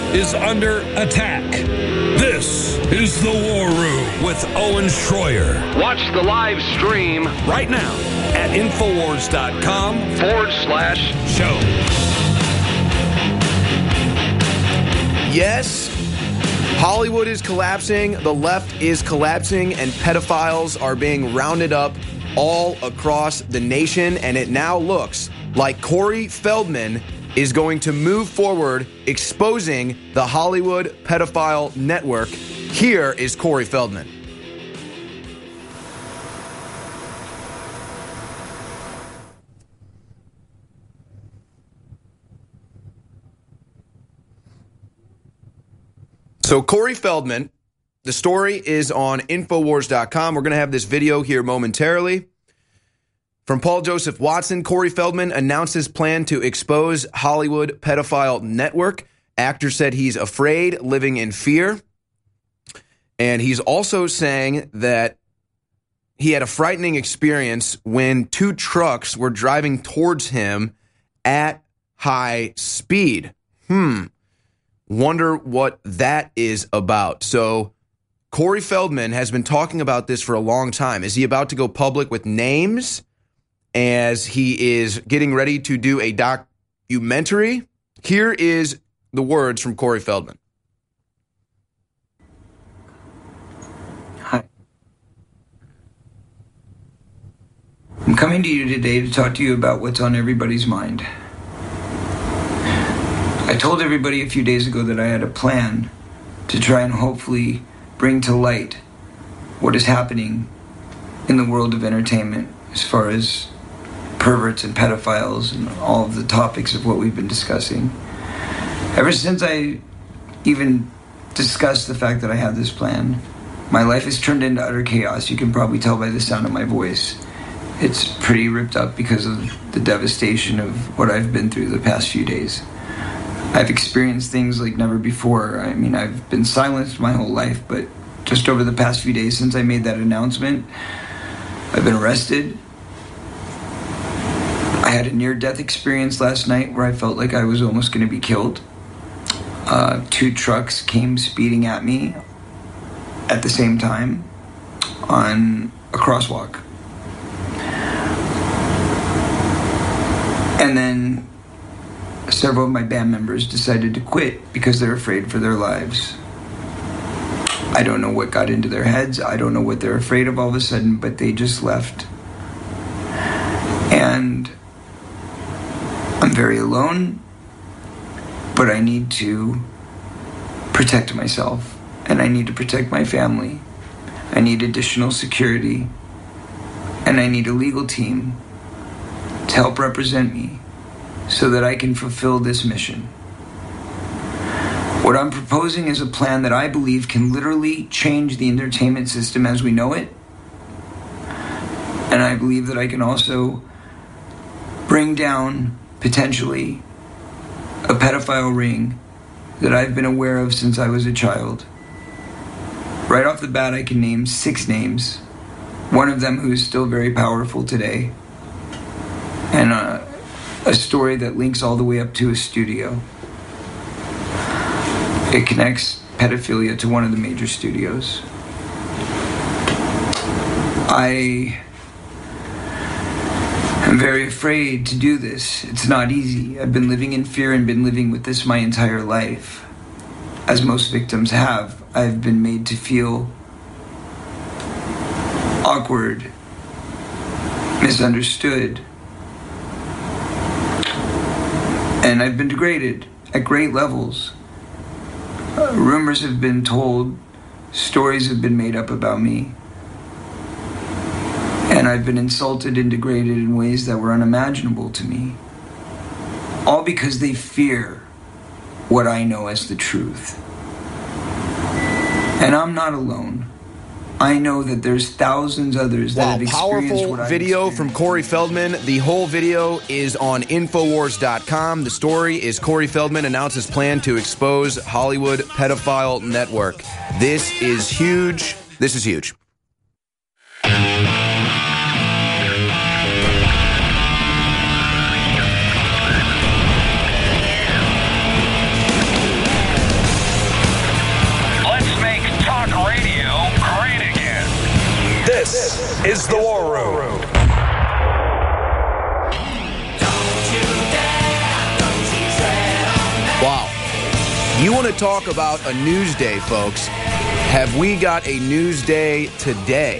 is under attack. This is The War Room with Owen Schroyer. Watch the live stream right now at Infowars.com/show. Yes, Hollywood is collapsing, the left is collapsing, and pedophiles are being rounded up all across the nation, and it now looks like Corey Feldman is going to move forward exposing the Hollywood pedophile network. Here is Corey Feldman. So Corey Feldman, the story is on Infowars.com. We're going to have this video here momentarily. From Paul Joseph Watson, Corey Feldman announced his plan to expose Hollywood pedophile network. Actor said he's afraid, living in fear. And he's also saying that he had a frightening experience when two trucks were driving towards him at high speed. Wonder what that is about. So Corey Feldman has been talking about this for a long time. Is he about to go public with names as he is getting ready to do a documentary? Here is the words from Corey Feldman. Hi. I'm coming to you today to talk to you about what's on everybody's mind. I told everybody a few days ago that I had a plan to try and hopefully bring to light what is happening in the world of entertainment as far as perverts and pedophiles and all of the topics of what we've been discussing. Ever since I even discussed the fact that I had this plan, my life has turned into utter chaos. You can probably tell by the sound of my voice. It's pretty ripped up because of the devastation of what I've been through the past few days. I've experienced things like never before. I mean, I've been silenced my whole life, but just over the past few days since I made that announcement, I've been arrested. I had a near-death experience last night where I felt like I was almost going to be killed. Two trucks came speeding at me at the same time on a crosswalk. And then several of my band members decided to quit because they're afraid for their lives. I don't know what got into their heads. I don't know what they're afraid of all of a sudden, but they just left. And I'm very alone, but I need to protect myself, and I need to protect my family. I need additional security, and I need a legal team to help represent me so that I can fulfill this mission. What I'm proposing is a plan that I believe can literally change the entertainment system as we know it. And I believe that I can also bring down, potentially, a pedophile ring that I've been aware of since I was a child. Right off the bat, I can name 6 names. One of them who is still very powerful today. And a story that links all the way up to a studio. It connects pedophilia to one of the major studios. I am very afraid to do this. It's not easy. I've been living in fear and been living with this my entire life. As most victims have, I've been made to feel awkward, misunderstood, and I've been degraded at great levels. Rumors have been told, stories have been made up about me, and I've been insulted and degraded in ways that were unimaginable to me, all because they fear what I know as the truth. And I'm not alone. I know that there's thousands others that have experienced powerful what I've video experienced. from Corey Feldman. The whole video is on Infowars.com. The story is Corey Feldman announces plan to expose Hollywood pedophile network. This is huge. This is huge. This is the War Room. Wow. You want to talk about a news day, folks? Have we got a news day today?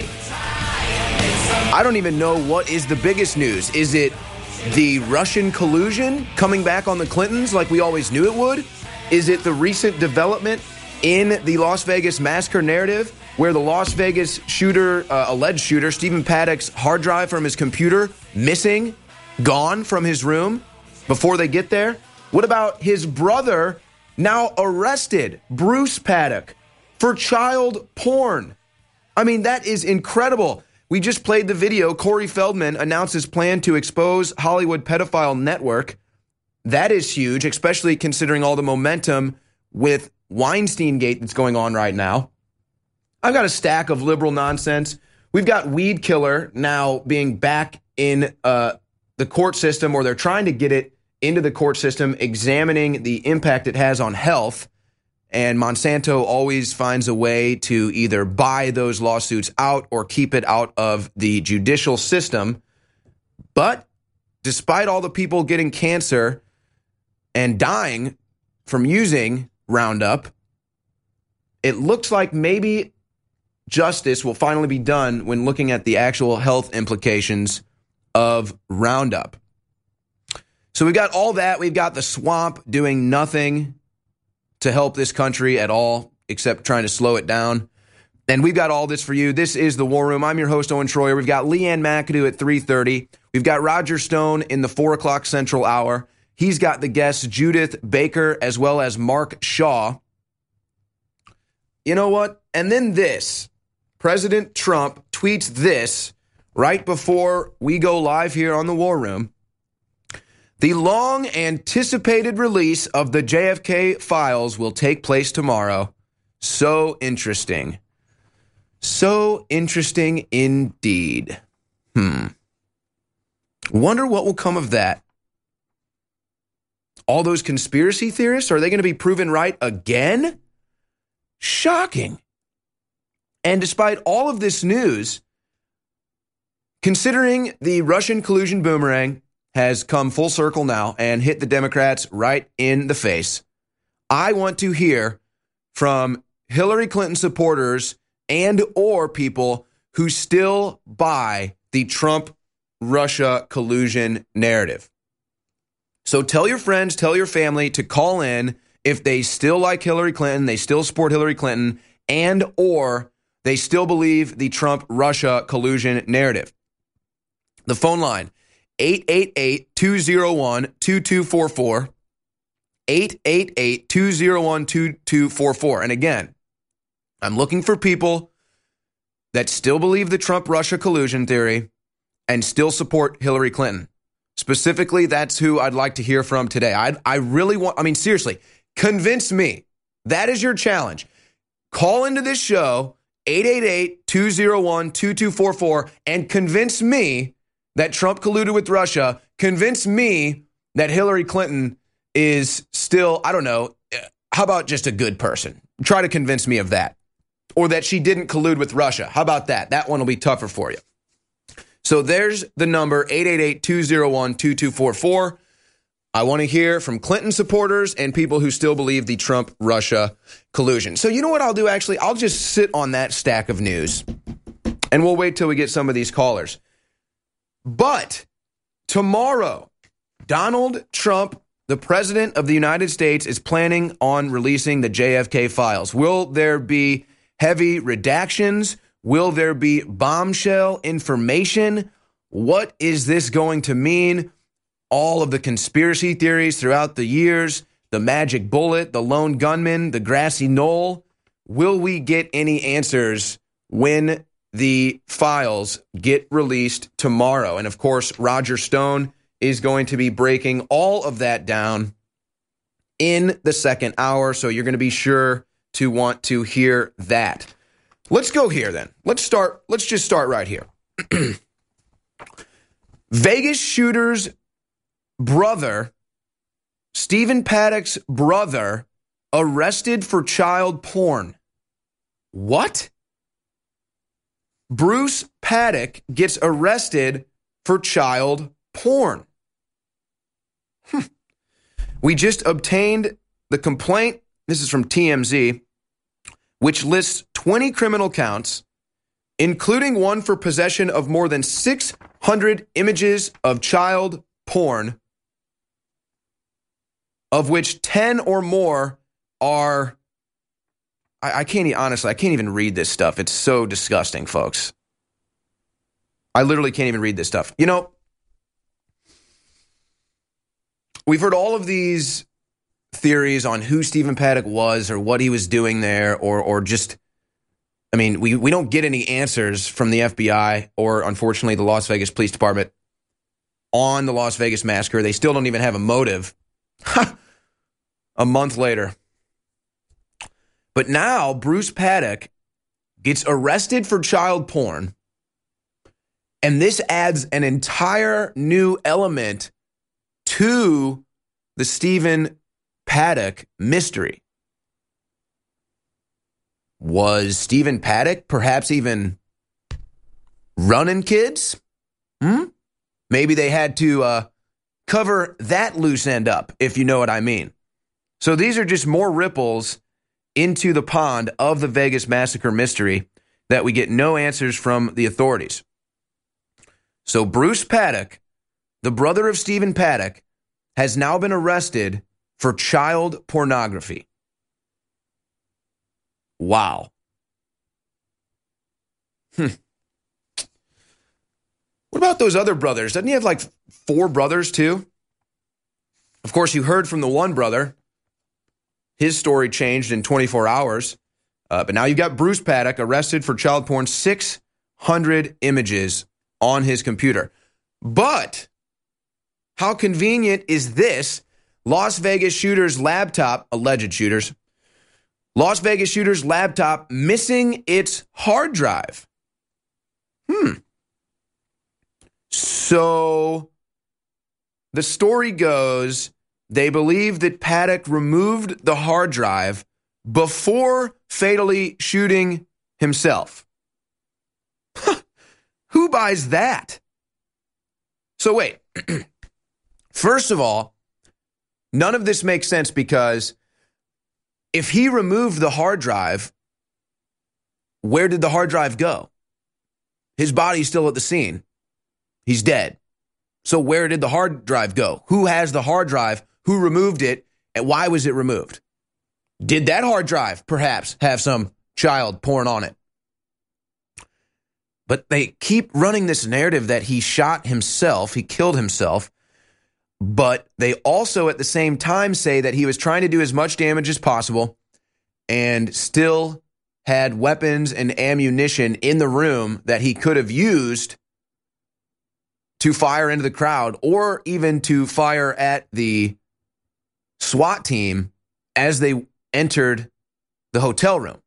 I don't even know what is the biggest news. Is it the Russian collusion coming back on the Clintons like we always knew it would? Is it the recent development in the Las Vegas massacre narrative where the Las Vegas shooter, alleged shooter, Stephen Paddock's hard drive from his computer missing, gone from his room before they get there? What about his brother now arrested, Bruce Paddock, for child porn? I mean, that is incredible. We just played the video. Corey Feldman announced his plan to expose Hollywood pedophile network. That is huge, especially considering all the momentum with Weinstein Gate that's going on right now. I've got a stack of liberal nonsense. We've got Weed Killer now being back in the court system, or they're trying to get it into the court system, examining the impact it has on health. And Monsanto always finds a way to either buy those lawsuits out or keep it out of the judicial system. But despite all the people getting cancer and dying from using Roundup, it looks like maybe justice will finally be done when looking at the actual health implications of Roundup. So we've got all that. We've got the swamp doing nothing to help this country at all, except trying to slow it down. And we've got all this for you. This is the War Room. I'm your host, Owen Schroyer. We've got Leanne McAdoo at 3:30. We've got Roger Stone in the 4 o'clock Central Hour. He's got the guests Judith Baker as well as Mark Shaw. You know what? And then this. President Trump tweets this right before we go live here on the War Room. The long-anticipated release of the JFK files will take place tomorrow. So interesting. So interesting indeed. Wonder what will come of that. All those conspiracy theorists, are they going to be proven right again? Shocking. And despite all of this news, considering the Russian collusion boomerang has come full circle now and hit the Democrats right in the face, I want to hear from Hillary Clinton supporters and or people who still buy the Trump-Russia collusion narrative. So tell your friends, tell your family to call in if they still like Hillary Clinton, they still support Hillary Clinton, and or they still believe the Trump-Russia collusion narrative. The phone line, 888-201-2244, 888-201-2244. And again, I'm looking for people that still believe the Trump-Russia collusion theory and still support Hillary Clinton. Specifically, that's who I'd like to hear from today. I really want, seriously, convince me. That is your challenge. Call into this show, 888-201-2244, and convince me that Trump colluded with Russia. Convince me that Hillary Clinton is still, I don't know, how about just a good person? Try to convince me of that. Or that she didn't collude with Russia. How about that? That one will be tougher for you. So there's the number, 888-201-2244. I want to hear from Clinton supporters and people who still believe the Trump-Russia collusion. So you know what I'll do, actually? I'll just sit on that stack of news, and we'll wait till we get some of these callers. But tomorrow, Donald Trump, the president of the United States, is planning on releasing the JFK files. Will there be heavy redactions? Will there be bombshell information? What is this going to mean? All of the conspiracy theories throughout the years, the magic bullet, the lone gunman, the grassy knoll. Will we get any answers when the files get released tomorrow? And of course, Roger Stone is going to be breaking all of that down in the second hour. So you're going to be sure to want to hear that. Let's go here then. Let's just start right here. Vegas shooter's brother, Stephen Paddock's brother, arrested for child porn. What? Bruce Paddock gets arrested for child porn. We just obtained the complaint. This is from TMZ, which lists 20 criminal counts, including one for possession of more than 600 images of child porn, of which 10 or more are, I can't even read this stuff. It's so disgusting, folks. I literally can't even read this stuff. You know, we've heard all of these theories on who Stephen Paddock was or what he was doing there, or just, I mean, we don't get any answers from the FBI or, unfortunately, the Las Vegas Police Department on the Las Vegas massacre. They still don't even have a motive a month later. But now Bruce Paddock gets arrested for child porn, and this adds an entire new element to the Stephen Paddock mystery. Was Stephen Paddock perhaps even running kids? Maybe they had to cover that loose end up, if you know what I mean. So these are just more ripples into the pond of the Vegas massacre mystery that we get no answers from the authorities. So Bruce Paddock, the brother of Stephen Paddock, has now been arrested for child pornography. Wow. What about those other brothers? Doesn't he have like 4 brothers too? Of course, you heard from the one brother. His story changed in 24 hours. But now you've got Bruce Paddock arrested for child porn, 600 images on his computer. But how convenient is this? Las Vegas shooter's laptop, alleged shooters, Las Vegas shooter's laptop missing its hard drive. So the story goes, they believe that Paddock removed the hard drive before fatally shooting himself. Who buys that? So wait, first of all, none of this makes sense, because if he removed the hard drive, where did the hard drive go? His body's still at the scene. He's dead. So where did the hard drive go? Who has the hard drive? Who removed it? And why was it removed? Did that hard drive perhaps have some child porn on it? But they keep running this narrative that he shot himself, he killed himself. But they also at the same time say that he was trying to do as much damage as possible and still had weapons and ammunition in the room that he could have used to fire into the crowd, or even to fire at the SWAT team as they entered the hotel room.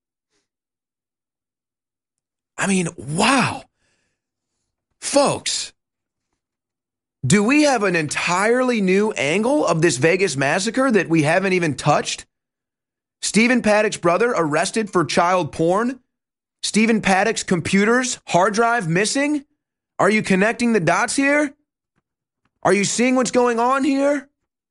I mean, wow. Folks, do we have an entirely new angle of this Vegas massacre that we haven't even touched? Stephen Paddock's brother arrested for child porn? Stephen Paddock's computer's hard drive missing? Are you connecting the dots here? Are you seeing what's going on here?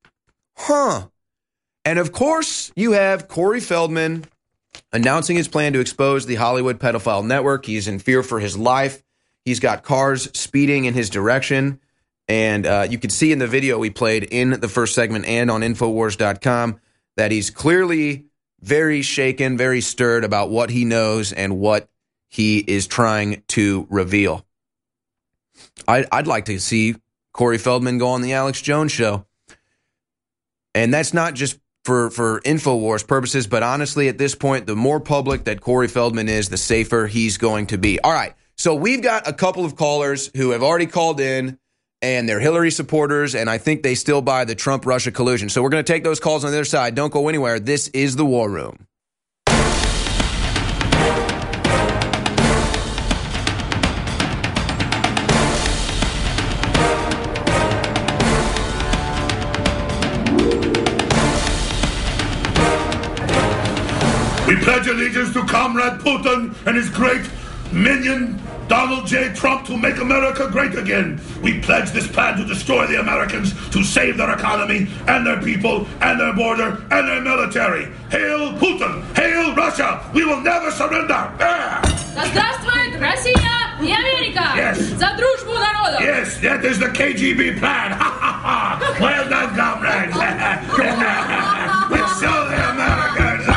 And of course, you have Corey Feldman announcing his plan to expose the Hollywood pedophile network. He's in fear for his life. He's got cars speeding in his direction. And you can see in the video we played in the first segment and on Infowars.com that he's clearly very shaken, very stirred about what he knows and what he is trying to reveal. I'd like to see Corey Feldman go on the Alex Jones show. And that's not just for Infowars purposes, but honestly, at this point, the more public that Corey Feldman is, the safer he's going to be. All right, so we've got a couple of callers who have already called in, and they're Hillary supporters, and I think they still buy the Trump-Russia collusion. So we're going to take those calls on the other side. Don't go anywhere. This is The War Room. We pledge allegiance to Comrade Putin and his great minion Donald J. Trump to make America great again. We pledge this plan to destroy the Americans, to save their economy and their people and their border and their military. Hail Putin! Hail Russia! We will never surrender! Да здравствует Россия и Америка! Yes. За дружбу народов! Yes, that is the KGB plan. Well done, comrades. Let's show the Americans.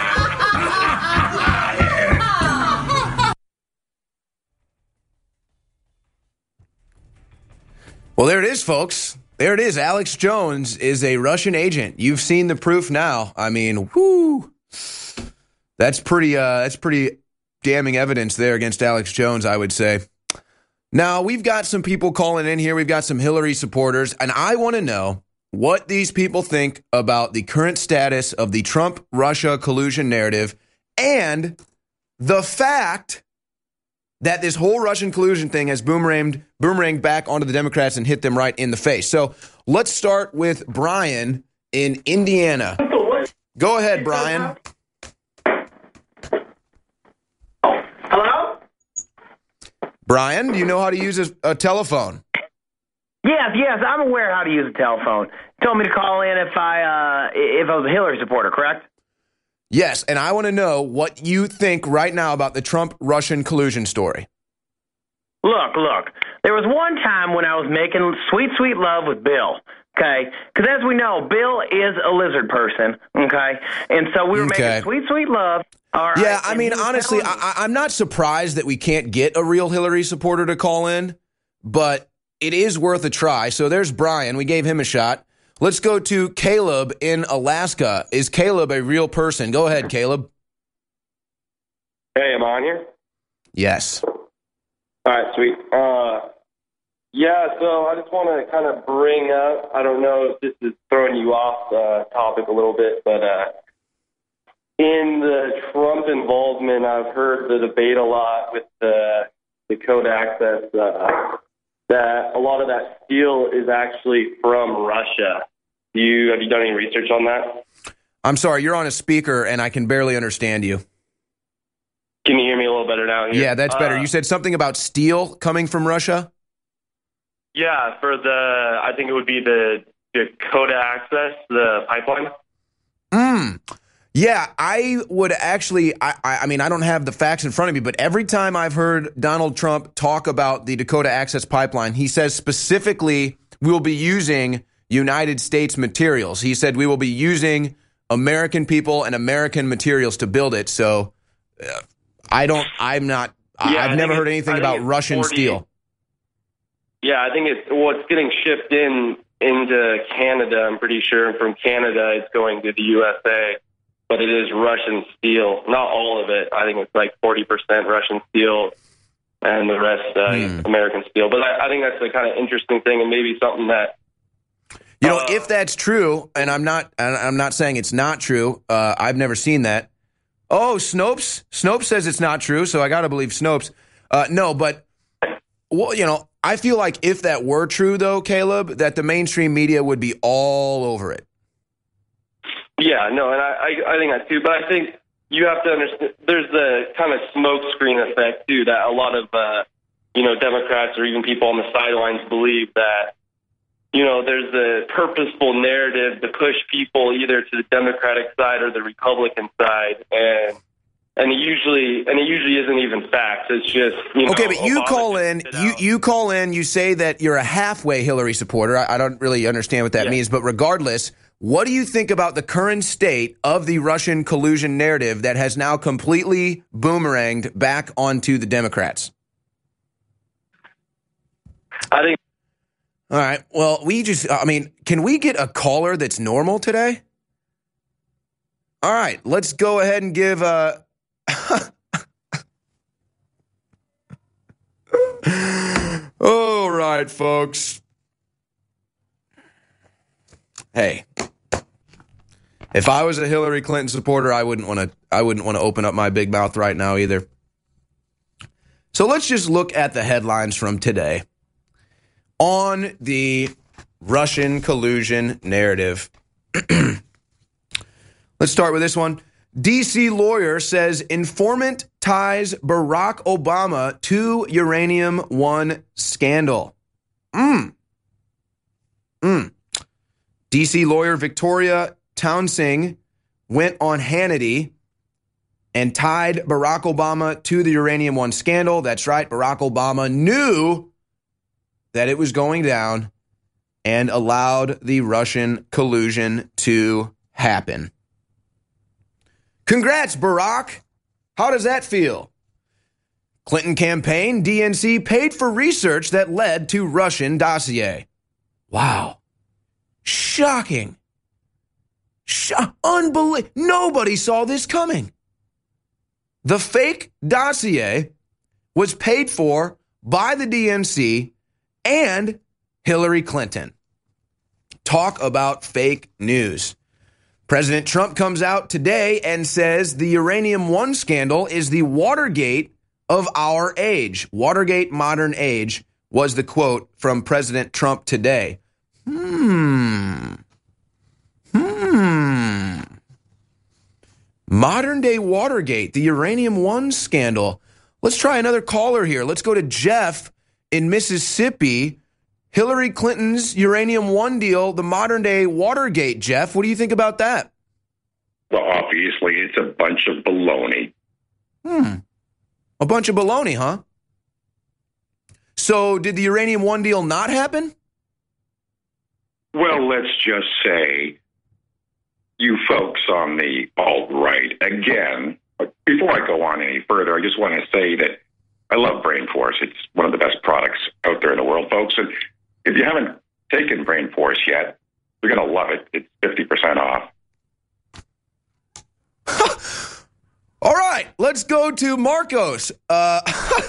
Well, there it is, folks. There it is. Alex Jones is a Russian agent. You've seen the proof now. I mean, whoo. That's pretty damning evidence there against Alex Jones, I would say. Now, we've got some people calling in here. We've got some Hillary supporters, and I want to know what these people think about the current status of the Trump-Russia collusion narrative and the fact that this whole Russian collusion thing has boomeranged back onto the Democrats and hit them right in the face. So let's start with Brian in Indiana. Go ahead, Brian. Hello? Brian, do you know how to use a telephone? Yes, I'm aware how to use a telephone. You told me to call in if I was a Hillary supporter, correct? Yes, and I want to know what you think right now about the Trump-Russian collusion story. Look. There was one time when I was making sweet, sweet love with Bill, okay? Because as we know, Bill is a lizard person, okay? And so we were making sweet, sweet love. All right. Yeah, I mean, honestly, I'm not surprised that we can't get a real Hillary supporter to call in, but it is worth a try. So there's Brian. We gave him a shot. Let's go to Caleb in Alaska. Is Caleb a real person? Go ahead, Caleb. Hey, am I on here? Yes. All right, sweet. So I just want to kind of bring up, I don't know if this is throwing you off topic a little bit, but in the Trump involvement, I've heard the debate a lot with the code access that a lot of that steel is actually from Russia. Have you done any research on that? I'm sorry, you're on a speaker and I can barely understand you. Can you hear me a little better now? Here? Yeah, that's better. You said something about steel coming from Russia? Yeah, I think it would be the Dakota Access, the pipeline. Yeah, I would actually, I mean, I don't have the facts in front of me, but every time I've heard Donald Trump talk about the Dakota Access Pipeline, he says specifically we'll be using United States materials. He said we will be using American people and American materials to build it. So I've never heard anything about Russian steel. Yeah, I think it's getting shipped into Canada, I'm pretty sure. And from Canada, it's going to the USA. But it is Russian steel. Not all of it. I think it's like 40% Russian steel and the rest American steel. But I think that's the kind of interesting thing and maybe something that... if that's true, and I'm not saying it's not true, I've never seen that. Oh, Snopes says it's not true, so I got to believe Snopes. No, but, well, I feel like if that were true, though, Caleb, that the mainstream media would be all over it. Yeah, no, and I think that too. But I think you have to understand there's the kind of smoke screen effect too that a lot of Democrats or even people on the sidelines believe that there's a purposeful narrative to push people either to the Democratic side or the Republican side, and it usually isn't even facts. It's just okay. But you call in, you call in, you say that you're a halfway Hillary supporter. I don't really understand what that means, but regardless. What do you think about the current state of the Russian collusion narrative that has now completely boomeranged back onto the Democrats? I think. All right. Well, can we get a caller that's normal today? All right. Let's go ahead and give all right, folks. Hey, if I was a Hillary Clinton supporter, I wouldn't want to open up my big mouth right now either. So let's just look at the headlines from today on the Russian collusion narrative. Let's start with this one. D.C. lawyer says informant ties Barack Obama to Uranium One scandal. D.C. lawyer Victoria Townsend went on Hannity and tied Barack Obama to the Uranium One scandal. That's right. Barack Obama knew that it was going down and allowed the Russian collusion to happen. Congrats, Barack. How does that feel? Clinton campaign, DNC paid for research that led to Russian dossier. Wow. Shocking. Unbelievable. Nobody saw this coming. The fake dossier was paid for by the DNC and Hillary Clinton. Talk about fake news. President Trump comes out today and says the Uranium One scandal is the Watergate of our age. Watergate modern age was the quote from President Trump today. Modern day Watergate, the Uranium One scandal. Let's try another caller here. Let's go to Jeff in Mississippi. Hillary Clinton's Uranium One deal, the modern day Watergate. Jeff, what do you think about that? Well, obviously, it's a bunch of baloney. A bunch of baloney, huh? So did the Uranium One deal not happen? Well, let's just say you folks on the alt-right, again, before I go on any further, I just want to say that I love Brain Force. It's one of the best products out there in the world, folks. And if you haven't taken Brain Force yet, you're going to love it. It's 50% off. All right, let's go to Marcos. All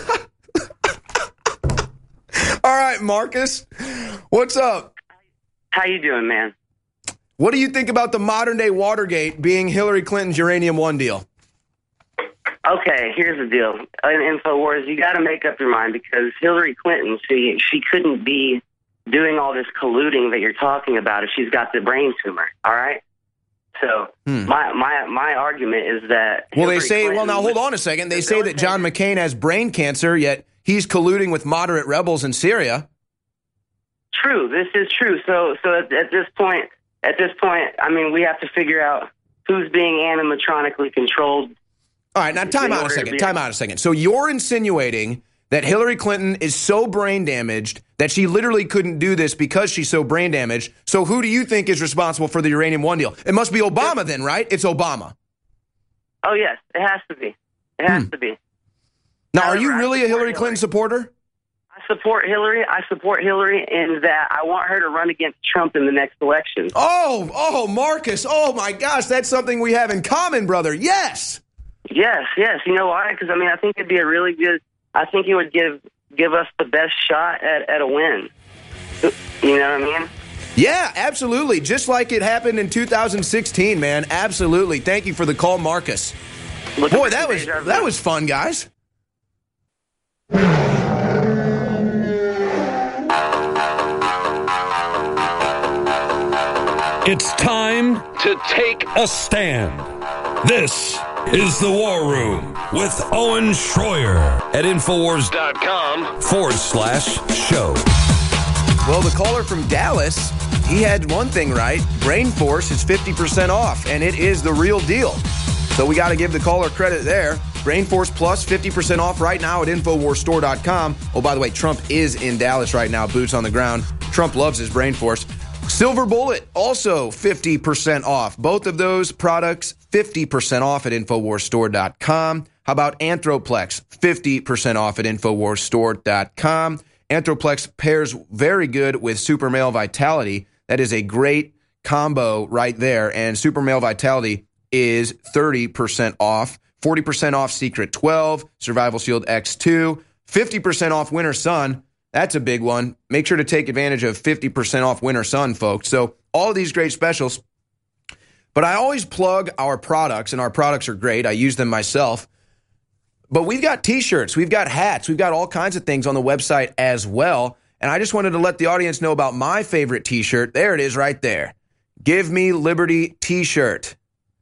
right, Marcus, what's up? How you doing, man? What do you think about the modern day Watergate being Hillary Clinton's Uranium One deal? Okay, here's the deal. In InfoWars, you got to make up your mind because Hillary Clinton, she couldn't be doing all this colluding that you're talking about if she's got the brain tumor. All right. So my argument is that Hillary Clinton now hold on a second. They say that John McCain has brain cancer, yet he's colluding with moderate rebels in Syria. True, this is true. So at this point, I mean, we have to figure out who's being animatronically controlled. All right, now time out a second. So you're insinuating that Hillary Clinton is so brain damaged that she literally couldn't do this because she's so brain damaged. So who do you think is responsible for the Uranium One deal? It must be Obama then, right? It's Obama. Oh, yes, it has to be. It has to be. Now, are you really a Hillary Clinton supporter? I support Hillary in that I want her to run against Trump in the next election. Oh, Marcus. Oh, my gosh. That's something we have in common, brother. Yes. Yes. You know why? Because, I mean, I think it'd be a really good, I think it would give us the best shot at a win. You know what I mean? Yeah, absolutely. Just like it happened in 2016, man. Absolutely. Thank you for the call, Marcus. Boy, that was fun, guys. It's time to take a stand. This is The War Room with Owen Schroyer at Infowars.com/show. Well, the caller from Dallas, he had one thing right. Brain Force is 50% off, and it is the real deal. So we got to give the caller credit there. Brain Force Plus, 50% off right now at InfoWarsStore.com. Oh, by the way, Trump is in Dallas right now, boots on the ground. Trump loves his Brain Force. Silver Bullet, also 50% off. Both of those products, 50% off at InfoWarsStore.com. How about Anthroplex, 50% off at InfoWarsStore.com. Anthroplex pairs very good with Super Male Vitality. That is a great combo right there. And Super Male Vitality is 30% off. 40% off Secret 12, Survival Shield X2, 50% off Winter Sun. That's a big one. Make sure to take advantage of 50% off Winter Sun, folks. So all of these great specials. But I always plug our products, and our products are great. I use them myself. But we've got T-shirts, we've got hats, we've got all kinds of things on the website as well. And I just wanted to let the audience know about my favorite T-shirt. There it is right there. Give Me Liberty T-shirt.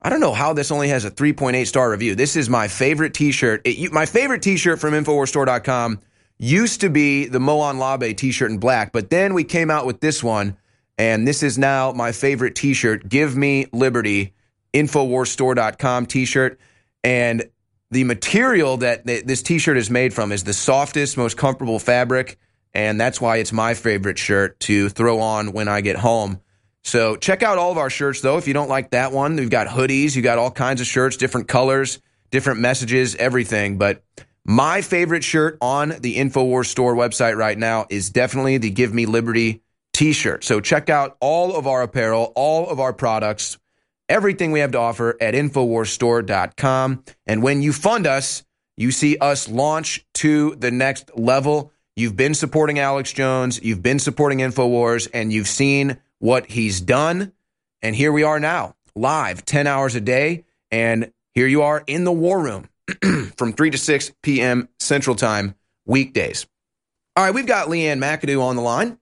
I don't know how this only has a 3.8 star review. This is my favorite t-shirt. My favorite t-shirt from InfoWarsStore.com used to be the Moan Labe t-shirt in black, but then we came out with this one, and this is now my favorite t-shirt, Give Me Liberty, InfoWarsStore.com t-shirt. And the material that this t-shirt is made from is the softest, most comfortable fabric, and that's why it's my favorite shirt to throw on when I get home. So check out all of our shirts, though. If you don't like that one, we've got hoodies. You got all kinds of shirts, different colors, different messages, everything. But my favorite shirt on the InfoWars store website right now is definitely the Give Me Liberty t-shirt. So check out all of our apparel, all of our products, everything we have to offer at InfoWarsStore.com. And when you fund us, you see us launch to the next level. You've been supporting Alex Jones, you've been supporting InfoWars, and you've seen what he's done. And here we are now, live 10 hours a day. And here you are in the war room from 3 to 6 p.m. Central Time, weekdays. All right, we've got Leanne McAdoo on the line.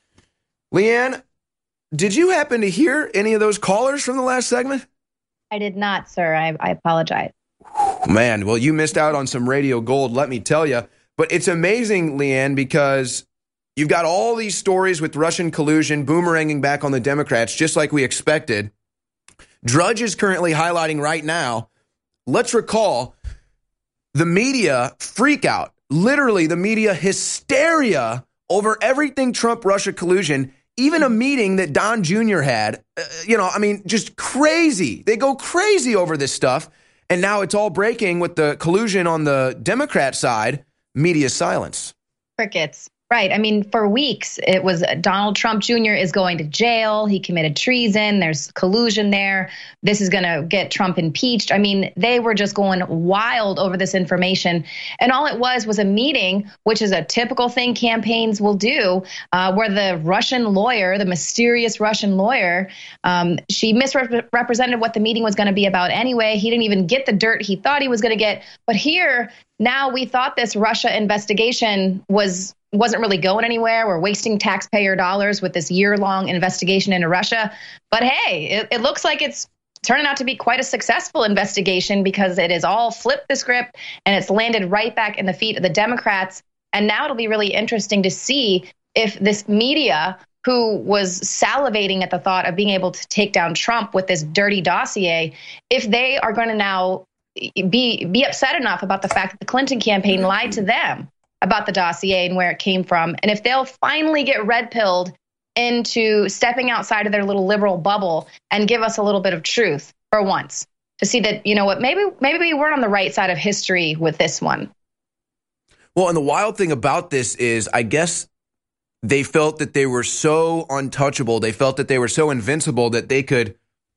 Leanne, did you happen to hear any of those callers from the last segment? I did not, sir. I apologize. Man, well, you missed out on some radio gold, let me tell you. But it's amazing, Leanne, because you've got all these stories with Russian collusion boomeranging back on the Democrats, just like we expected. Drudge is currently highlighting right now, let's recall, the media freak out, literally the media hysteria over everything Trump-Russia collusion, even a meeting that Don Jr. had, just crazy. They go crazy over this stuff. And now it's all breaking with the collusion on the Democrat side, media silence. Crickets. Right. I mean, for weeks, it was Donald Trump Jr. is going to jail. He committed treason. There's collusion there. This is going to get Trump impeached. I mean, they were just going wild over this information. And all it was a meeting, which is a typical thing campaigns will do, where the Russian lawyer, the mysterious Russian lawyer, she misrepresented what the meeting was going to be about anyway. He didn't even get the dirt he thought he was going to get. But here, now we thought this Russia investigation wasn't really going anywhere. We're wasting taxpayer dollars with this year-long investigation into Russia. But hey, it looks like it's turning out to be quite a successful investigation because it has all flipped the script and it's landed right back in the feet of the Democrats. And now it'll be really interesting to see if this media, who was salivating at the thought of being able to take down Trump with this dirty dossier, if they are going to now be upset enough about the fact that the Clinton campaign lied to them about the dossier and where it came from. And if they'll finally get red-pilled into stepping outside of their little liberal bubble and give us a little bit of truth for once, to see that, you know what, maybe we weren't on the right side of history with this one. Well, and the wild thing about this is, I guess they felt that they were so untouchable. They felt that they were so invincible that they could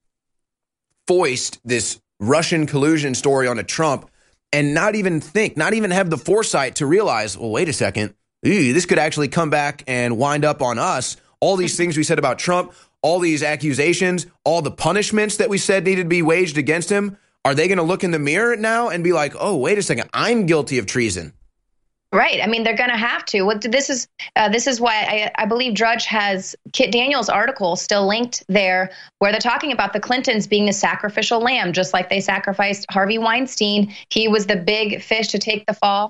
foist this Russian collusion story onto Trump and not even have the foresight to realize, well, wait a second, this could actually come back and wind up on us. All these things we said about Trump, all these accusations, all the punishments that we said needed to be waged against him, are they going to look in the mirror now and be like, oh, wait a second, I'm guilty of treason? Right. I mean, they're going to have to. This is why I believe Drudge has Kit Daniels' article still linked there, where they're talking about the Clintons being the sacrificial lamb, just like they sacrificed Harvey Weinstein. He was the big fish to take the fall.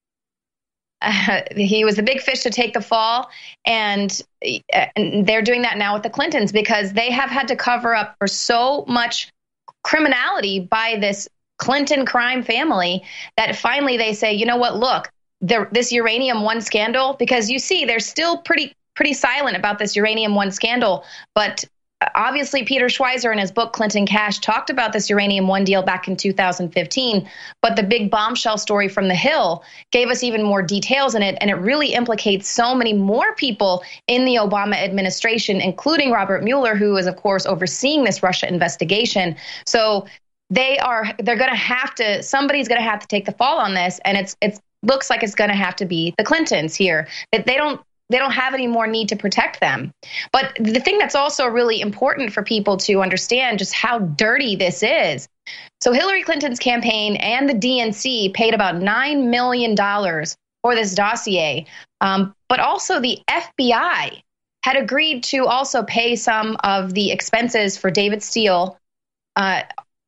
He was the big fish to take the fall. And they're doing that now with the Clintons because they have had to cover up for so much criminality by this Clinton crime family that finally they say, you know what, look, this Uranium One scandal, because you see, they're still pretty silent about this Uranium One scandal. But obviously, Peter Schweizer in his book, Clinton Cash, talked about this Uranium One deal back in 2015. But the big bombshell story from The Hill gave us even more details in it. And it really implicates so many more people in the Obama administration, including Robert Mueller, who is, of course, overseeing this Russia investigation. So they're going to have to, somebody's going to have to take the fall on this. And it's looks like it's going to have to be the Clintons here. That they don't have any more need to protect them. But the thing that's also really important for people to understand just how dirty this is. So Hillary Clinton's campaign and the DNC paid about $9 million for this dossier. But also the FBI had agreed to also pay some of the expenses for David Steele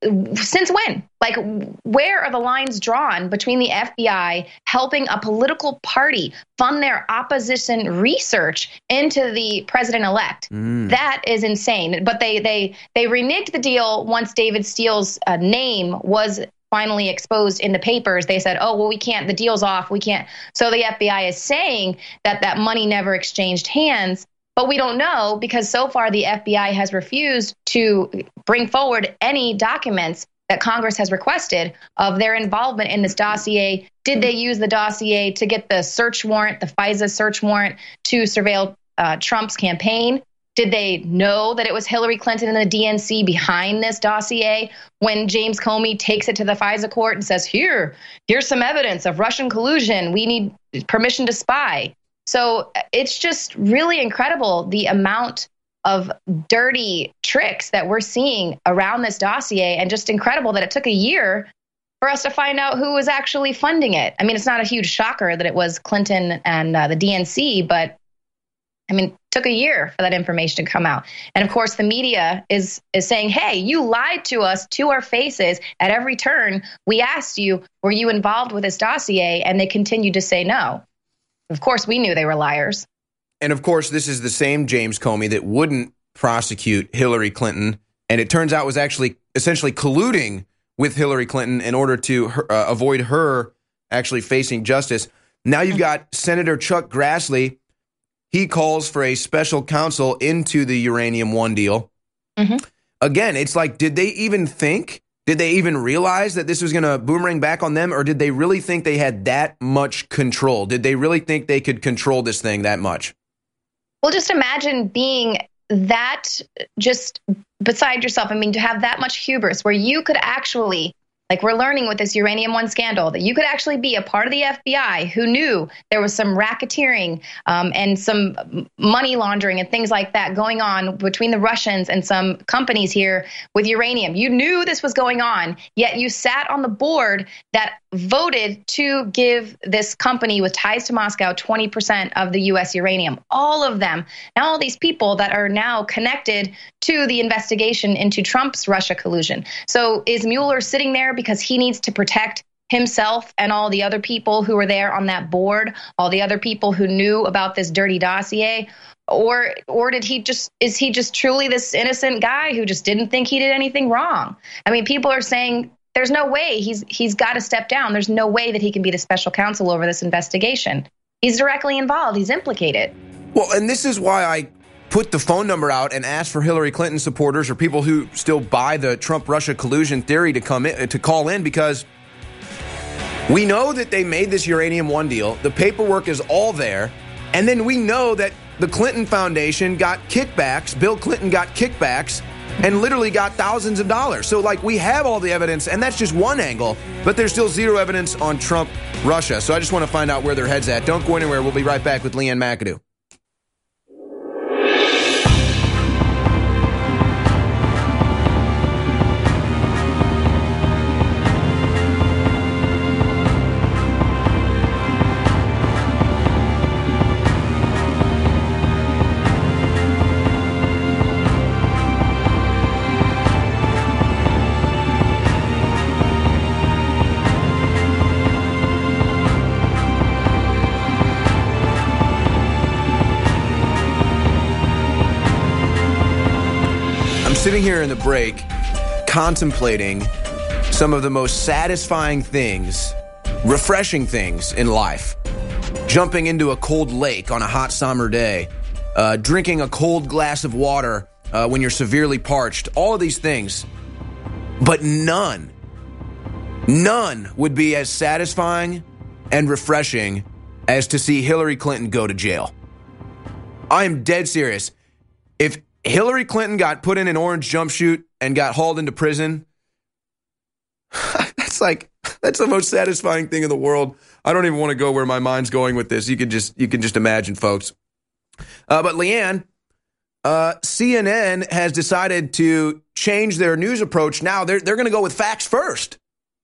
since when? Like, where are the lines drawn between the FBI helping a political party fund their opposition research into the president-elect? That is insane. But they reneged the deal once David Steele's name was finally exposed in the papers. They said, oh, well, we can't, the deal's off, we can't. So the FBI is saying that money never exchanged hands. But we don't know, because so far the FBI has refused to bring forward any documents that Congress has requested of their involvement in this dossier. Did they use the dossier to get the search warrant, the FISA search warrant, to surveil Trump's campaign? Did they know that it was Hillary Clinton and the DNC behind this dossier when James Comey takes it to the FISA court and says, here's some evidence of Russian collusion. We need permission to spy. So it's just really incredible, the amount of dirty tricks that we're seeing around this dossier, and just incredible that it took a year for us to find out who was actually funding it. I mean, it's not a huge shocker that it was Clinton and the DNC, but I mean, it took a year for that information to come out. And of course, the media is saying, hey, you lied to us to our faces at every turn. We asked you, were you involved with this dossier? And they continued to say no. Of course, we knew they were liars. And of course, this is the same James Comey that wouldn't prosecute Hillary Clinton, and it turns out was actually essentially colluding with Hillary Clinton in order to avoid her actually facing justice. Now you've got Senator Chuck Grassley. He calls for a special counsel into the Uranium One deal. Again, it's like, did they even think? Did they even realize that this was going to boomerang back on them, or did they really think they had that much control? Did they really think they could control this thing that much? Well, just imagine being that just beside yourself. I mean, to have that much hubris where you could actually, like we're learning with this Uranium One scandal, that you could actually be a part of the FBI who knew there was some racketeering and some money laundering and things like that going on between the Russians and some companies here with uranium. You knew this was going on, yet you sat on the board that voted to give this company with ties to Moscow 20% of the U.S. uranium. All of them. Now all these people that are now connected to the investigation into Trump's Russia collusion. So is Mueller sitting there because he needs to protect himself and all the other people who were there on that board, all the other people who knew about this dirty dossier? Or is he just truly this innocent guy who just didn't think he did anything wrong? I mean, people are saying there's no way he's got to step down. There's no way that he can be the special counsel over this investigation. He's directly involved. He's implicated. Well, and this is why I put the phone number out and asked for Hillary Clinton supporters or people who still buy the Trump-Russia collusion theory to call in, because we know that they made this Uranium One deal. The paperwork is all there. And then we know that the Clinton Foundation got kickbacks. Bill Clinton got kickbacks and literally got thousands of dollars. So, like, we have all the evidence, and that's just one angle, but there's still zero evidence on Trump-Russia. So I just want to find out where their head's at. Don't go anywhere. We'll be right back with Leanne McAdoo. Sitting here in the break, contemplating some of the most satisfying things, refreshing things in life. Jumping into a cold lake on a hot summer day, drinking a cold glass of water when you're severely parched, all of these things. But none would be as satisfying and refreshing as to see Hillary Clinton go to jail. I am dead serious. If Hillary Clinton got put in an orange jumpsuit and got hauled into prison, that's the most satisfying thing in the world. I don't even want to go where my mind's going with this. You can just imagine, folks. But Leanne, CNN has decided to change their news approach. Now they're going to go with facts first.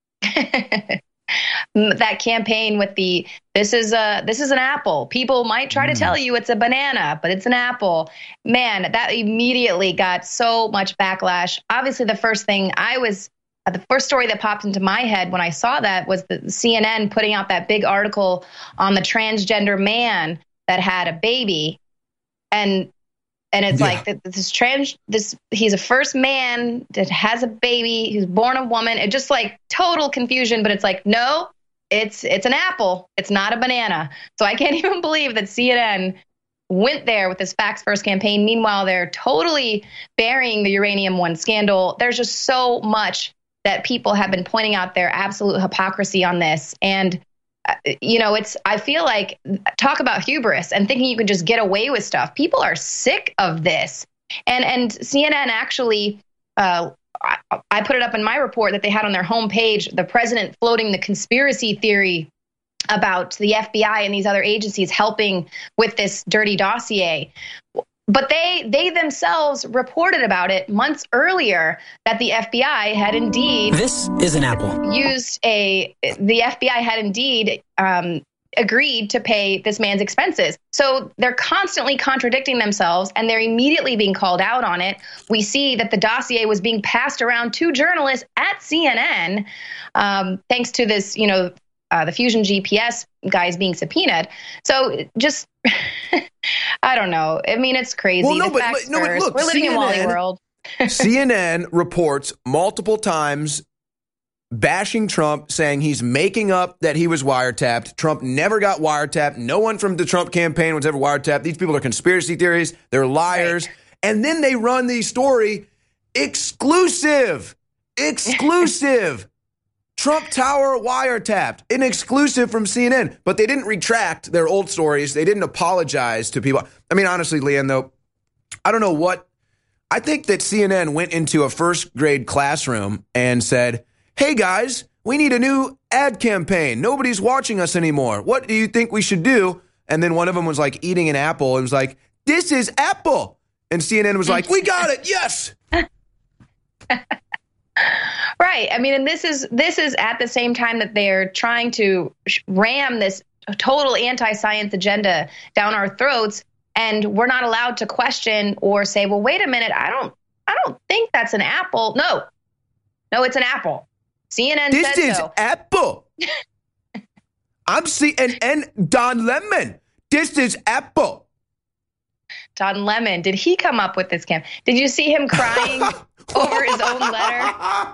That campaign with this is an apple. People might try to tell you it's a banana, but it's an apple. Man, that immediately got so much backlash. Obviously, the first thing I was the first story that popped into my head when I saw that was the CNN putting out that big article on the transgender man that had a baby. And it's like he's a first man that has a baby, who's born a woman. It just like total confusion, but it's like, no, it's an apple. It's not a banana. So I can't even believe that CNN went there with this Facts First campaign. Meanwhile, they're totally burying the Uranium One scandal. There's just so much that people have been pointing out their absolute hypocrisy on this. And, I feel like, talk about hubris and thinking you can just get away with stuff. People are sick of this. And CNN actually, I put it up in my report that they had on their homepage, the president floating the conspiracy theory about the FBI and these other agencies helping with this dirty dossier. But they themselves reported about it months earlier that the FBI had indeed... This is an apple. The FBI had indeed agreed to pay this man's expenses. So they're constantly contradicting themselves, and they're immediately being called out on it. We see that the dossier was being passed around to journalists at CNN, thanks to this, the Fusion GPS guys being subpoenaed. So just, I don't know. I mean, it's crazy. Well, look, we're living in Wally World. CNN reports multiple times bashing Trump, saying he's making up that he was wiretapped. Trump never got wiretapped. No one from the Trump campaign was ever wiretapped. These people are conspiracy theories. They're liars. Right. And then they run the story exclusive. Trump Tower wiretapped, an exclusive from CNN. But they didn't retract their old stories. They didn't apologize to people. I mean, honestly, Leanne, though, I don't know what. I think that CNN went into a first grade classroom and said, hey, guys, we need a new ad campaign. Nobody's watching us anymore. What do you think we should do? And then one of them was like eating an apple and was like, this is Apple. And CNN was like, we got it. Yes. Right. I mean, and this is at the same time that they're trying to ram this total anti-science agenda down our throats, and we're not allowed to question or say, well, wait a minute, I don't think that's an apple. No, it's an apple. CNN this said is so. Apple. I'm CNN. Don Lemon. This is Apple. Don Lemon. Did he come up with this camp? Did you see him crying over his own letter?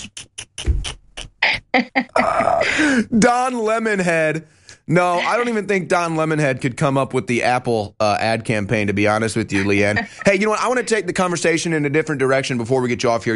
Don Lemonhead. No, I don't even think Don Lemonhead could come up with the Apple ad campaign, to be honest with you, Leanne. Hey, you know what? I want to take the conversation in a different direction before we get you off here.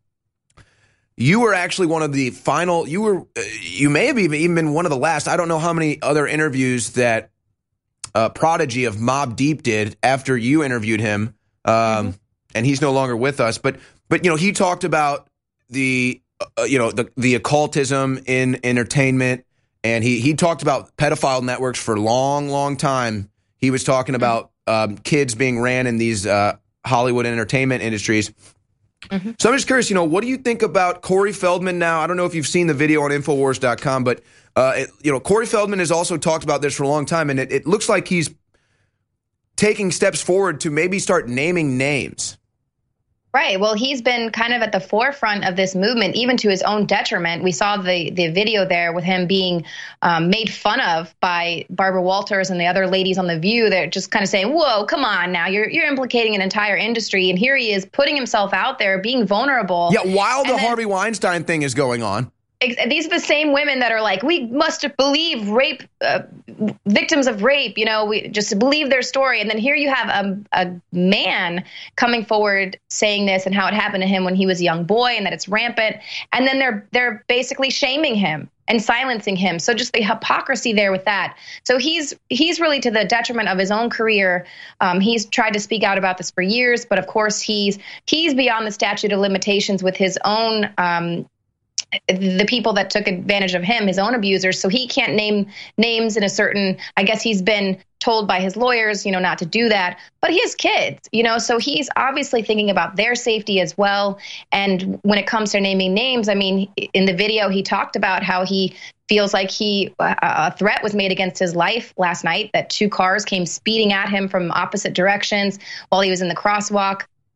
You were actually one of the final, you may have even been one of the last. I don't know how many other interviews that prodigy of Mobb Deep did after you interviewed him. And he's no longer with us. But he talked about the occultism in entertainment. And he talked about pedophile networks for a long, long time. He was talking about kids being ran in these Hollywood entertainment industries. Mm-hmm. So I'm just curious, what do you think about Corey Feldman now? I don't know if you've seen the video on Infowars.com, but, Corey Feldman has also talked about this for a long time, and it looks like he's taking steps forward to maybe start naming names. Right. Well, he's been kind of at the forefront of this movement, even to his own detriment. We saw the video there with him being made fun of by Barbara Walters and the other ladies on The View. They're just kind of saying, whoa, come on now. You're implicating an entire industry. And here he is putting himself out there, being vulnerable. Yeah, while the Harvey Weinstein thing is going on. These are the same women that are like, we must believe rape victims of rape, we just believe their story. And then here you have a man coming forward saying this and how it happened to him when he was a young boy and that it's rampant. And then they're basically shaming him and silencing him. So just the hypocrisy there with that. So he's really to the detriment of his own career. He's tried to speak out about this for years, but of course he's beyond the statute of limitations with his own the people that took advantage of him, his own abusers. So he can't name names in a certain, I guess he's been told by his lawyers, not to do that, but he has kids, so he's obviously thinking about their safety as well. And when it comes to naming names, I mean, in the video, he talked about how he feels like a threat was made against his life last night, that two cars came speeding at him from opposite directions while he was in the crosswalk.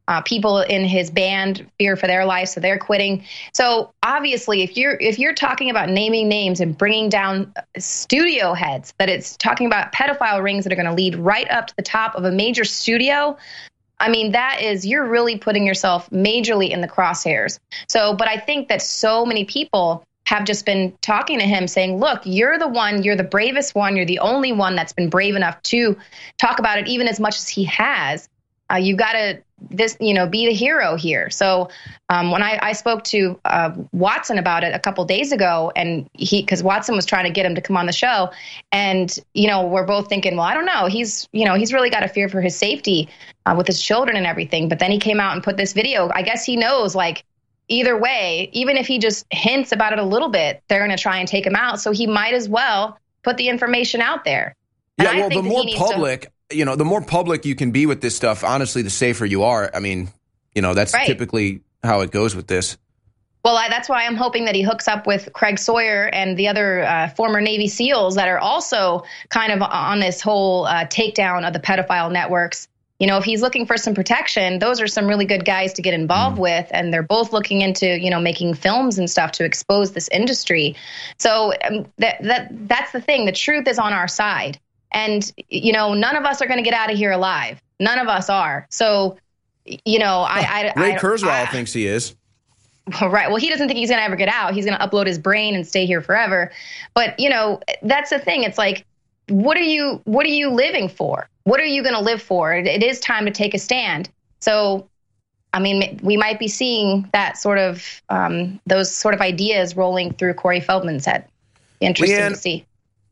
People in his band fear for their life, so they're quitting. So obviously, if you're talking about naming names and bringing down studio heads, that it's talking about pedophile rings that are going to lead right up to the top of a major studio, I mean, you're really putting yourself majorly in the crosshairs. So, but I think that so many people have just been talking to him saying, look, you're the bravest one, you're the only one that's been brave enough to talk about it even as much as he has. You got to be the hero here. So when I spoke to Watson about it a couple days ago, and because Watson was trying to get him to come on the show, and we're both thinking, well, I don't know, he's really got to fear for his safety with his children and everything. But then he came out and put this video. I guess he knows, like, either way, even if he just hints about it a little bit, they're going to try and take him out. So he might as well put the information out there. And yeah, well, the more public. The more public you can be with this stuff, honestly, the safer you are. I mean, that's right. Typically how it goes with this. Well, that's why I'm hoping that he hooks up with Craig Sawyer and the other former Navy SEALs that are also kind of on this whole takedown of the pedophile networks. If he's looking for some protection, those are some really good guys to get involved with. And they're both looking into, making films and stuff to expose this industry. So that's the thing. The truth is on our side. And, none of us are going to get out of here alive. None of us are. So, Ray Kurzweil thinks he is. Right. Well, he doesn't think he's going to ever get out. He's going to upload his brain and stay here forever. But, that's the thing. It's like, what are you living for? What are you going to live for? It is time to take a stand. So, I mean, we might be seeing that sort of those sort of ideas rolling through Corey Feldman's head. Interesting to see.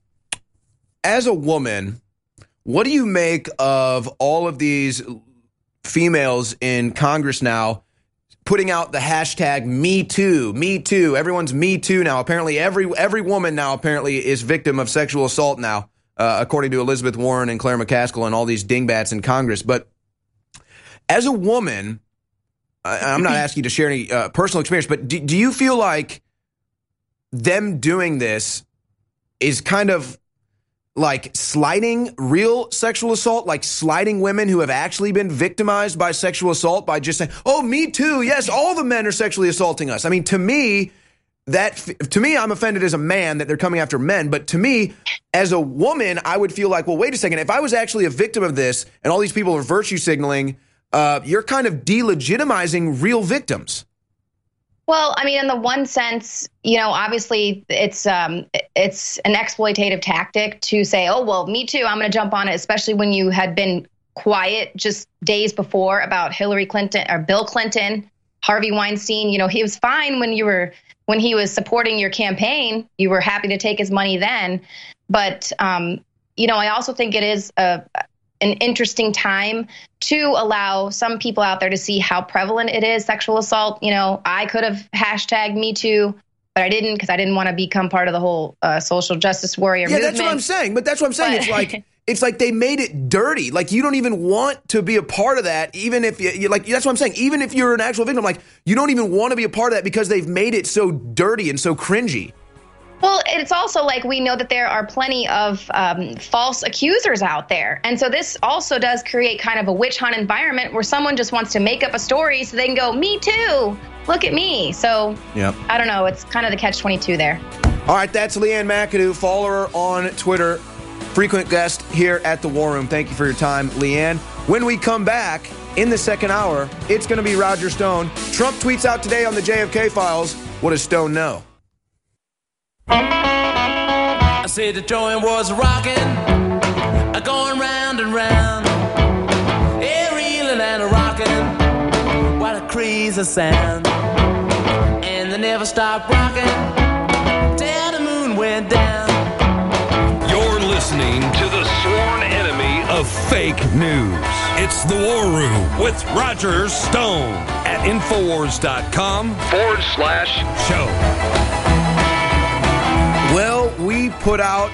As a woman, what do you make of all of these females in Congress now putting out the hashtag Me Too, Me Too? Everyone's Me Too now. Apparently, every woman now apparently is victim of sexual assault now, according to Elizabeth Warren and Claire McCaskill and all these dingbats in Congress. But as a woman, I'm not asking you to share any personal experience, but do you feel like them doing this is kind of like slighting real sexual assault, like slighting women who have actually been victimized by sexual assault by just saying, oh, me too. Yes, all the men are sexually assaulting us. I mean, to me, I'm offended as a man that they're coming after men. But to me, as a woman, I would feel like, well, wait a second. If I was actually a victim of this and all these people are virtue signaling, you're kind of delegitimizing real victims. Well, I mean, in the one sense, obviously it's an exploitative tactic to say, oh, well, me too, I'm going to jump on it, especially when you had been quiet just days before about Hillary Clinton or Bill Clinton, Harvey Weinstein. He was fine when he was supporting your campaign. You were happy to take his money then. But, I also think it is an interesting time to allow some people out there to see how prevalent it is, sexual assault. I could have hashtagged Me Too, but I didn't because I didn't want to become part of the whole social justice warrior movement. That's what I'm saying. But that's what I'm saying. It's like they made it dirty. Like you don't even want to be a part of that, even if you like. That's what I'm saying. Even if you're an actual victim, like you don't even want to be a part of that because they've made it so dirty and so cringy. Well, it's also like we know that there are plenty of false accusers out there. And so this also does create kind of a witch hunt environment where someone just wants to make up a story so they can go, me too, look at me. So I don't know. It's kind of the catch-22 there. All right. That's Leanne McAdoo. Follow her on Twitter. Frequent guest here at the War Room. Thank you for your time, Leanne. When we come back in the second hour, it's going to be Roger Stone. Trump tweets out today on the JFK files. What does Stone know? I said the joint was rocking, going round and round, reeling and rocking, what a crazy sound. And they never stopped rocking till the moon went down. You're listening to the sworn enemy of fake news. It's the War Room with Roger Stone at Infowars.com/show. Well, we put out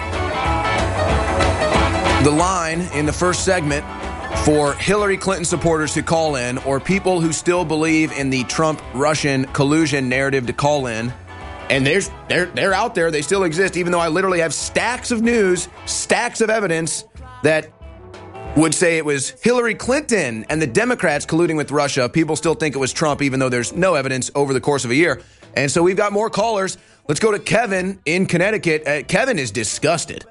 the line in the first segment for Hillary Clinton supporters to call in, or people who still believe in the Trump-Russian collusion narrative to call in. And they're out there. They still exist, even though I literally have stacks of news, stacks of evidence that would say it was Hillary Clinton and the Democrats colluding with Russia. People still think it was Trump, even though there's no evidence over the course of a year. And so we've got more callers. Let's go to Kevin in Connecticut. Kevin is disgusted.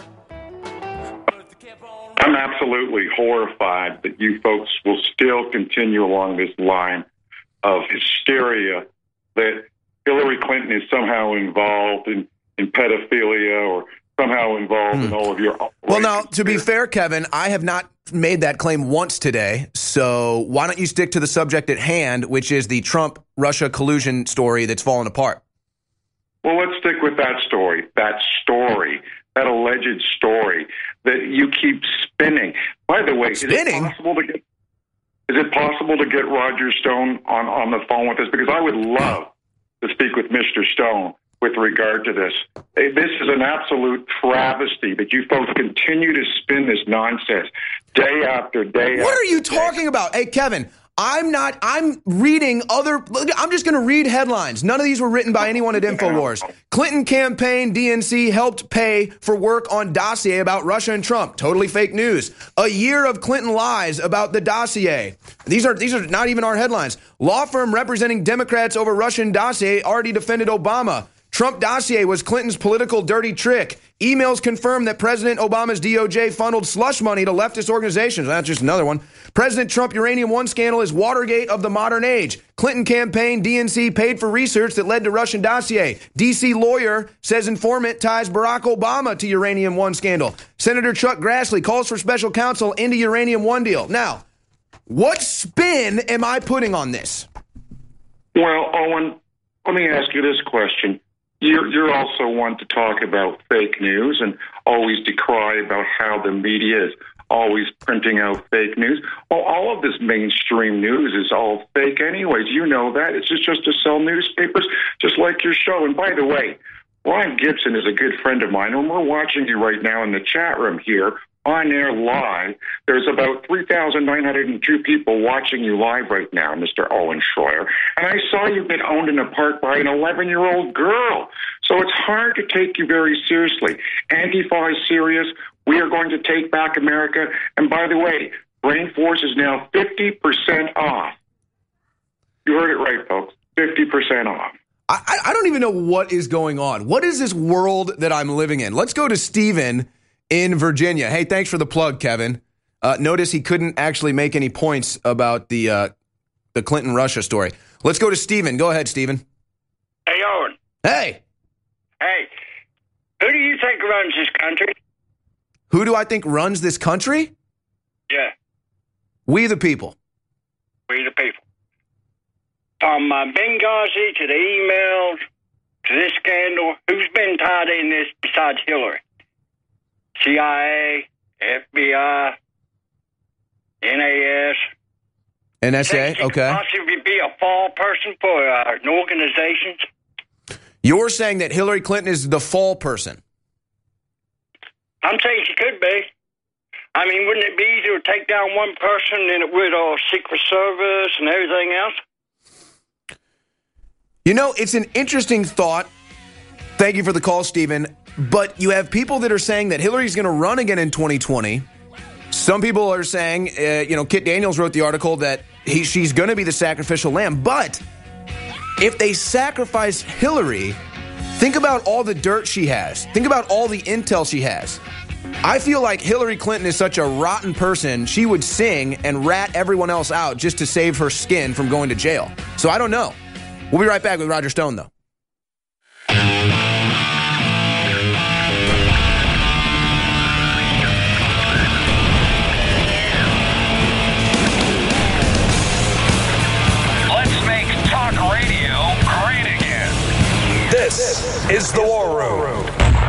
I'm absolutely horrified that you folks will still continue along this line of hysteria that Hillary Clinton is somehow involved in pedophilia or somehow involved in all of your... Well, now, to be fair, Kevin, I have not made that claim once today, so why don't you stick to the subject at hand, which is the Trump-Russia collusion story that's fallen apart? Well, let's stick with that story, that alleged story that you keep spinning. By the way, spinning? Is it possible to get Roger Stone on the phone with us? Because I would love to speak with Mr. Stone with regard to this. This is an absolute travesty that you folks continue to spin this nonsense day after day. What are you talking about? Hey, Kevin, I'm reading I'm just going to read headlines. None of these were written by anyone at InfoWars. Clinton campaign DNC helped pay for work on dossier about Russia and Trump. Totally fake news. A year of Clinton lies about the dossier. These are not even our headlines. Law firm representing Democrats over Russian dossier already defended Obama. Trump dossier was Clinton's political dirty trick. Emails confirm that President Obama's DOJ funneled slush money to leftist organizations. That's just another one. President Trump Uranium One scandal is Watergate of the modern age. Clinton campaign DNC paid for research that led to Russian dossier. D.C. lawyer says informant ties Barack Obama to Uranium One scandal. Senator Chuck Grassley calls for special counsel into Uranium One deal. Now, what spin am I putting on this? Well, Owen, let me ask you this question. You're also one to talk about fake news and always decry about how the media is always printing out fake news. Well, all of this mainstream news is all fake anyways. You know that. It's just to sell newspapers, just like your show. And by the way, Ryan Gibson is a good friend of mine, and we're watching you right now in the chat room here on air live. There's about 3,902 people watching you live right now, Mr. Owen Schroyer. And I saw you get owned in a park by an 11-year-old girl. So it's hard to take you very seriously. Antifa is serious. We are going to take back America. And by the way, Brain Force is now 50% off. You heard it right, folks. 50% off. I don't even know what is going on. What is this world that I'm living in? Let's go to Stephen in Virginia. Hey, thanks for the plug, Kevin. Notice he couldn't actually make any points about the Clinton-Russia story. Let's go to Stephen. Go ahead, Stephen. Hey, Owen. Hey. Hey. Who do you think runs this country? Who do I think runs this country? Yeah. We the people. We the people. From Benghazi to the emails to this scandal, who's been tied in this besides Hillary? CIA, FBI, NAS. NSA, okay. Possibly be a fall person for an organization. You're saying that Hillary Clinton is the fall person? I'm saying she could be. I mean, wouldn't it be easier to take down one person than it would Secret Service and everything else? You know, it's an interesting thought. Thank you for the call, Stephen. But you have people that are saying that Hillary's going to run again in 2020. Some people are saying, Kit Daniels wrote the article that she's going to be the sacrificial lamb. But if they sacrifice Hillary, think about all the dirt she has. Think about all the intel she has. I feel like Hillary Clinton is such a rotten person, she would sing and rat everyone else out just to save her skin from going to jail. So I don't know. We'll be right back with Roger Stone, though. Let's make talk radio great again. This is The War Room.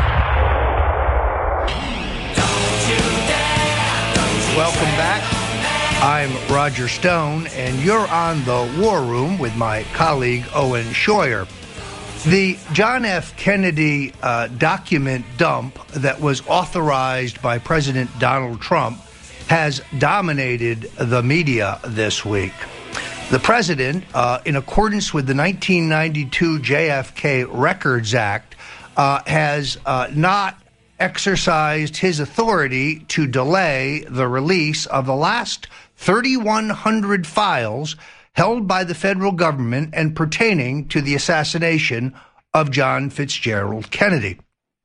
Welcome back. I'm Roger Stone, and you're on The War Room with my colleague Owen Schroyer. The John F. Kennedy document dump that was authorized by President Donald Trump has dominated the media this week. The president, in accordance with the 1992 JFK Records Act, has not exercised his authority to delay the release of the last 3,100 files held by the federal government and pertaining to the assassination of John Fitzgerald Kennedy.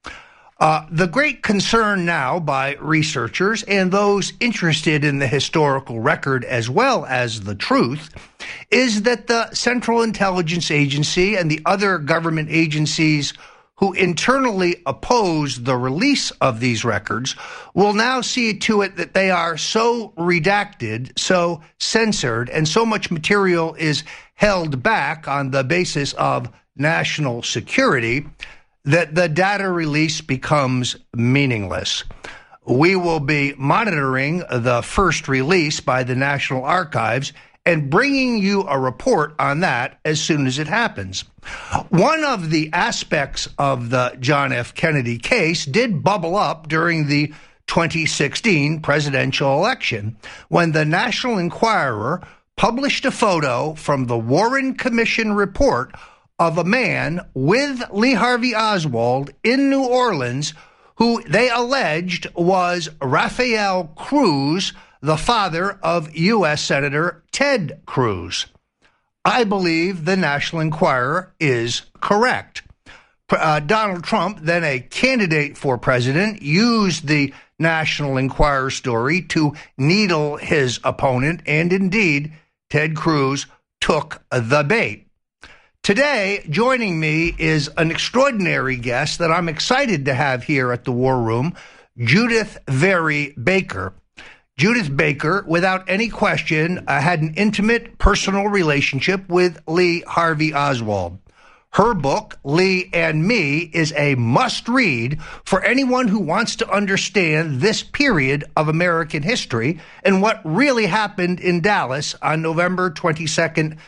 The great concern now by researchers and those interested in the historical record as well as the truth is that the Central Intelligence Agency and the other government agencies who internally oppose the release of these records will now see to it that they are so redacted, so censored, and so much material is held back on the basis of national security that the data release becomes meaningless. We will be monitoring the first release by the National Archives and bringing you a report on that as soon as it happens. One of the aspects of the John F. Kennedy case did bubble up during the 2016 presidential election when the National Enquirer published a photo from the Warren Commission report of a man with Lee Harvey Oswald in New Orleans who they alleged was Rafael Cruz, the father of U.S. Senator Ted Cruz. I believe the National Enquirer is correct. Donald Trump, then a candidate for president, used the National Enquirer story to needle his opponent, and indeed, Ted Cruz took the bait. Today, joining me is an extraordinary guest that I'm excited to have here at the War Room, Judith Vary Baker. Judith Baker, without any question, had an intimate personal relationship with Lee Harvey Oswald. Her book, Lee and Me, is a must-read for anyone who wants to understand this period of American history and what really happened in Dallas on November 22nd,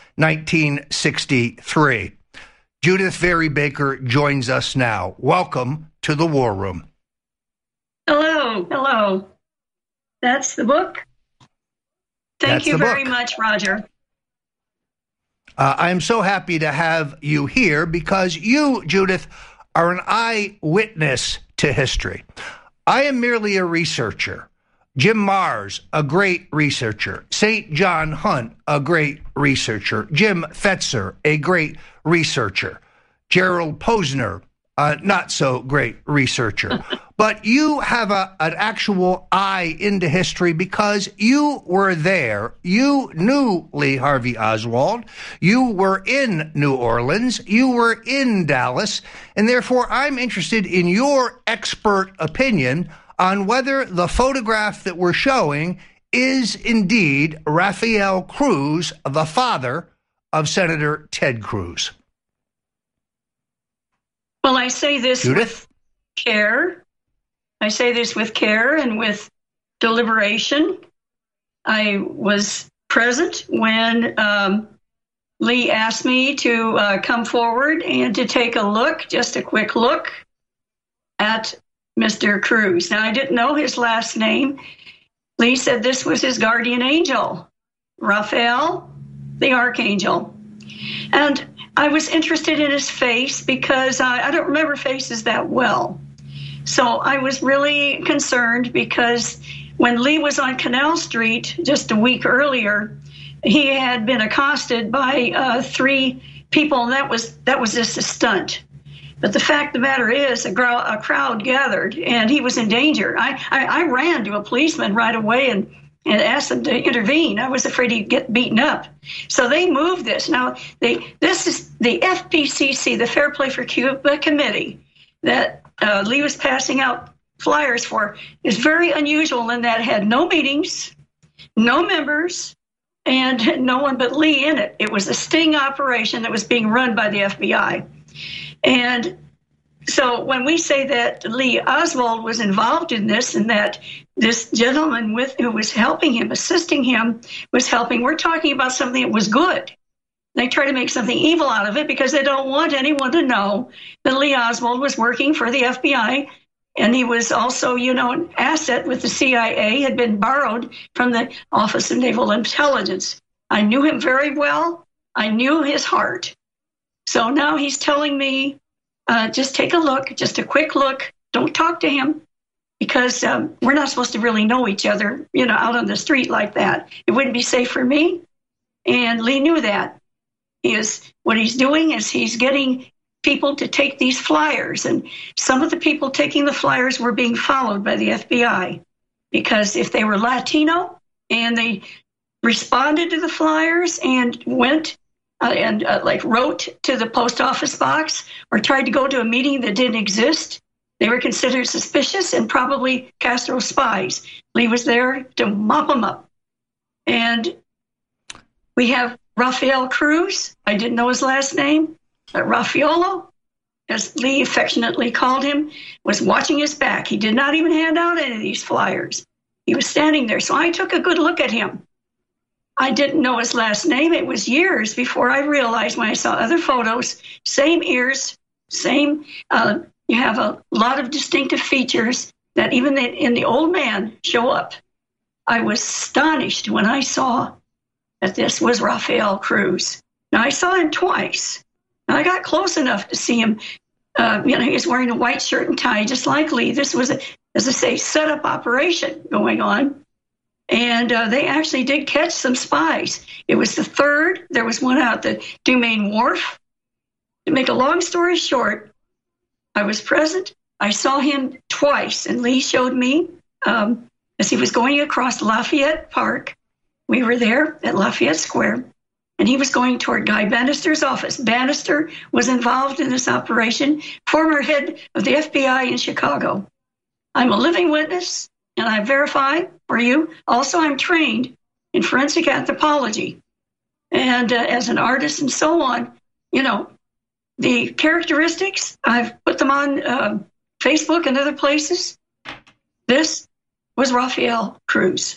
1963. Judith Vary Baker joins us now. Welcome to the War Room. Hello. That's the book? Thank you very much, Roger. I'm so happy to have you here because you, Judith, are an eyewitness to history. I am merely a researcher. Jim Marrs, a great researcher. St. John Hunt, a great researcher. Jim Fetzer, a great researcher. Gerald Posner, a not so great researcher. But you have an actual eye into history because you were there. You knew Lee Harvey Oswald. You were in New Orleans. You were in Dallas. And therefore, I'm interested in your expert opinion on whether the photograph that we're showing is indeed Rafael Cruz, the father of Senator Ted Cruz. Well, I say this with care. I say this with care and with deliberation. I was present when Lee asked me to come forward and to take a look, just a quick look at Mr. Cruz. Now, I didn't know his last name. Lee said this was his guardian angel, Raphael, the Archangel. And I was interested in his face because I don't remember faces that well. So I was really concerned because when Lee was on Canal Street just a week earlier, he had been accosted by 3 people, and that was just a stunt. But the fact of the matter is, a crowd gathered, and he was in danger. I ran to a policeman right away and asked him to intervene. I was afraid he'd get beaten up. So they moved this. Now, this is the FPCC, the Fair Play for Cuba Committee, that Lee was passing out flyers for, is very unusual in that it had no meetings, no members, and no one but Lee in it. It was a sting operation that was being run by the FBI. And so when we say that Lee Oswald was involved in this and that this gentleman who was helping him, assisting him, was helping, we're talking about something that was good. They try to make something evil out of it because they don't want anyone to know that Lee Oswald was working for the FBI. And he was also, an asset with the CIA, had been borrowed from the Office of Naval Intelligence. I knew him very well. I knew his heart. So now he's telling me, just take a look, just a quick look don't talk to him because we're not supposed to really know each other, out on the street like that. It wouldn't be safe for me. And Lee knew that. What he's doing is he's getting people to take these flyers. And some of the people taking the flyers were being followed by the FBI because if they were Latino and they responded to the flyers and went and wrote to the post office box or tried to go to a meeting that didn't exist, they were considered suspicious and probably Castro spies. Lee was there to mop them up. And we have Rafael Cruz. I didn't know his last name, but Raffaello, as Lee affectionately called him, was watching his back. He did not even hand out any of these flyers. He was standing there. So I took a good look at him. I didn't know his last name. It was years before I realized when I saw other photos, same ears, same, you have a lot of distinctive features that even in the old man show up. I was astonished when I saw that this was Rafael Cruz. Now, I saw him twice. Now, I got close enough to see him. He was wearing a white shirt and tie, just like Lee. This was, as I say, set-up operation going on. And they actually did catch some spies. It was the third. There was one out the Dumaine Wharf. To make a long story short, I was present. I saw him twice, and Lee showed me as he was going across Lafayette Park. We were there at Lafayette Square, and he was going toward Guy Bannister's office. Bannister was involved in this operation, former head of the FBI in Chicago. I'm a living witness, and I verify for you. Also, I'm trained in forensic anthropology, and as an artist and so on, the characteristics, I've put them on Facebook and other places. This was Rafael Cruz.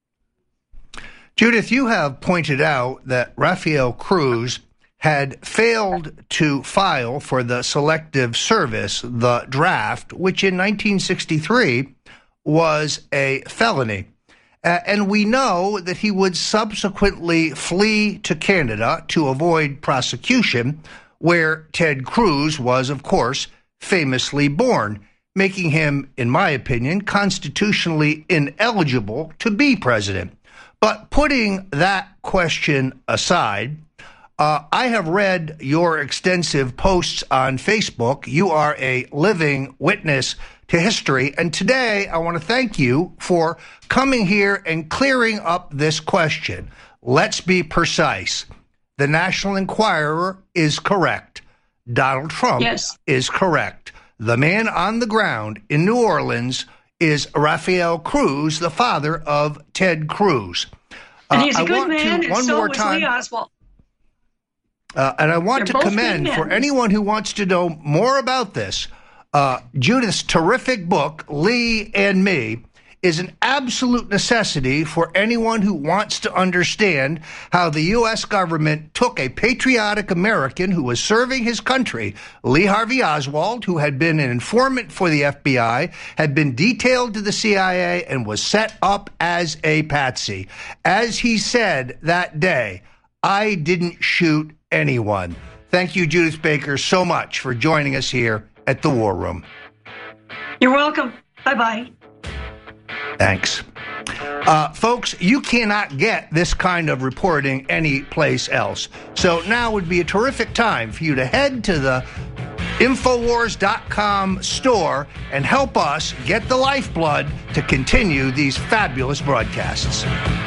Judith, you have pointed out that Rafael Cruz had failed to file for the Selective Service, the draft, which in 1963 was a felony. And we know that he would subsequently flee to Canada to avoid prosecution, where Ted Cruz was, of course, famously born, making him, in my opinion, constitutionally ineligible to be president. But putting that question aside, I have read your extensive posts on Facebook. You are a living witness to history. And today I want to thank you for coming here and clearing up this question. Let's be precise. The National Enquirer is correct. Donald Trump is correct. The man on the ground in New Orleans is Rafael Cruz, the father of Ted Cruz. And he's a good man, and so was Lee Oswald. And I want to commend, for anyone who wants to know more about this, Judith's terrific book, Lee and Me, is an absolute necessity for anyone who wants to understand how the U.S. government took a patriotic American who was serving his country, Lee Harvey Oswald, who had been an informant for the FBI, had been detailed to the CIA, and was set up as a patsy. As he said that day, I didn't shoot anyone. Thank you, Judith Baker, so much for joining us here at the War Room. You're welcome. Bye-bye. Thanks. Folks, you cannot get this kind of reporting anyplace else. So now would be a terrific time for you to head to the Infowars.com store and help us get the lifeblood to continue these fabulous broadcasts.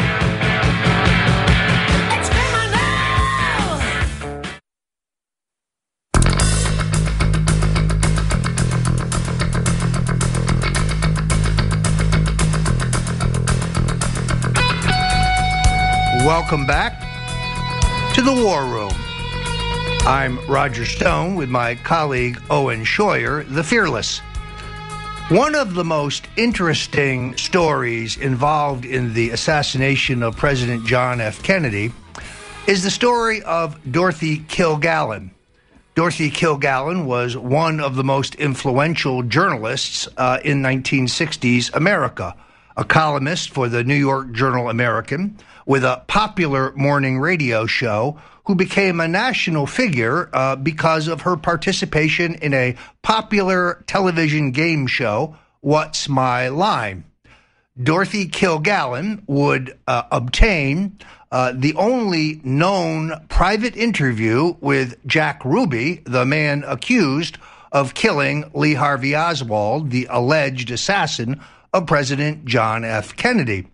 Welcome back to the War Room. I'm Roger Stone with my colleague Owen Schroyer, the Fearless. One of the most interesting stories involved in the assassination of President John F. Kennedy is the story of Dorothy Kilgallen. Dorothy Kilgallen was one of the most influential journalists in 1960s America. a columnist for the New York Journal-American with a popular morning radio show, who became a national figure because of her participation in a popular television game show, What's My Line? Dorothy Kilgallen would obtain the only known private interview with Jack Ruby, the man accused of killing Lee Harvey Oswald, the alleged assassin of President John F. Kennedy.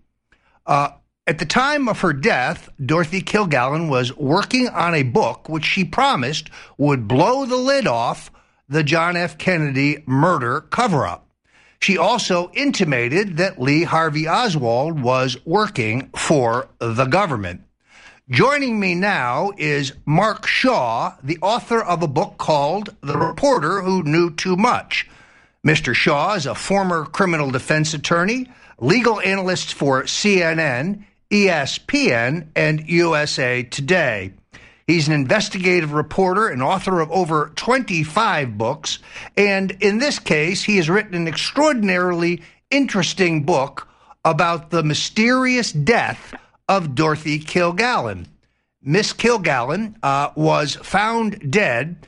At the time of her death, Dorothy Kilgallen was working on a book which she promised would blow the lid off the John F. Kennedy murder cover-up. She also intimated that Lee Harvey Oswald was working for the government. Joining me now is Mark Shaw, the author of a book called The Reporter Who Knew Too Much. Mr. Shaw is a former criminal defense attorney, legal analyst for CNN, ESPN, and USA Today. He's an investigative reporter and author of over 25 books, and in this case, he has written an extraordinarily interesting book about the mysterious death of Dorothy Kilgallen. Miss Kilgallen was found dead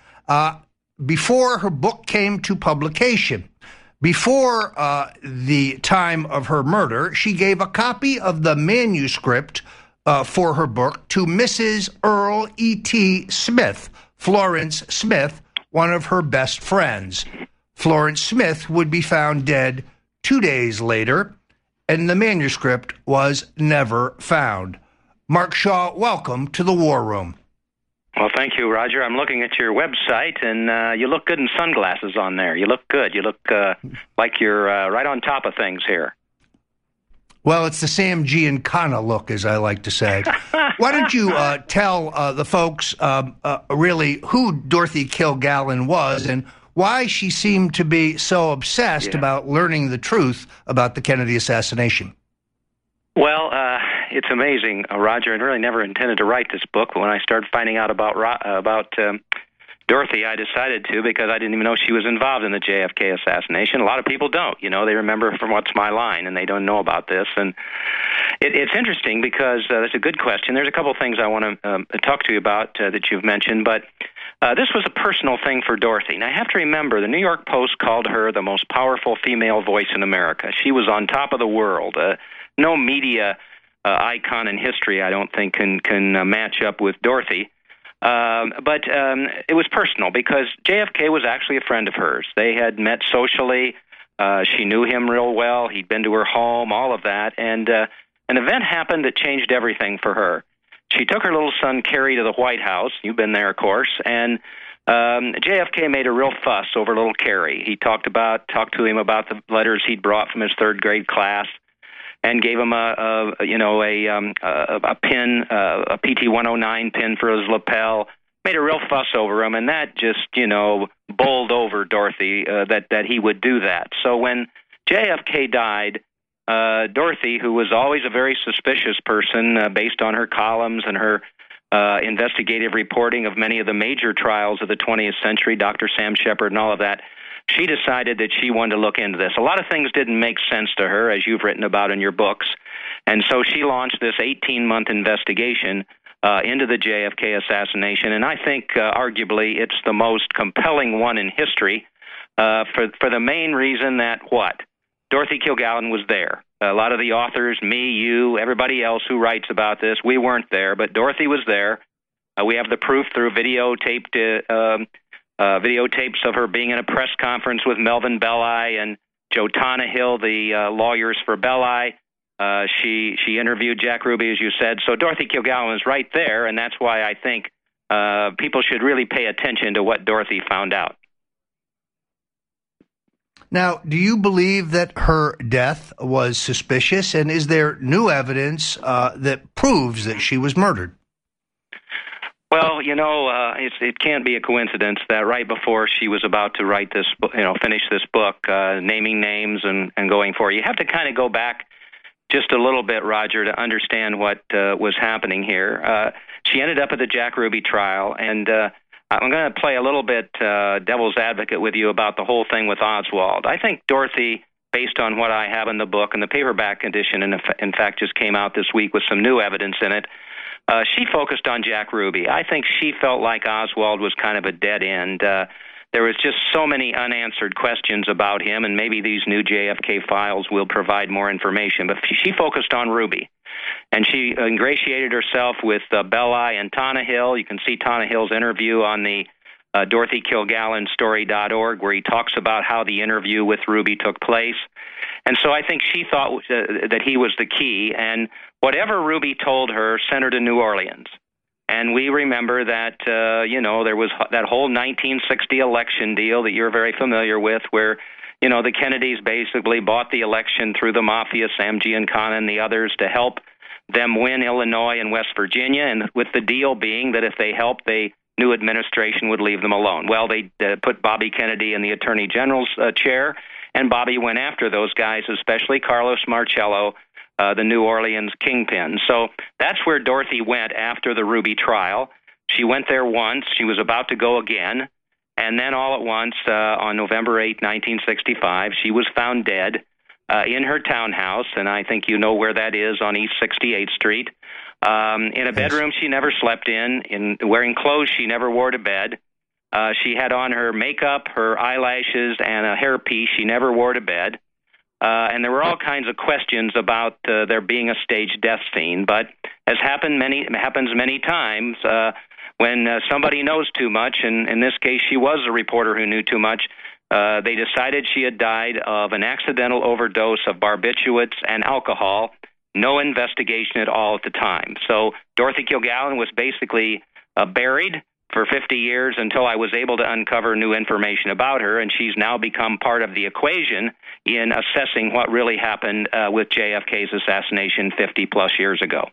before her book came to publication. Before the time of her murder, she gave a copy of the manuscript for her book to Mrs. Earl E.T. Smith, Florence Smith, one of her best friends. Florence Smith would be found dead 2 days later, and the manuscript was never found. Mark Shaw, welcome to the War Room. Well, thank you, Roger. I'm looking at your website, and you look good in sunglasses on there. You look good. You look like you're right on top of things here. Well, it's the Sam Giancana look, as I like to say. Why don't you tell the folks really who Dorothy Kilgallen was and why she seemed to be so obsessed about learning the truth about the Kennedy assassination? Well, it's amazing, Roger. I really never intended to write this book, but when I started finding out about Dorothy, I decided to, because I didn't even know she was involved in the JFK assassination. A lot of people don't. You know, they remember from What's My Line, and they don't know about this. And it's interesting because that's a good question. There's a couple things I want to talk to you about that you've mentioned, but this was a personal thing for Dorothy. Now, I have to remember, the New York Post called her the most powerful female voice in America. She was on top of the world. No media icon in history, I don't think, can match up with Dorothy. But it was personal because JFK was actually a friend of hers. They had met socially. She knew him real well. He'd been to her home, all of that. And an event happened that changed everything for her. She took her little son, Kerry, to the White House. You've been there, of course. And JFK made a real fuss over little Kerry. He talked to him about the letters he'd brought from his third grade class, and gave him a pin, a PT-109 pin for his lapel. Made a real fuss over him, and that just, bowled over Dorothy that he would do that. So when JFK died, Dorothy, who was always a very suspicious person based on her columns and her investigative reporting of many of the major trials of the 20th century, Dr. Sam Shepard and all of that, she decided that she wanted to look into this. A lot of things didn't make sense to her, as you've written about in your books, and so she launched this 18-month investigation into the JFK assassination, and I think arguably it's the most compelling one in history for the main reason that Dorothy Kilgallen was there. A lot of the authors, me, you, everybody else who writes about this, we weren't there, but Dorothy was there. We have the proof through videotapes of her being in a press conference with Melvin Belli and Joe Tanahill, the lawyers for Belli. She interviewed Jack Ruby, as you said. So Dorothy Kilgallen was right there, and that's why I think people should really pay attention to what Dorothy found out. Now, do you believe that her death was suspicious, and is there new evidence that proves that she was murdered? Well, it can't be a coincidence that right before she was about to write this, finish this book, naming names and going for it, you have to kind of go back just a little bit, Roger, to understand what was happening here. She ended up at the Jack Ruby trial, and I'm going to play a little bit devil's advocate with you about the whole thing with Oswald. I think Dorothy based on what I have in the book, and the paperback edition, and in fact just came out this week with some new evidence in it. She focused on Jack Ruby. I think she felt like Oswald was kind of a dead end. There was just so many unanswered questions about him, and maybe these new JFK files will provide more information. But she focused on Ruby, and she ingratiated herself with Belli and Tannehill. You can see Tannehill's interview on the DorothyKilgallenStory.org, where he talks about how the interview with Ruby took place. And so I think she thought that he was the key, and whatever Ruby told her centered in New Orleans. And we remember that, there was that whole 1960 election deal that you're very familiar with, where, the Kennedys basically bought the election through the mafia, Sam Giancana and the others, to help them win Illinois and West Virginia, and with the deal being that if they helped, the new administration would leave them alone. Well, they put Bobby Kennedy in the Attorney General's chair, and Bobby went after those guys, especially Carlos Marcello, the New Orleans kingpin. So that's where Dorothy went after the Ruby trial. She went there once. She was about to go again. And then all at once, on November 8, 1965, she was found dead in her townhouse, and I think you know where that is, on East 68th Street, in a bedroom she never slept in wearing clothes she never wore to bed. She had on her makeup, her eyelashes, and a hairpiece she never wore to bed. And there were all kinds of questions about there being a staged death scene. But as happens many times, when somebody knows too much, and in this case she was a reporter who knew too much, they decided she had died of an accidental overdose of barbiturates and alcohol. No investigation at all at the time. So Dorothy Kilgallen was basically buried for 50 years until I was able to uncover new information about her, and she's now become part of the equation in assessing what really happened with JFK's assassination 50-plus years ago.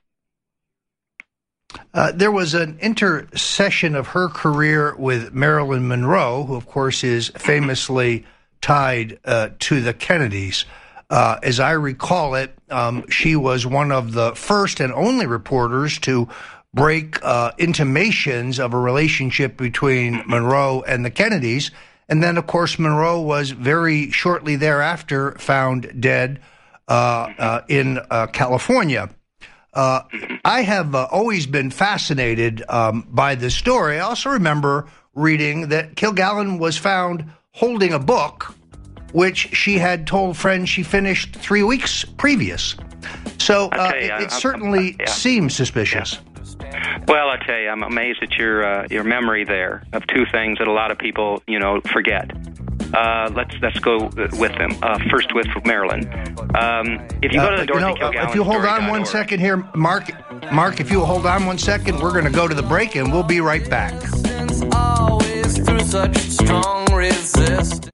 There was an intercession of her career with Marilyn Monroe, who, of course, is famously tied to the Kennedys. As I recall it, she was one of the first and only reporters to break intimations of a relationship between Monroe and the Kennedys. And then, of course, Monroe was very shortly thereafter found dead in California. I have always been fascinated by this story. I also remember reading that Kilgallen was found holding a book which she had told friends she finished 3 weeks previous. So it certainly seems suspicious. Yeah. Well, I tell you, I'm amazed at your memory there of two things that a lot of people, forget. Let's go with them. First with Marilyn. If you go to the Dorothy Kilgallen if you hold on 1 second here, Mark, if you hold on 1 second, we're going to go to the break and we'll be right back. Always through such strong resistance.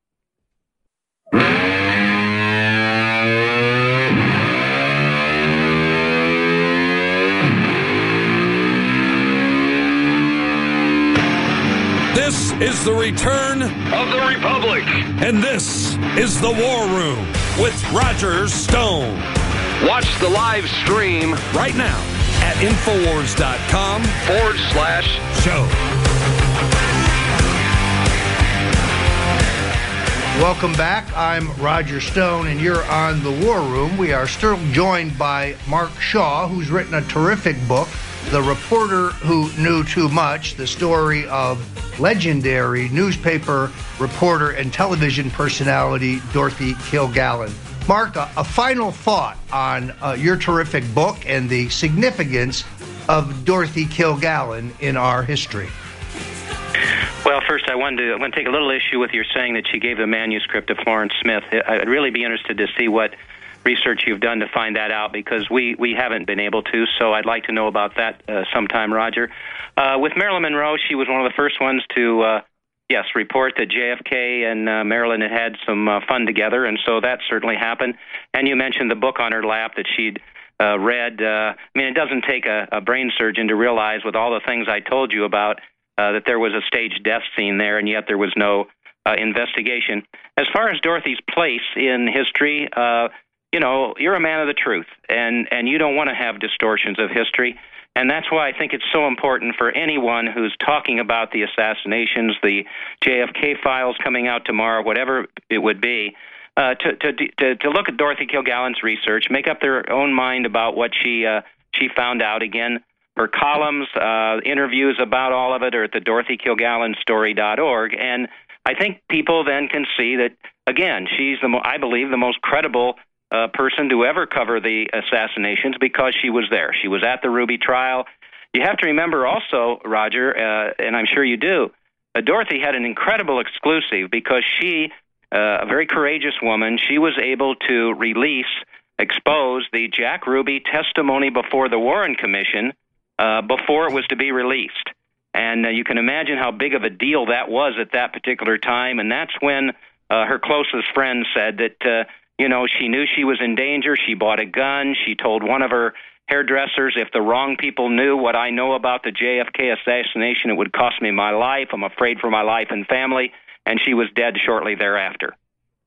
This is the return of the Republic. And this is the War Room with Roger Stone. Watch the live stream right now at Infowars.com/show. Welcome back. I'm Roger Stone, and you're on the War Room. We are still joined by Mark Shaw, who's written a terrific book, The Reporter Who Knew Too Much, the story of legendary newspaper reporter and television personality Dorothy Kilgallen. Mark, a final thought on your terrific book and the significance of Dorothy Kilgallen in our history. Well, first, I want to take a little issue with your saying that she gave the manuscript to Florence Smith. I'd really be interested to see what research you've done to find that out, because we haven't been able to, so I'd like to know about that sometime, Roger. With Marilyn Monroe, she was one of the first ones to, report that JFK and Marilyn had some fun together, and so that certainly happened. And you mentioned the book on her lap that she'd read. It doesn't take a brain surgeon to realize, with all the things I told you about, that there was a staged death scene there, and yet there was no investigation. As far as Dorothy's place in history, you're a man of the truth, and you don't want to have distortions of history. And that's why I think it's so important for anyone who's talking about the assassinations, the JFK files coming out tomorrow, whatever it would be, to look at Dorothy Kilgallen's research, make up their own mind about what she found out. Again, her columns, interviews about all of it are at the DorothyKilgallenStory.org, and I think people then can see that, again, she's I believe the most credible person to ever cover the assassinations because she was there. She was at the Ruby trial. You have to remember also, Roger, and I'm sure you do, Dorothy had an incredible exclusive because she, a very courageous woman, she was able to expose the Jack Ruby testimony before the Warren Commission before it was to be released. And you can imagine how big of a deal that was at that particular time. And that's when her closest friend said that, she knew she was in danger. She bought a gun. She told one of her hairdressers, if the wrong people knew what I know about the JFK assassination, it would cost me my life. I'm afraid for my life and family. And she was dead shortly thereafter.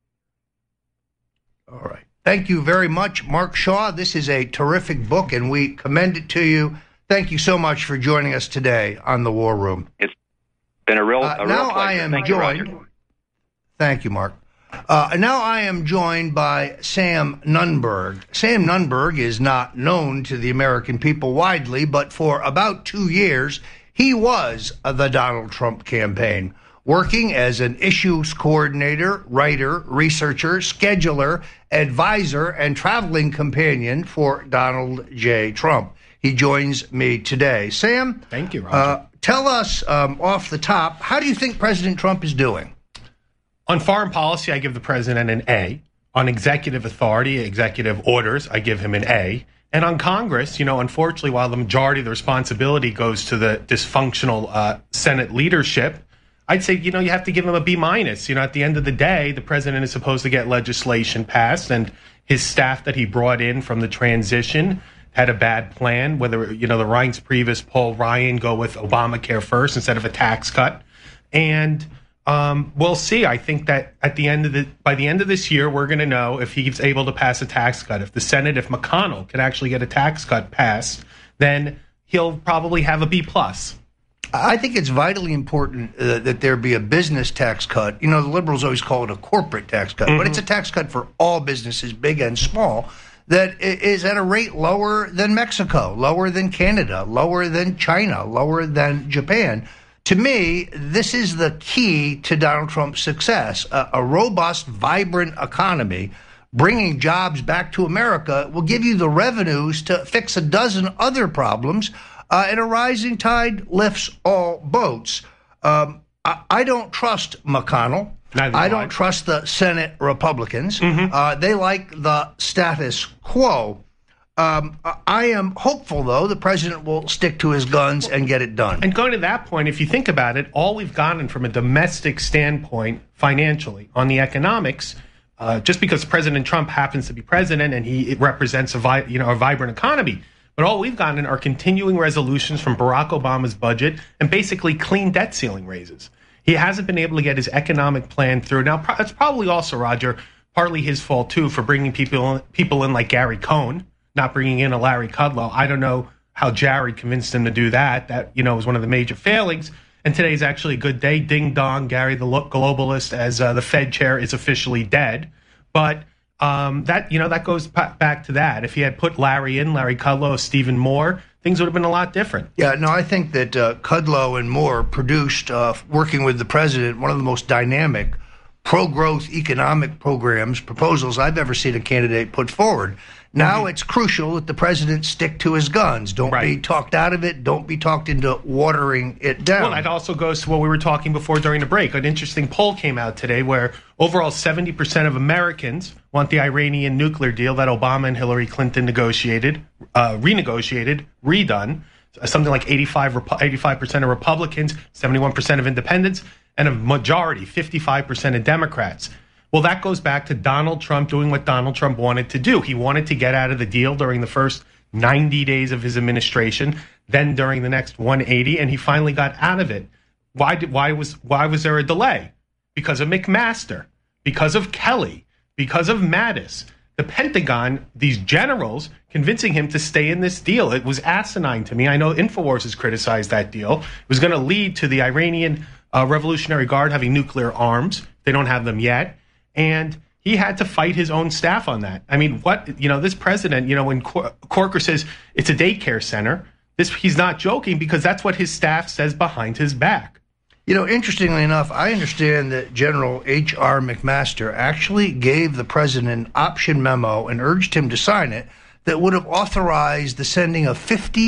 All right. Thank you very much, Mark Shaw. This is a terrific book, and we commend it to you. Thank you so much for joining us today on The War Room. It's been a real now pleasure. I am Thank joined. You, thank you, Mark. Now I am joined by Sam Nunberg. Sam Nunberg is not known to the American people widely, but for about 2 years, he was the Donald Trump campaign, working as an issues coordinator, writer, researcher, scheduler, advisor, and traveling companion for Donald J. Trump. He joins me today. Sam? Thank you, Roger. Tell us off the top, how do you think President Trump is doing? On foreign policy, I give the president an A. On executive authority, executive orders, I give him an A. And on Congress, unfortunately, while the majority of the responsibility goes to the dysfunctional Senate leadership, I'd say, you have to give him a B-. At the end of the day, the president is supposed to get legislation passed, and his staff that he brought in from the transition had a bad plan, whether, the Reince Priebus, Paul Ryan go with Obamacare first instead of a tax cut. And we'll see. I think that by the end of this year, we're going to know if he's able to pass a tax cut. If if McConnell can actually get a tax cut passed, then he'll probably have a B+. I think it's vitally important that there be a business tax cut. The liberals always call it a corporate tax cut, but it's a tax cut for all businesses, big and small, that is at a rate lower than Mexico, lower than Canada, lower than China, lower than Japan. To me, this is the key to Donald Trump's success. A robust, vibrant economy, bringing jobs back to America, will give you the revenues to fix a dozen other problems, and a rising tide lifts all boats. I don't trust McConnell. I don't trust the Senate Republicans. They like the status quo. I am hopeful, though, the president will stick to his guns and get it done. And going to that point, if you think about it, all we've gotten from a domestic standpoint financially on the economics, just because President Trump happens to be president and he represents a vibrant economy, but all we've gotten are continuing resolutions from Barack Obama's budget and basically clean debt ceiling raises. He hasn't been able to get his economic plan through. Now, it's probably also, Roger, partly his fault, too, for bringing people in like Gary Cohn, not bringing in a Larry Kudlow. I don't know how Jared convinced him to do that. That, was one of the major failings. And today's actually a good day. Ding dong, Gary the globalist, as the Fed chair is officially dead. But that goes back to that. If he had put Larry Kudlow, Stephen Moore, things would have been a lot different. Yeah, no, I think that Kudlow and Moore produced, working with the president, one of the most dynamic pro-growth economic proposals I've ever seen a candidate put forward. Now it's crucial that the president stick to his guns. Don't be talked out of it. Don't be talked into watering it down. Well, that also goes to what we were talking before during the break. An interesting poll came out today where overall 70% of Americans want the Iranian nuclear deal that Obama and Hillary Clinton renegotiated, redone. Something like 85% of Republicans, 71% of independents, and a majority, 55% of Democrats. Well, that goes back to Donald Trump doing what Donald Trump wanted to do. He wanted to get out of the deal during the first 90 days of his administration, then during the next 180, and he finally got out of it. Why was there a delay? Because of McMaster, because of Kelly, because of Mattis. The Pentagon, these generals, convincing him to stay in this deal. It was asinine to me. I know InfoWars has criticized that deal. It was going to lead to the Iranian Revolutionary Guard having nuclear arms. They don't have them yet. And he had to fight his own staff on that. I mean, this president, when Corker says it's a daycare center, he's not joking, because that's what his staff says behind his back. Interestingly enough, I understand that General H.R. McMaster actually gave the president an option memo and urged him to sign it that would have authorized the sending of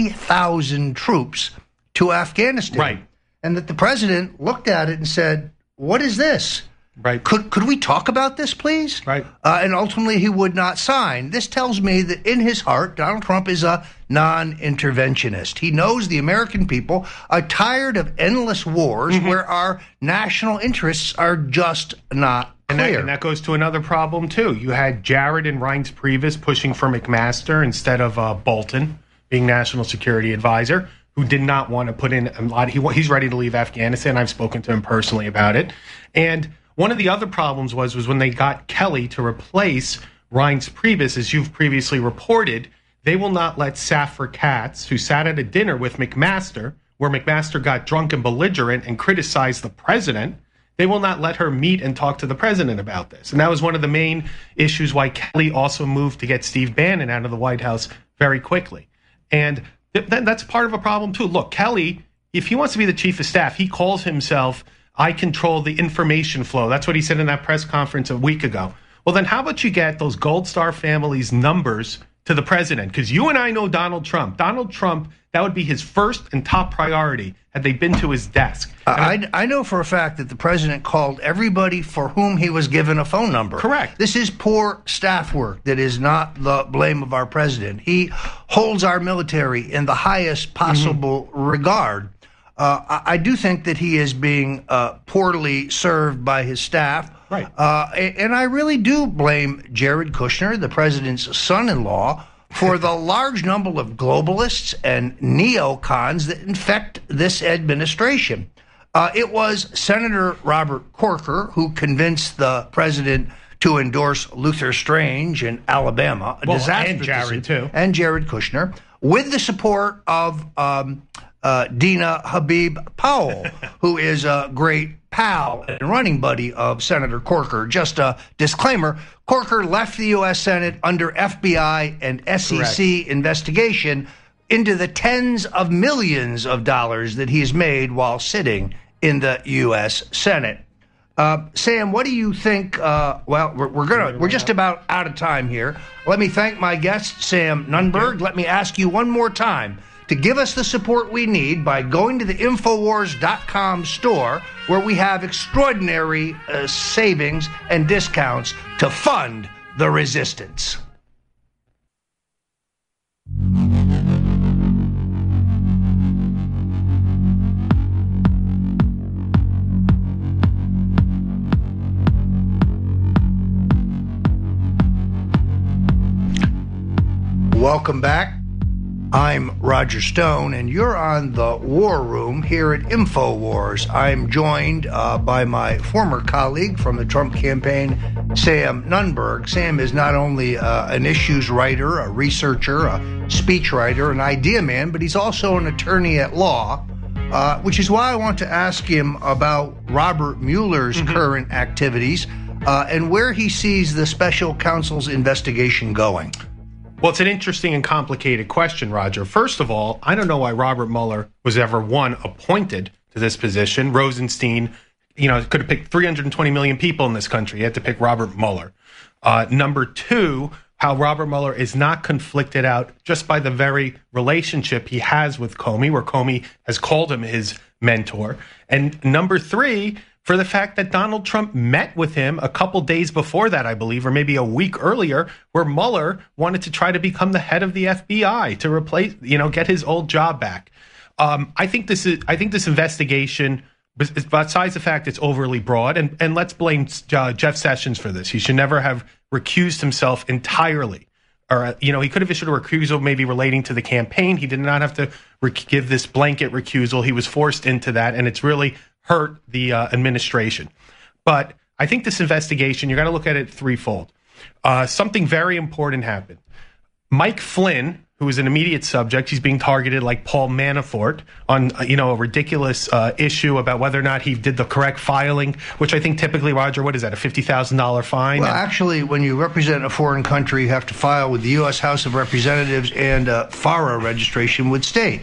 50,000 troops to Afghanistan. Right. And that the president looked at it and said, what is this? Right. Could we talk about this, please? Right. And ultimately, he would not sign. This tells me that in his heart, Donald Trump is a non-interventionist. He knows the American people are tired of endless wars where our national interests are just not clear. And that goes to another problem, too. You had Jared and Reince Priebus pushing for McMaster instead of Bolton being national security advisor, who did not want to put in a lot. He's ready to leave Afghanistan. I've spoken to him personally about it. And one of the other problems was when they got Kelly to replace Reince Priebus, as you've previously reported, they will not let Safra Katz, who sat at a dinner with McMaster, where McMaster got drunk and belligerent and criticized the president, they will not let her meet and talk to the president about this. And that was one of the main issues why Kelly also moved to get Steve Bannon out of the White House very quickly. And that's part of a problem, too. Look, Kelly, if he wants to be the chief of staff, he calls himself, I control the information flow. That's what he said in that press conference a week ago. Well, then how about you get those Gold Star family's numbers to the president? Because you and I know Donald Trump. Donald Trump, that would be his first and top priority had they been to his desk. I know for a fact that the president called everybody for whom he was given a phone number. Correct. This is poor staff work that is not the blame of our president. He holds our military in the highest possible regard. I do think that he is being poorly served by his staff. Right. And I really do blame Jared Kushner, the president's son-in-law, for the large number of globalists and neocons that infect this administration. It was Senator Robert Corker who convinced the president to endorse Luther Strange in Alabama, a disaster. And Jared, too. And Jared Kushner, with the support of Dina Habib Powell, who is a great pal and running buddy of Senator Corker. Just a disclaimer, Corker left the U.S. Senate under FBI and SEC investigation into the tens of millions of dollars that he's made while sitting in the U.S. Senate. Sam, what do you think? We're just about out of time here. Let me thank my guest, Sam Nunberg. Let me ask you one more time to give us the support we need by going to the Infowars.com store, where we have extraordinary savings and discounts to fund the resistance. Welcome back. I'm Roger Stone, and you're on the War Room here at InfoWars. I'm joined by my former colleague from the Trump campaign, Sam Nunberg. Sam is not only an issues writer, a researcher, a speechwriter, an idea man, but he's also an attorney at law, which is why I want to ask him about Robert Mueller's current activities and where he sees the special counsel's investigation going. Well, it's an interesting and complicated question, Roger. First of all, I don't know why Robert Mueller was ever, appointed to this position. Rosenstein, could have picked 320 million people in this country. He had to pick Robert Mueller. Number two, how Robert Mueller is not conflicted out just by the very relationship he has with Comey, where Comey has called him his mentor. And number three, for the fact that Donald Trump met with him a couple days before that, I believe, or maybe a week earlier, where Mueller wanted to try to become the head of the FBI to replace, get his old job back. I think this investigation, besides the fact it's overly broad, and let's blame Jeff Sessions for this. He should never have recused himself entirely. Or, he could have issued a recusal maybe relating to the campaign. He did not have to give this blanket recusal. He was forced into that, and it's really hurt the administration. But I think this investigation, you got to look at it threefold. Something very important happened. Mike Flynn, who is an immediate subject. He's being targeted like Paul Manafort on, a ridiculous issue about whether or not he did the correct filing, which I think typically, Roger, what is that, a $50,000 fine? Well, actually, when you represent a foreign country, you have to file with the U.S. House of Representatives and FARA registration with state.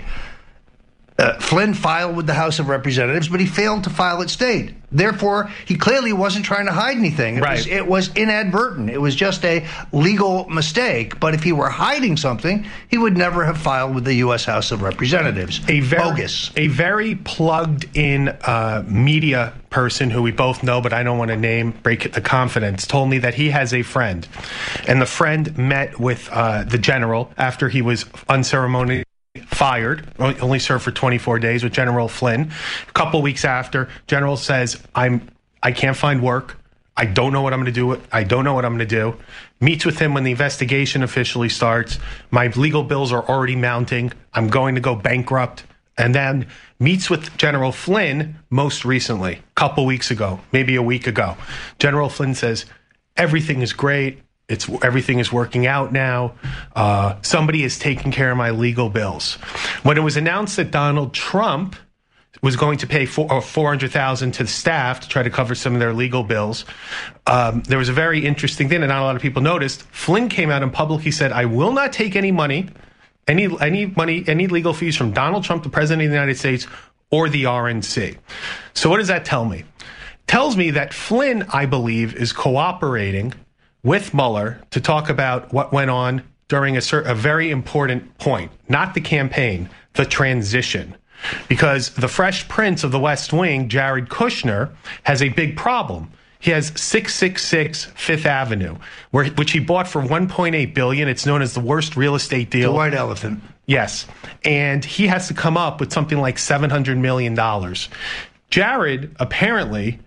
Flynn filed with the House of Representatives, but he failed to file at state. Therefore, he clearly wasn't trying to hide anything. It was inadvertent. It was just a legal mistake. But if he were hiding something, he would never have filed with the U.S. House of Representatives. Bogus. A very plugged-in media person who we both know, but I don't want to break the confidence, told me that he has a friend. And the friend met with the general after he was unceremonially fired, only served for 24 days with General Flynn. A couple weeks after, General says, I can't find work. I don't know what I'm going to do. Meets with him when the investigation officially starts. My legal bills are already mounting. I'm going to go bankrupt. And then meets with General Flynn most recently, a couple weeks ago, maybe a week ago. General Flynn says, everything is great. Everything is working out now. Somebody is taking care of my legal bills. When it was announced that Donald Trump was going to pay $400,000 to the staff to try to cover some of their legal bills, there was a very interesting thing that not a lot of people noticed. Flynn came out and publicly said, "I will not take any money, any legal fees from Donald Trump, the President of the United States, or the RNC." So what does that tell me? Tells me that Flynn, I believe, is cooperating with Mueller to talk about what went on during a very important point, not the campaign, the transition. Because the Fresh Prince of the West Wing, Jared Kushner, has a big problem. He has 666 Fifth Avenue, which he bought for $1.8 billion. It's known as the worst real estate deal. The white elephant. Yes. And he has to come up with something like $700 million. Jared apparently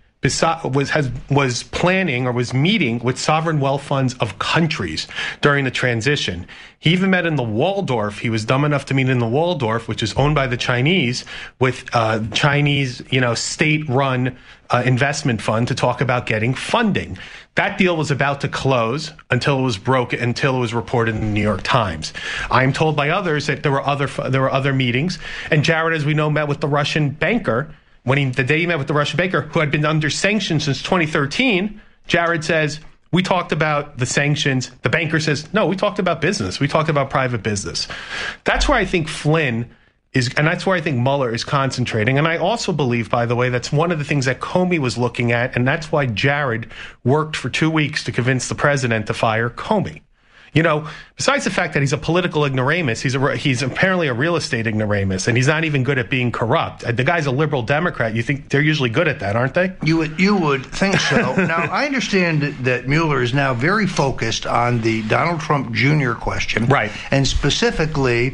was planning or was meeting with sovereign wealth funds of countries during the transition. He even met in the Waldorf. He was dumb enough to meet in the Waldorf, which is owned by the Chinese, with Chinese, state-run investment fund to talk about getting funding. That deal was about to close until it was reported in the New York Times. I'm told by others that there were other meetings, and Jared, as we know, met with the Russian banker. The day he met with the Russian banker, who had been under sanctions since 2013, Jared says, we talked about the sanctions. The banker says, no, we talked about business. We talked about private business. That's where I think Flynn is, and that's where I think Mueller is concentrating. And I also believe, by the way, that's one of the things that Comey was looking at, and that's why Jared worked for 2 weeks to convince the president to fire Comey. Besides the fact that he's a political ignoramus, he's apparently a real estate ignoramus, and he's not even good at being corrupt. The guy's a liberal Democrat. You think they're usually good at that, aren't they? You would think so. Now, I understand that Mueller is now very focused on the Donald Trump Jr. question. Right. And specifically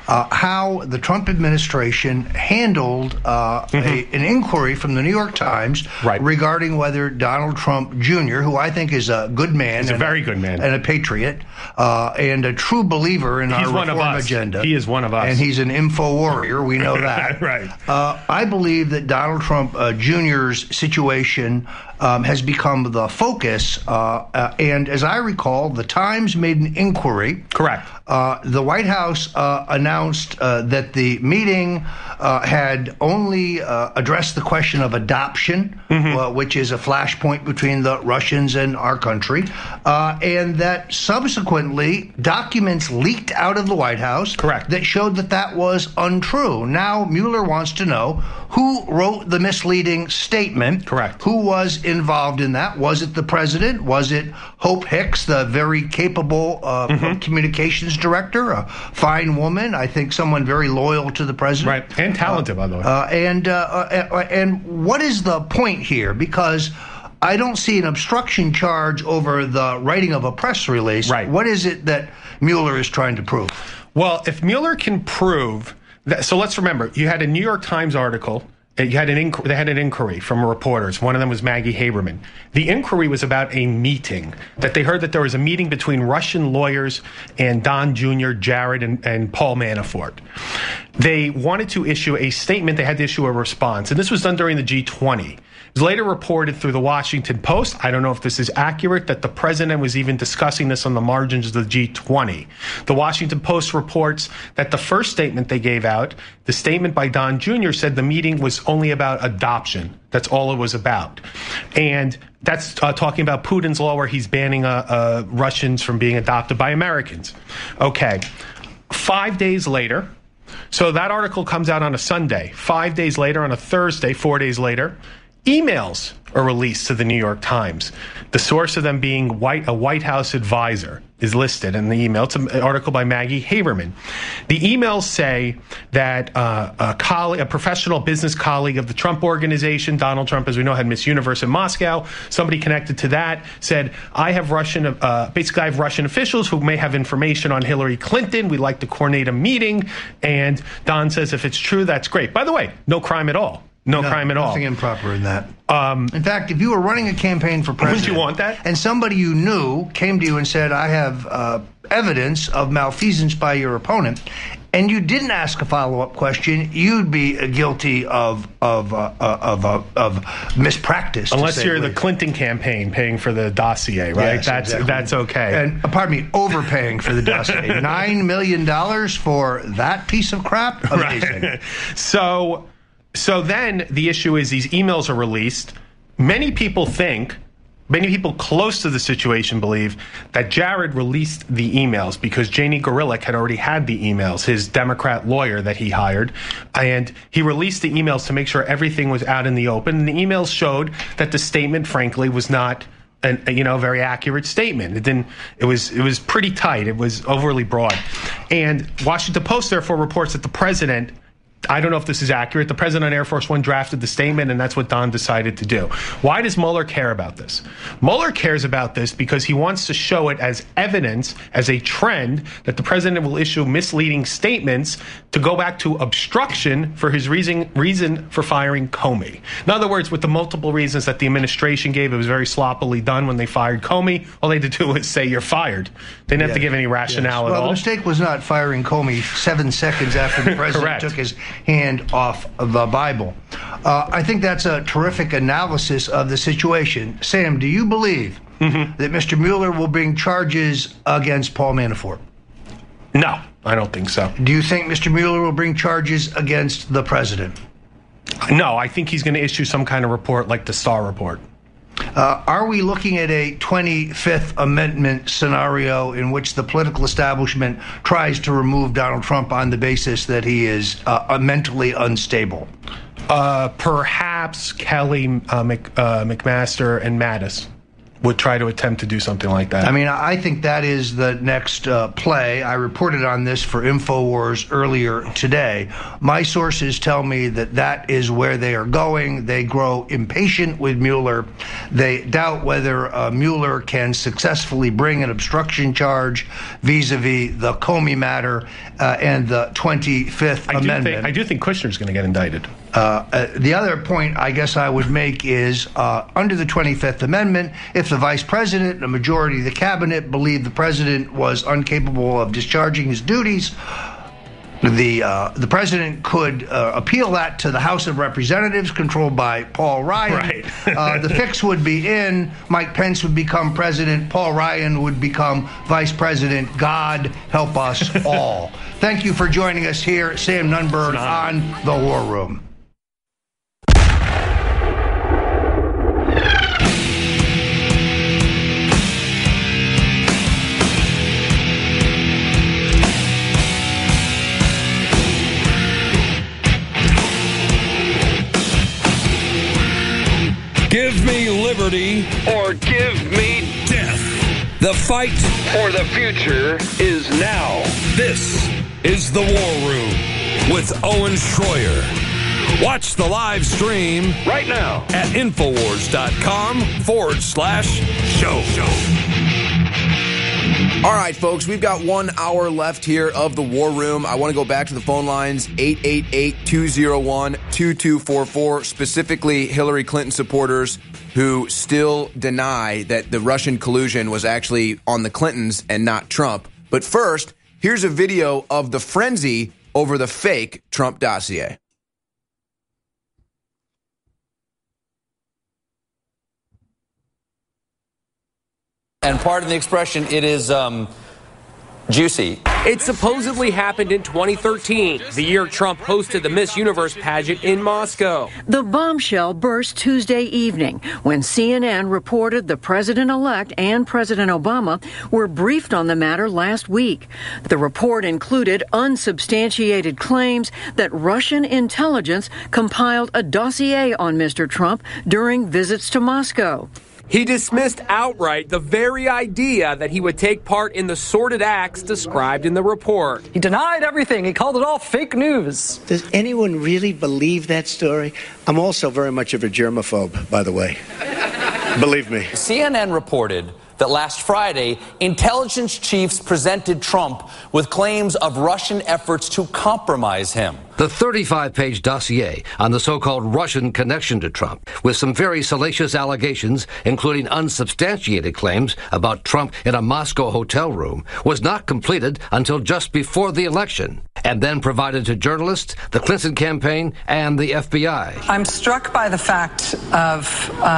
how the Trump administration handled an inquiry from the New York Times regarding whether Donald Trump Jr., who I think is a good man, he's a very good man, and a patriot, and a true believer in our reform agenda. He is one of us. And he's an info warrior. We know that. Right. I believe that Donald Trump Jr.'s situation has become the focus. And as I recall, the Times made an inquiry. Correct. The White House announced that the meeting had only addressed the question of adoption, which is a flashpoint between the Russians and our country, and that subsequently documents leaked out of the White House that showed that was untrue. Now Mueller wants to know who wrote the misleading statement. Correct. Who was involved in that? Was it the president? Was it Hope Hicks, the very capable communications director, a fine woman, I think someone very loyal to the president? Right, and talented, by the way. And what is the point here? Because I don't see an obstruction charge over the writing of a press release. Right. What is it that Mueller is trying to prove? Well, if Mueller can prove that, so let's remember, you had a New York Times article. They had an inquiry from reporters. One of them was Maggie Haberman. The inquiry was about a meeting, that they heard that there was a meeting between Russian lawyers and Don Jr., Jared, and Paul Manafort. they wanted to issue a statement. They had to issue a response. And this was done during the G20. It was later reported through the Washington Post, I don't know if this is accurate, that the president was even discussing this on the margins of the G20. The Washington Post reports that the first statement they gave out, the statement by Don Jr., said the meeting was only about adoption. That's all it was about. And that's talking about Putin's law where he's banning Russians from being adopted by Americans. Okay. 5 days later, so that article comes out on a Sunday. 5 days later, on a Thursday, 4 days later, emails are released to the New York Times. The source of them being a White House advisor is listed in the email. It's an article by Maggie Haberman. The emails say that a professional business colleague of the Trump organization, Donald Trump, as we know, had Miss Universe in Moscow. Somebody connected to that said, I have Russian officials who may have information on Hillary Clinton. We'd like to coordinate a meeting. And Don says, if it's true, that's great. By the way, no crime at all. No crime at all. Nothing improper in that. In fact, if you were running a campaign for president, wouldn't you want that? And somebody you knew came to you and said, I have evidence of malfeasance by your opponent, and you didn't ask a follow-up question, you'd be guilty of mispractice. Unless you're the Clinton campaign paying for the dossier, right? Yes, that's okay. And pardon me, overpaying for the dossier. $9 million for that piece of crap? Amazing. Right. So then the issue is these emails are released. Many people close to the situation believe that Jared released the emails because Janie Gorilich had already had the emails, his Democrat lawyer that he hired, and he released the emails to make sure everything was out in the open. And the emails showed that the statement, frankly, was not a very accurate statement. It was pretty tight. It was overly broad. And Washington Post therefore reports that the president, I don't know if this is accurate, the president on Air Force One drafted the statement, and that's what Don decided to do. Why does Mueller care about this? Mueller cares about this because he wants to show it as evidence, as a trend, that the president will issue misleading statements to go back to obstruction for his reason for firing Comey. In other words, with the multiple reasons that the administration gave, it was very sloppily done when they fired Comey. All they had to do was say, you're fired. They didn't have to give any rationale at all. Well, the mistake was not firing Comey 7 seconds after the president took his hand off the Bible. I think that's a terrific analysis of the situation. Sam, do you believe that Mr. Mueller will bring charges against Paul Manafort? No, I don't think so. Do you think Mr. Mueller will bring charges against the president? No, I think he's going to issue some kind of report like the Starr report. Are we looking at a 25th Amendment scenario in which the political establishment tries to remove Donald Trump on the basis that he is mentally unstable? Perhaps Kelly, McMaster, and Mattis would try to attempt to do something like that. I mean, I think that is the next play. I reported on this for InfoWars earlier today. My sources tell me that that is where they are going. They grow impatient with Mueller. They doubt whether Mueller can successfully bring an obstruction charge vis-a-vis the Comey matter and the 25th Amendment. I do think Kushner's going to get indicted. The other point I guess I would make is under the 25th Amendment, if the vice president and a majority of the cabinet believe the president was incapable of discharging his duties, the president could appeal that to the House of Representatives, controlled by Paul Ryan. Right. The fix would be in. Mike Pence would become president. Paul Ryan would become vice president. God help us all. Thank you for joining us here, Sam Nunberg, on The War Room. Give me liberty or give me death. The fight for the future is now. This is The War Room with Owen Schroyer. Watch the live stream right now at Infowars.com/show. All right, folks, we've got 1 hour left here of The War Room. I want to go back to the phone lines, 888-201-2244, specifically Hillary Clinton supporters who still deny that the Russian collusion was actually on the Clintons and not Trump. But first, here's a video of the frenzy over the fake Trump dossier. And pardon the expression, it is juicy. It supposedly happened in 2013, the year Trump hosted the Miss Universe pageant in Moscow. The bombshell burst Tuesday evening when CNN reported the president-elect and President Obama were briefed on the matter last week. The report included unsubstantiated claims that Russian intelligence compiled a dossier on Mr. Trump during visits to Moscow. He dismissed outright the very idea that he would take part in the sordid acts described in the report. He denied everything. He called it all fake news. Does anyone really believe that story? I'm also very much of a germaphobe, by the way. Believe me. CNN reported that last Friday, intelligence chiefs presented Trump with claims of Russian efforts to compromise him. The 35-page dossier on the so-called Russian connection to Trump, with some very salacious allegations, including unsubstantiated claims about Trump in a Moscow hotel room, was not completed until just before the election, and then provided to journalists, the Clinton campaign, and the FBI. I'm struck by the fact of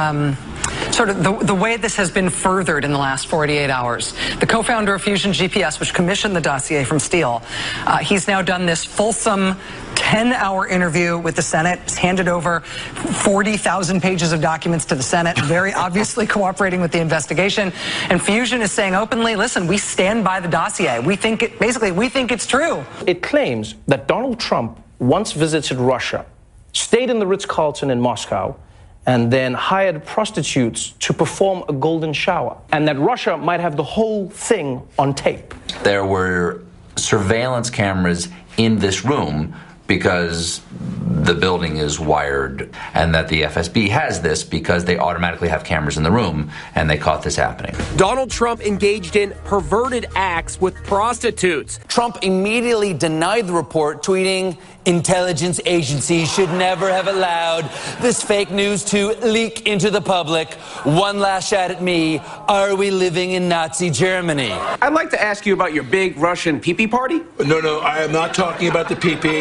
sort of the way this has been furthered in the last 48 hours. The co-founder of Fusion GPS, which commissioned the dossier from Steele, he's now done this fulsome 10-hour interview with the Senate. He's handed over 40,000 pages of documents to the Senate, very obviously cooperating with the investigation. And Fusion is saying openly, listen, we stand by the dossier. We think it's true. It claims that Donald Trump once visited Russia, stayed in the Ritz-Carlton in Moscow, and then hired prostitutes to perform a golden shower, and that Russia might have the whole thing on tape. There were surveillance cameras in this room because the building is wired, and that the FSB has this because they automatically have cameras in the room, and they caught this happening. Donald Trump engaged in perverted acts with prostitutes. Trump immediately denied the report, tweeting, "Intelligence agencies should never have allowed this fake news to leak into the public. One last shot at me. Are we living in Nazi Germany?" I'd like to ask you about your big Russian pee-pee party. No, I am not talking about the pee-pee.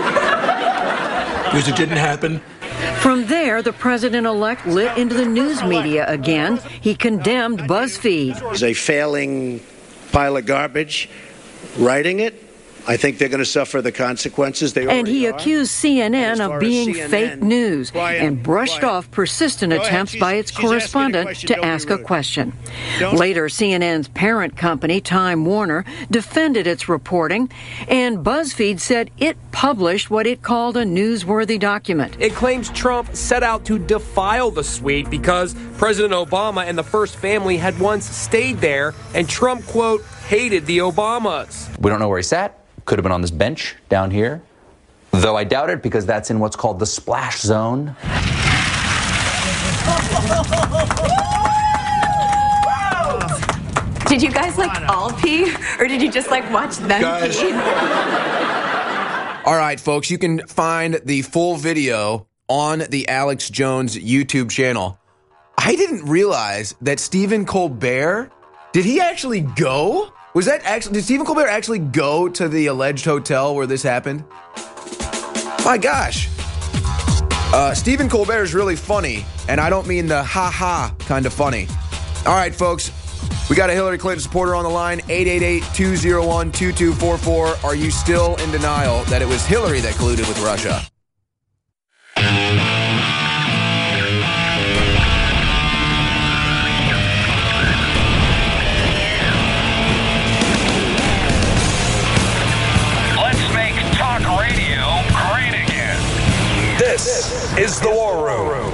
Because it didn't happen. From there, the president-elect lit into the news media again. He condemned BuzzFeed. It's a failing pile of garbage. Writing it, I think they're going to suffer the consequences. And he accused CNN of being fake news and brushed off persistent attempts by its correspondent to ask a question. Later, CNN's parent company, Time Warner, defended its reporting, and BuzzFeed said it published what it called a newsworthy document. It claims Trump set out to defile the suite because President Obama and the first family had once stayed there, and Trump, quote, hated the Obamas. We don't know where he sat. Could have been on this bench down here, though I doubt it because that's in what's called the splash zone. Did you guys all pee, or did you just watch them pee? All right, folks, you can find the full video on the Alex Jones YouTube channel. I didn't realize that Stephen Colbert, did he actually go? Did Stephen Colbert actually go to the alleged hotel where this happened? My gosh. Stephen Colbert is really funny, and I don't mean the ha-ha kind of funny. All right, folks, we got a Hillary Clinton supporter on the line, 888-201-2244. Are you still in denial that it was Hillary that colluded with Russia? This is the War Room.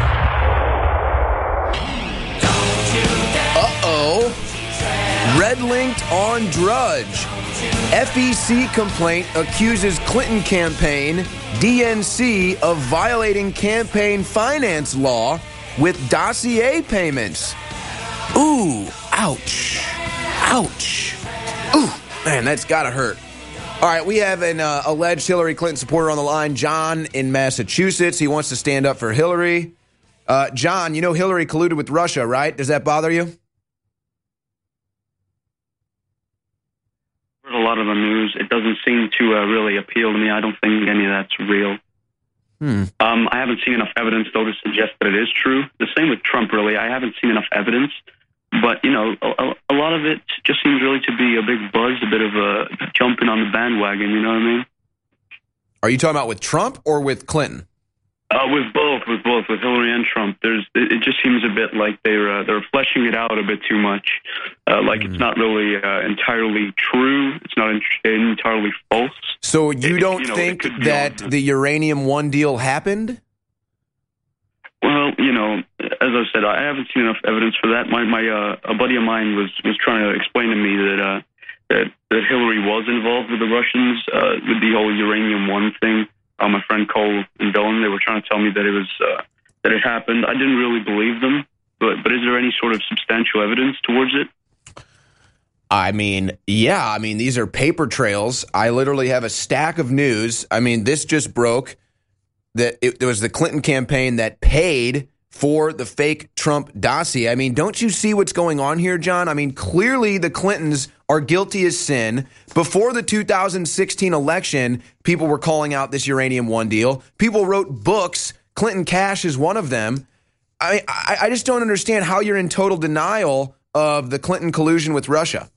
Uh-oh. Red-linked on Drudge. FEC complaint accuses Clinton campaign, DNC, of violating campaign finance law with dossier payments. Ooh, ouch. Ouch. Ooh, man, that's gotta hurt. All right, we have an alleged Hillary Clinton supporter on the line, John in Massachusetts. He wants to stand up for Hillary. John, you know Hillary colluded with Russia, right? Does that bother you? Heard a lot of the news it doesn't seem to really appeal to me. I don't think any of that's real. I haven't seen enough evidence, though, to suggest that it is true. The same with Trump, really. I haven't seen enough evidence. But, you know, a lot of it just seems really to be a big buzz, a bit of a jumping on the bandwagon, you know what I mean? Are you talking about with Trump or with Clinton? With both, with Hillary and Trump. It just seems a bit like they're fleshing it out a bit too much. Like it's not really entirely true. It's not entirely false. So you don't think that the Uranium One deal happened? Well, you know, as I said, I haven't seen enough evidence for that. A buddy of mine was trying to explain to me that Hillary was involved with the Russians with the whole Uranium One thing. My friend Cole and Dylan, they were trying to tell me that it was that it happened. I didn't really believe them, but is there any sort of substantial evidence towards it? I mean, yeah. I mean, these are paper trails. I literally have a stack of news. I mean, this just broke that it was the Clinton campaign that paid for the fake Trump dossier. I mean, don't you see what's going on here, John? I mean, clearly the Clintons are guilty as sin. Before the 2016 election, people were calling out this Uranium One deal. People wrote books. Clinton Cash is one of them. I just don't understand how you're in total denial of the Clinton collusion with Russia.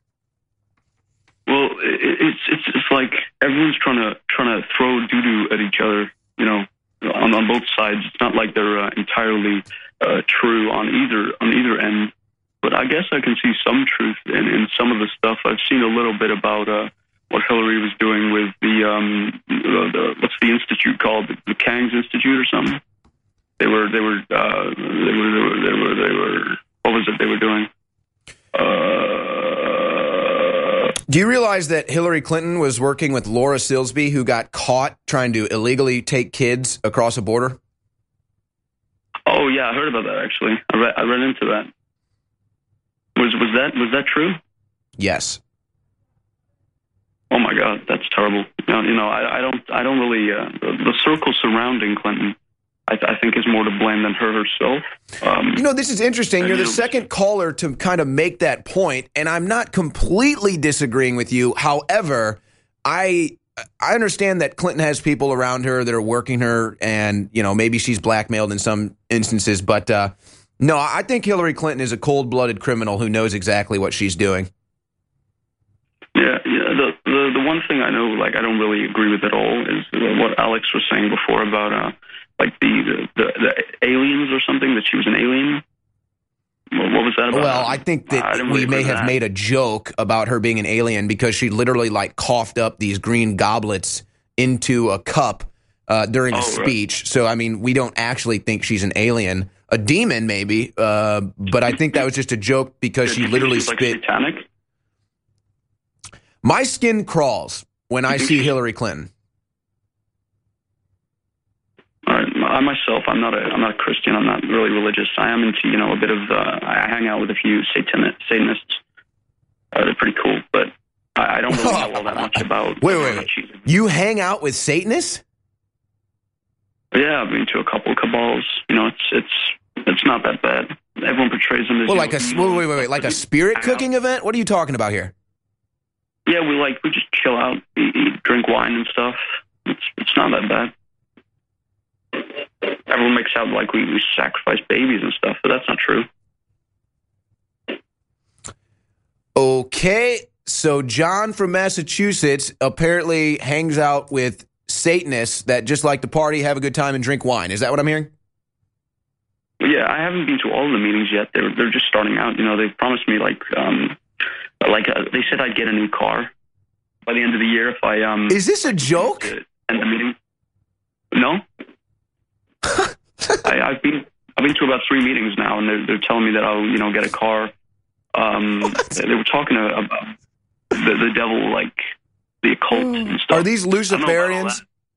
Well, it's like everyone's trying to throw doo-doo at each other, you know, on both sides. It's not like they're entirely true on either end. But I guess I can see some truth in some of the stuff. I've seen a little bit about what Hillary was doing with the what's the institute called? The Kangs Institute or something. They were what was it they were doing? Do you realize that Hillary Clinton was working with Laura Silsby, who got caught trying to illegally take kids across a border? Oh yeah, I heard about that actually. I read into that. Was that true? Yes. Oh my God, that's terrible. You know, I don't really the circle surrounding Clinton, I think, is more to blame than her herself. You know, this is interesting. You're the second caller to kind of make that point, and I'm not completely disagreeing with you. However, I understand that Clinton has people around her that are working her, and, you know, maybe she's blackmailed in some instances. But no, I think Hillary Clinton is a cold-blooded criminal who knows exactly what she's doing. Yeah. The one thing I know, like, I don't really agree with at all is what Alex was saying before about like the aliens or something, that she was an alien. What was that about? Well, I think that we may have made a joke about her being an alien because she literally like coughed up these green goblets into a cup during a speech. Right. So, I mean, we don't actually think she's an alien. A demon, maybe, but I think that was just a joke because she literally spit. Like satanic? My skin crawls when I see Hillary Clinton. All right, I myself, I'm not a Christian. I'm not really religious. I am into, you know, a bit of. I hang out with a few Satanists. They're pretty cool, but I don't really know all that much about. Wait. You hang out with Satanists? Yeah, I've been to a couple of cabals. You know, it's not that bad. Everyone portrays them as. Well, like wait, like a spirit cooking event? What are you talking about here? Yeah, we just chill out, eat, drink wine and stuff. It's not that bad. Everyone makes out like we sacrifice babies and stuff, but that's not true. Okay, so John from Massachusetts apparently hangs out with Satanists that just like to party, have a good time, and drink wine. Is that what I'm hearing? Yeah, I haven't been to all of the meetings yet. They're just starting out. You know, they promised me they said I'd get a new car by the end of the year if I Is this a joke? End the meeting? No. I've been to about 3 meetings now, and they're telling me that I'll, you know, get a car. They were talking about the devil, like the occult and stuff. Are these Luciferians?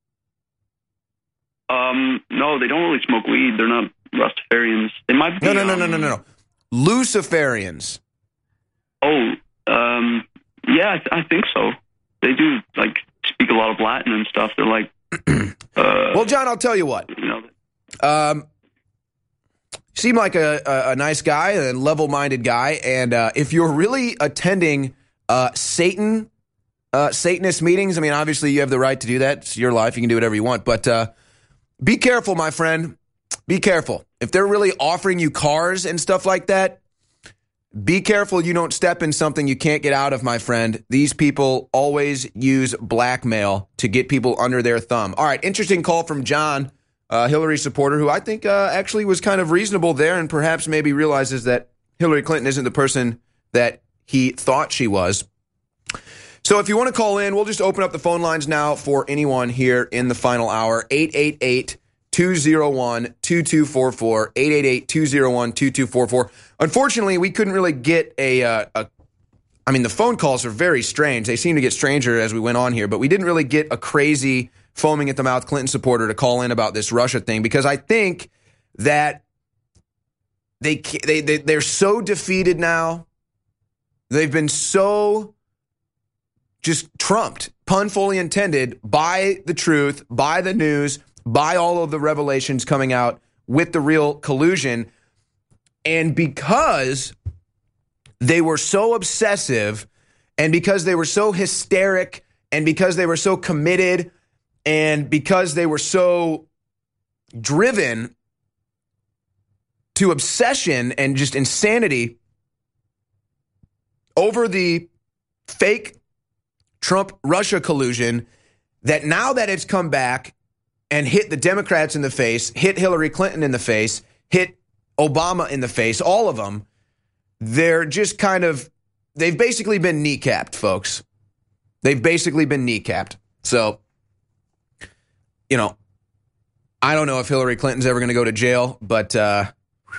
No, they don't really smoke weed. They're not Rastafarians. They might be. No. Luciferians. Oh, yeah, I think so. They do, like, speak a lot of Latin and stuff. They're like. Well, John, I'll tell you what. You know. Seem like a nice guy and level-minded guy, and if you're really attending Satan Satanist meetings. I mean, obviously you have the right to do that. It's your life. You can do whatever you want. But be careful, my friend. Be careful. If they're really offering you cars and stuff like that, be careful you don't step in something you can't get out of, my friend. These people always use blackmail to get people under their thumb. All right, interesting call from John, Hillary supporter, who I think actually was kind of reasonable there and perhaps maybe realizes that Hillary Clinton isn't the person that he thought she was. So if you want to call in, we'll just open up the phone lines now for anyone here in the final hour. 888-201-2244, 888-201-2244. Unfortunately, we couldn't really get I mean, the phone calls are very strange. They seem to get stranger as we went on here, but we didn't really get a crazy foaming at the mouth Clinton supporter to call in about this Russia thing, because I think that they're so defeated now. They've been so just trumped, pun fully intended, by the truth, by the news, by all of the revelations coming out with the real collusion. And because they were so obsessive, and because they were so hysteric, and because they were so committed, and because they were so driven to obsession and just insanity over the fake Trump-Russia collusion, that now that it's come back and hit the Democrats in the face, hit Hillary Clinton in the face, hit Obama in the face, all of them, they've basically been kneecapped, folks. They've basically been kneecapped. So, you know, I don't know if Hillary Clinton's ever going to go to jail, but if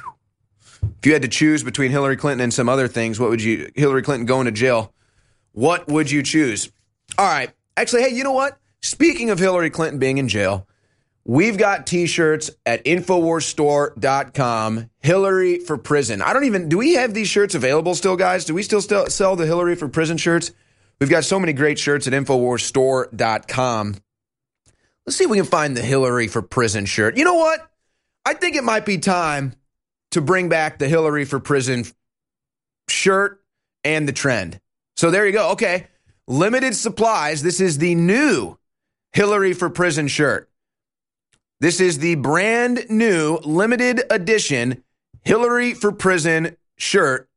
you had to choose between Hillary Clinton and some other things, Hillary Clinton going to jail, what would you choose? All right. Actually, hey, you know what? Speaking of Hillary Clinton being in jail, we've got T-shirts at InfoWarsStore.com. Hillary for prison. Do we have these shirts available still, guys? Do we still sell the Hillary for prison shirts? We've got so many great shirts at InfoWarsStore.com. Let's see if we can find the Hillary for prison shirt. You know what? I think it might be time to bring back the Hillary for prison shirt and the trend. So there you go. Okay. Limited supplies. This is the new Hillary for prison shirt. This is the brand new limited edition Hillary for prison shirt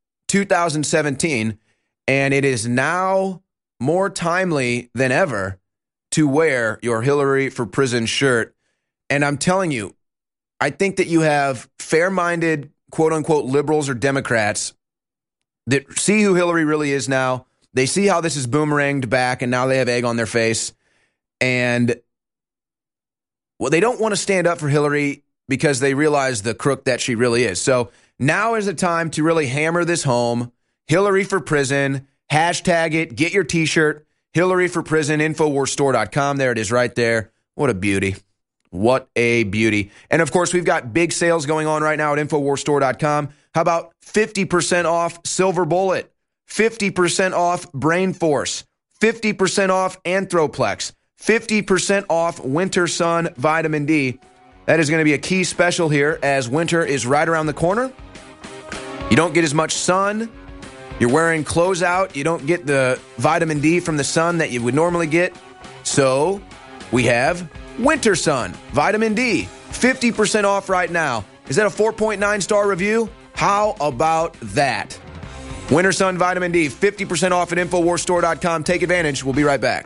2017. And it is now more timely than ever to wear your Hillary for prison shirt. And I'm telling you, I think that you have fair-minded, quote-unquote, liberals or Democrats that see who Hillary really is now. They see how this is boomeranged back, and now they have egg on their face. And, well, they don't want to stand up for Hillary because they realize the crook that she really is. So now is the time to really hammer this home. Hillary for prison. Hashtag it. Get your T-shirt. Hillary for prison. InfoWarsStore.com. There it is right there. What a beauty. What a beauty. And, of course, we've got big sales going on right now at InfoWarsStore.com. How about 50% off Silver Bullet? 50% off Brain Force, 50% off Anthroplex, 50% off Winter Sun Vitamin D. That is going to be a key special here as winter is right around the corner. You don't get as much sun. You're wearing clothes out. You don't get the vitamin D from the sun that you would normally get. So we have Winter Sun Vitamin D, 50% off right now. Is that a 4.9 star review? How about that? Winter Sun Vitamin D, 50% off at InfoWarsStore.com. Take advantage. We'll be right back.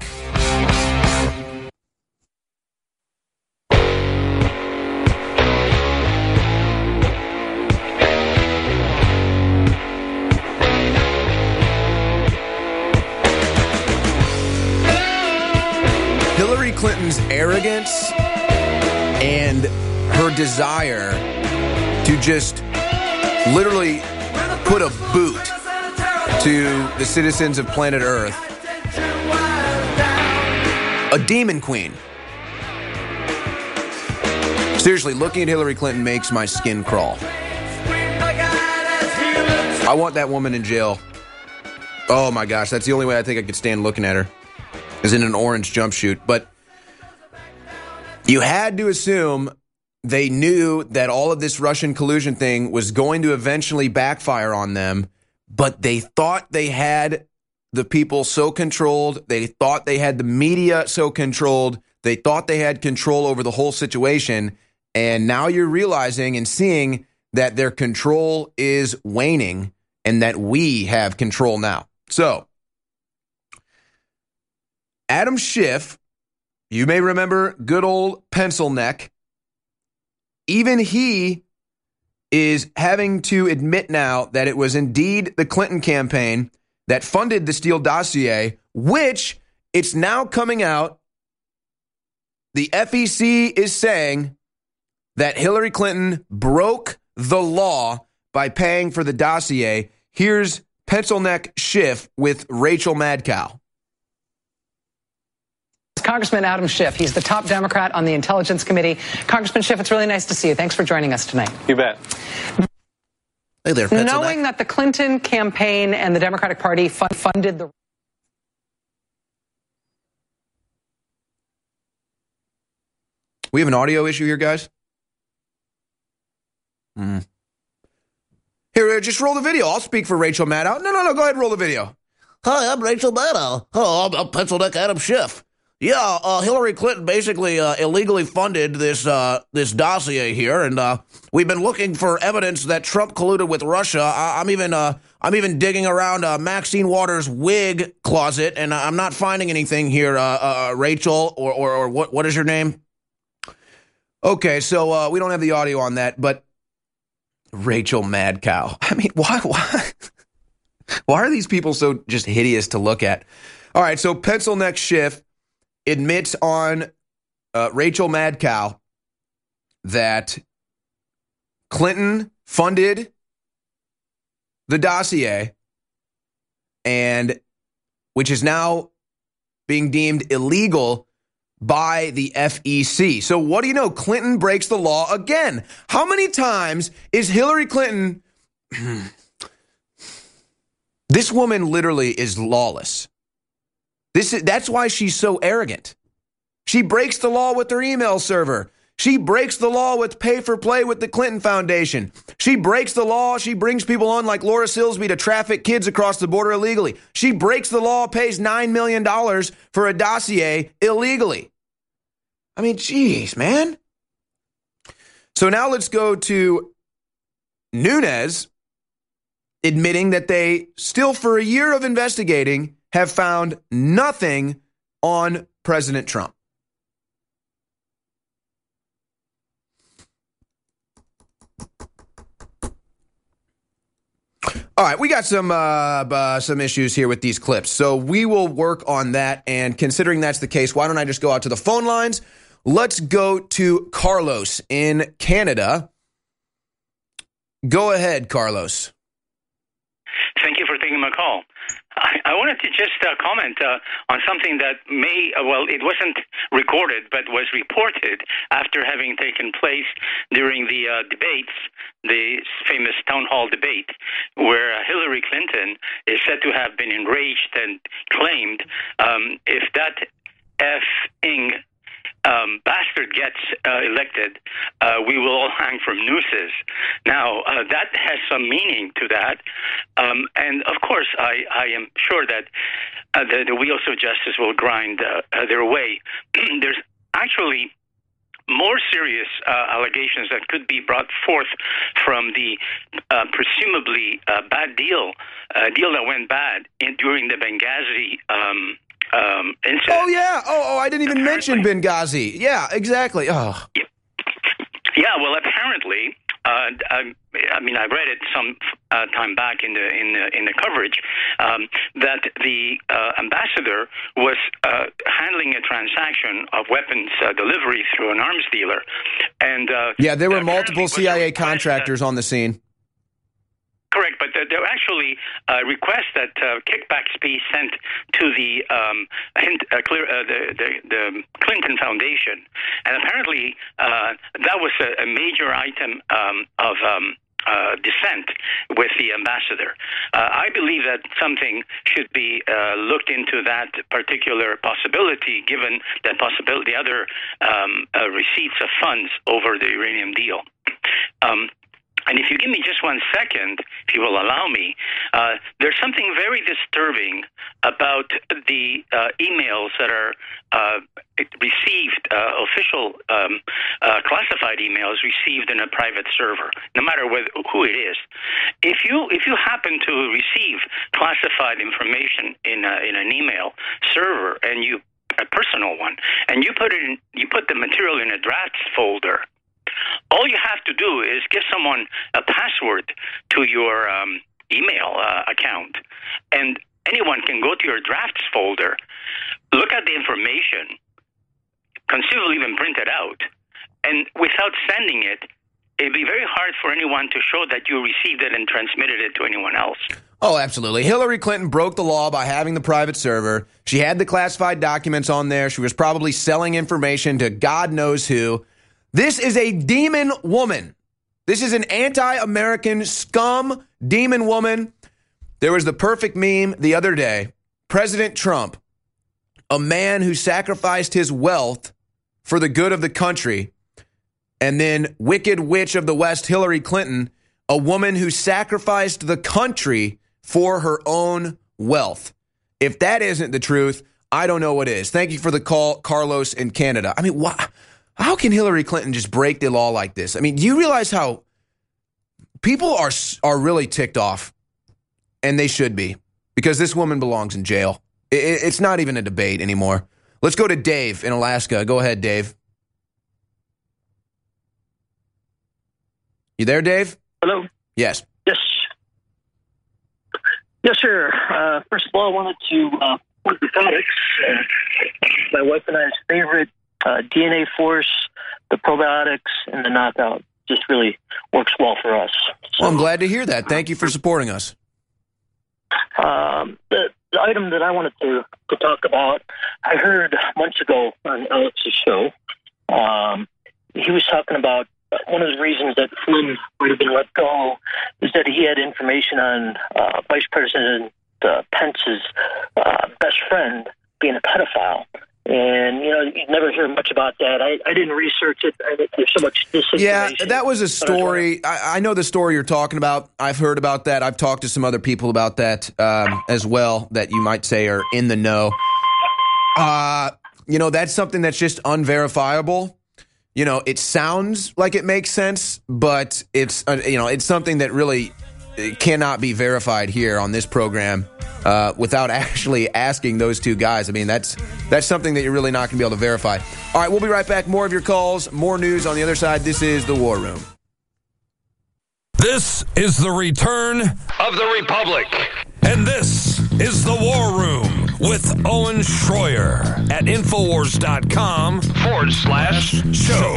Hillary Clinton's arrogance and her desire to just literally put a boot to the citizens of planet Earth. A demon queen. Seriously, looking at Hillary Clinton makes my skin crawl. I want that woman in jail. Oh my gosh, that's the only way I think I could stand looking at her, is in an orange jumpsuit. But you had to assume they knew that all of this Russian collusion thing was going to eventually backfire on them, but they thought they had the people so controlled. They thought they had the media so controlled. They thought they had control over the whole situation. And now you're realizing and seeing that their control is waning and that we have control now. So, Adam Schiff, you may remember good old pencil neck. Even he is having to admit now that it was indeed the Clinton campaign that funded the Steele dossier, which it's now coming out. The FEC is saying that Hillary Clinton broke the law by paying for the dossier. Here's pencil neck Schiff with Rachel Madcow. Congressman Adam Schiff. He's the top Democrat on the Intelligence Committee. Congressman Schiff, it's really nice to see you. Thanks for joining us tonight. You bet. Hey there, knowing that the Clinton campaign and the Democratic Party funded the... We have an audio issue here, guys. Here, just roll the video. I'll speak for Rachel Maddow. No, go ahead and roll the video. Hi, I'm Rachel Maddow. Oh, I'm pencil neck Adam Schiff. Yeah, Hillary Clinton basically illegally funded this dossier here, and we've been looking for evidence that Trump colluded with Russia. I'm even digging around Maxine Waters' wig closet, and I'm not finding anything here, Rachel, or what is your name? Okay, so we don't have the audio on that, but Rachel Madcow. I mean, why are these people so just hideous to look at? All right, so pencil neck Schiff admits on Rachel Madcow that Clinton funded the dossier, and which is now being deemed illegal by the FEC. So what do you know? Clinton breaks the law again. How many times is Hillary Clinton... This woman literally is lawless. That's why she's so arrogant. She breaks the law with her email server. She breaks the law with pay for play with the Clinton Foundation. She breaks the law. She brings people on like Laura Silsby to traffic kids across the border illegally. She breaks the law, pays $9 million for a dossier illegally. I mean, geez, man. So now let's go to Nunes admitting that they still, for a year of investigating, have found nothing on President Trump. All right, we got some issues here with these clips, so we will work on that. And considering that's the case, why don't I just go out to the phone lines? Let's go to Carlos in Canada. Go ahead, Carlos. Thank you for taking my call. I wanted to just comment on something that it wasn't recorded, but was reported after having taken place during the debates, the famous town hall debate, where Hillary Clinton is said to have been enraged and claimed, if that effing bastard gets elected, we will all hang from nooses. Now, that has some meaning to that. And, of course, I am sure that the wheels of justice will grind their way. There's actually more serious allegations that could be brought forth from the presumably bad deal that went bad during the Benghazi incident. Oh, yeah. Oh, I didn't even mention Benghazi. Yeah, exactly. Oh. Yeah, well, apparently, I read it some time back in the coverage that the ambassador was handling a transaction of weapons delivery through an arms dealer, and there were multiple CIA contractors on the scene. Correct, but there were actually requests that kickbacks be sent to the Clinton Foundation, and apparently that was a major item of dissent with the ambassador. I believe that something should be looked into that particular possibility, given that possibility, the other receipts of funds over the uranium deal. And if you give me just 1 second, if you will allow me, there's something very disturbing about the emails that are received, official classified emails received in a private server, no matter who it is. If you happen to receive classified information in an email server, and a personal one, and you put the material in a drafts folder, all you have to do is give someone a password to your email account, and anyone can go to your drafts folder, look at the information, conceivably even print it out, and without sending it, it'd be very hard for anyone to show that you received it and transmitted it to anyone else. Oh, absolutely. Hillary Clinton broke the law by having the private server. She had the classified documents on there. She was probably selling information to God knows who. This is a demon woman. This is an anti-American scum demon woman. There was the perfect meme the other day. President Trump, a man who sacrificed his wealth for the good of the country. And then Wicked Witch of the West, Hillary Clinton, a woman who sacrificed the country for her own wealth. If that isn't the truth, I don't know what is. Thank you for the call, Carlos in Canada. I mean, how can Hillary Clinton just break the law like this? I mean, do you realize how people are really ticked off? And they should be, because this woman belongs in jail. It's not even a debate anymore. Let's go to Dave in Alaska. Go ahead, Dave. You there, Dave? Hello? Yes. Yes. Yes, sir. First of all, I wanted to point the products. My wife and I's favorite DNA Force, the probiotics, and the Knockout just really works well for us. Well, I'm glad to hear that. Thank you for supporting us. The item that I wanted to talk about, I heard months ago on Alex's show. He was talking about one of the reasons that Flynn might have been let go is that he had information on Vice President Pence's best friend being a pedophile. And, you know, you never hear much about that. I didn't research it. There's so much disinformation. Yeah, that was a story. I know the story you're talking about. I've heard about that. I've talked to some other people about that as well that you might say are in the know. You know, that's something that's just unverifiable. You know, it sounds like it makes sense, but it's, you know, it's something that really cannot be verified here on this program without actually asking those two guys. I mean, that's something that you're really not going to be able to verify. All right, we'll be right back. More of your calls, more news on the other side. This is The War Room. This is the return of the Republic. And this is The War Room with Owen Schroyer at Infowars.com/show.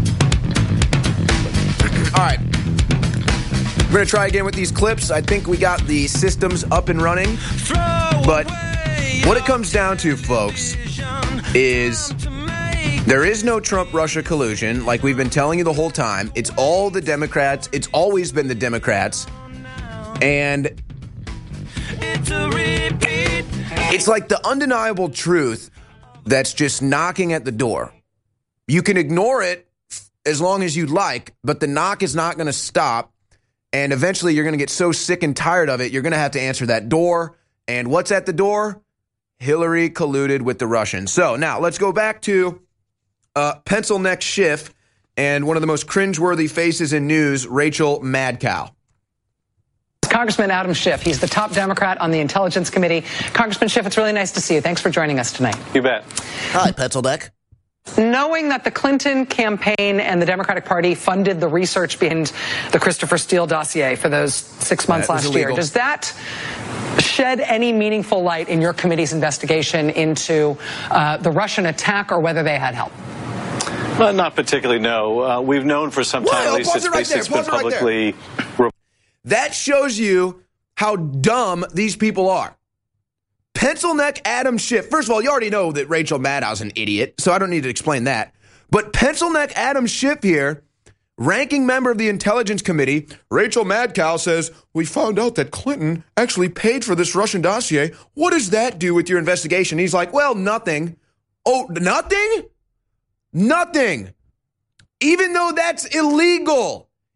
All right. We're going to try again with these clips. I think we got the systems up and running. But what it comes down to, folks, is there is no Trump-Russia collusion like we've been telling you the whole time. It's all the Democrats. It's always been the Democrats. And it's like the undeniable truth that's just knocking at the door. You can ignore it as long as you'd like, but the knock is not going to stop. And eventually you're going to get so sick and tired of it, you're going to have to answer that door. And what's at the door? Hillary colluded with the Russians. So now let's go back to Pencil Neck Schiff and one of the most cringeworthy faces in news, Rachel Madcow. Congressman Adam Schiff. He's the top Democrat on the Intelligence Committee. Congressman Schiff, it's really nice to see you. Thanks for joining us tonight. You bet. Hi, Pencil Neck. Knowing that the Clinton campaign and the Democratic Party funded the research behind the Christopher Steele dossier for those 6 months last year, does that shed any meaningful light in your committee's investigation into the Russian attack or whether they had help? Not particularly, no. We've known for some time, at least it's been publicly... That shows you how dumb these people are. Pencil Neck Adam Schiff. First of all, you already know that Rachel Maddow's an idiot, so I don't need to explain that. But Pencil Neck Adam Schiff here, ranking member of the Intelligence Committee, Rachel Madcow says, we found out that Clinton actually paid for this Russian dossier. What does that do with your investigation? He's like, well, nothing. Oh, nothing? Nothing. Even though that's illegal.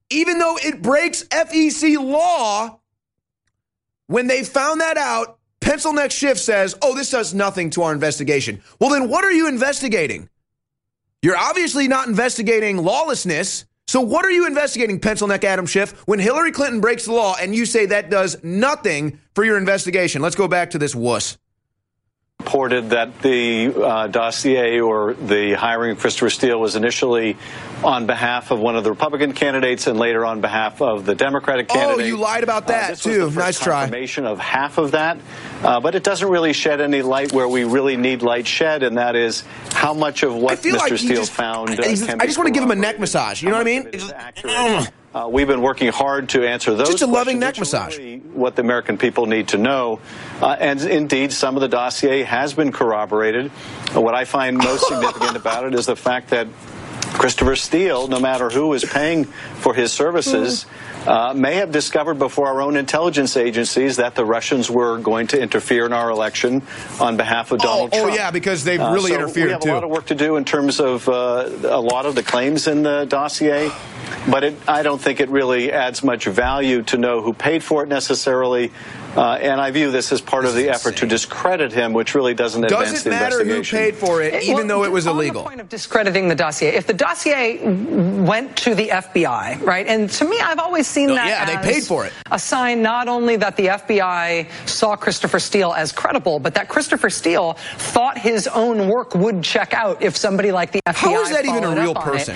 even though it breaks FEC law, when they found that out, Pencil Neck Schiff says, oh, this does nothing to our investigation. Well, then what are you investigating? You're obviously not investigating lawlessness. So what are you investigating, Pencil Neck Adam Schiff, when Hillary Clinton breaks the law and you say that does nothing for your investigation? Let's go back to this wuss. Reported that the dossier or the hiring of Christopher Steele was initially on behalf of one of the Republican candidates and later on behalf of the Democratic candidate. Oh, you lied about that, too. Nice try. Confirmation of half of that, but it doesn't really shed any light where we really need light shed, and that is how much of what Mr. Steele found can be I just want to give him a neck massage. You know what I mean? We've been working hard to answer those just a questions. loving neck massage. Really what the American people need to know. And indeed, some of the dossier has been corroborated. What I find most significant about it is the fact that Christopher Steele, no matter who is paying for his services, may have discovered before our own intelligence agencies that the Russians were going to interfere in our election on behalf of Donald Trump. Oh, yeah, because they've really interfered, we have too. a lot of work to do in terms of a lot of the claims in the dossier, but I don't think it really adds much value to know who paid for it necessarily. And I view this as part of the effort to discredit him, which really doesn't advance the investigation. Doesn't matter who paid for it, even though it was illegal. On the point of discrediting the dossier, if the dossier went to the FBI, right, and to me, I've always seen that they paid for it. A sign not only that the FBI saw Christopher Steele as credible, but that Christopher Steele thought his own work would check out if somebody like the FBI How is that even a real person?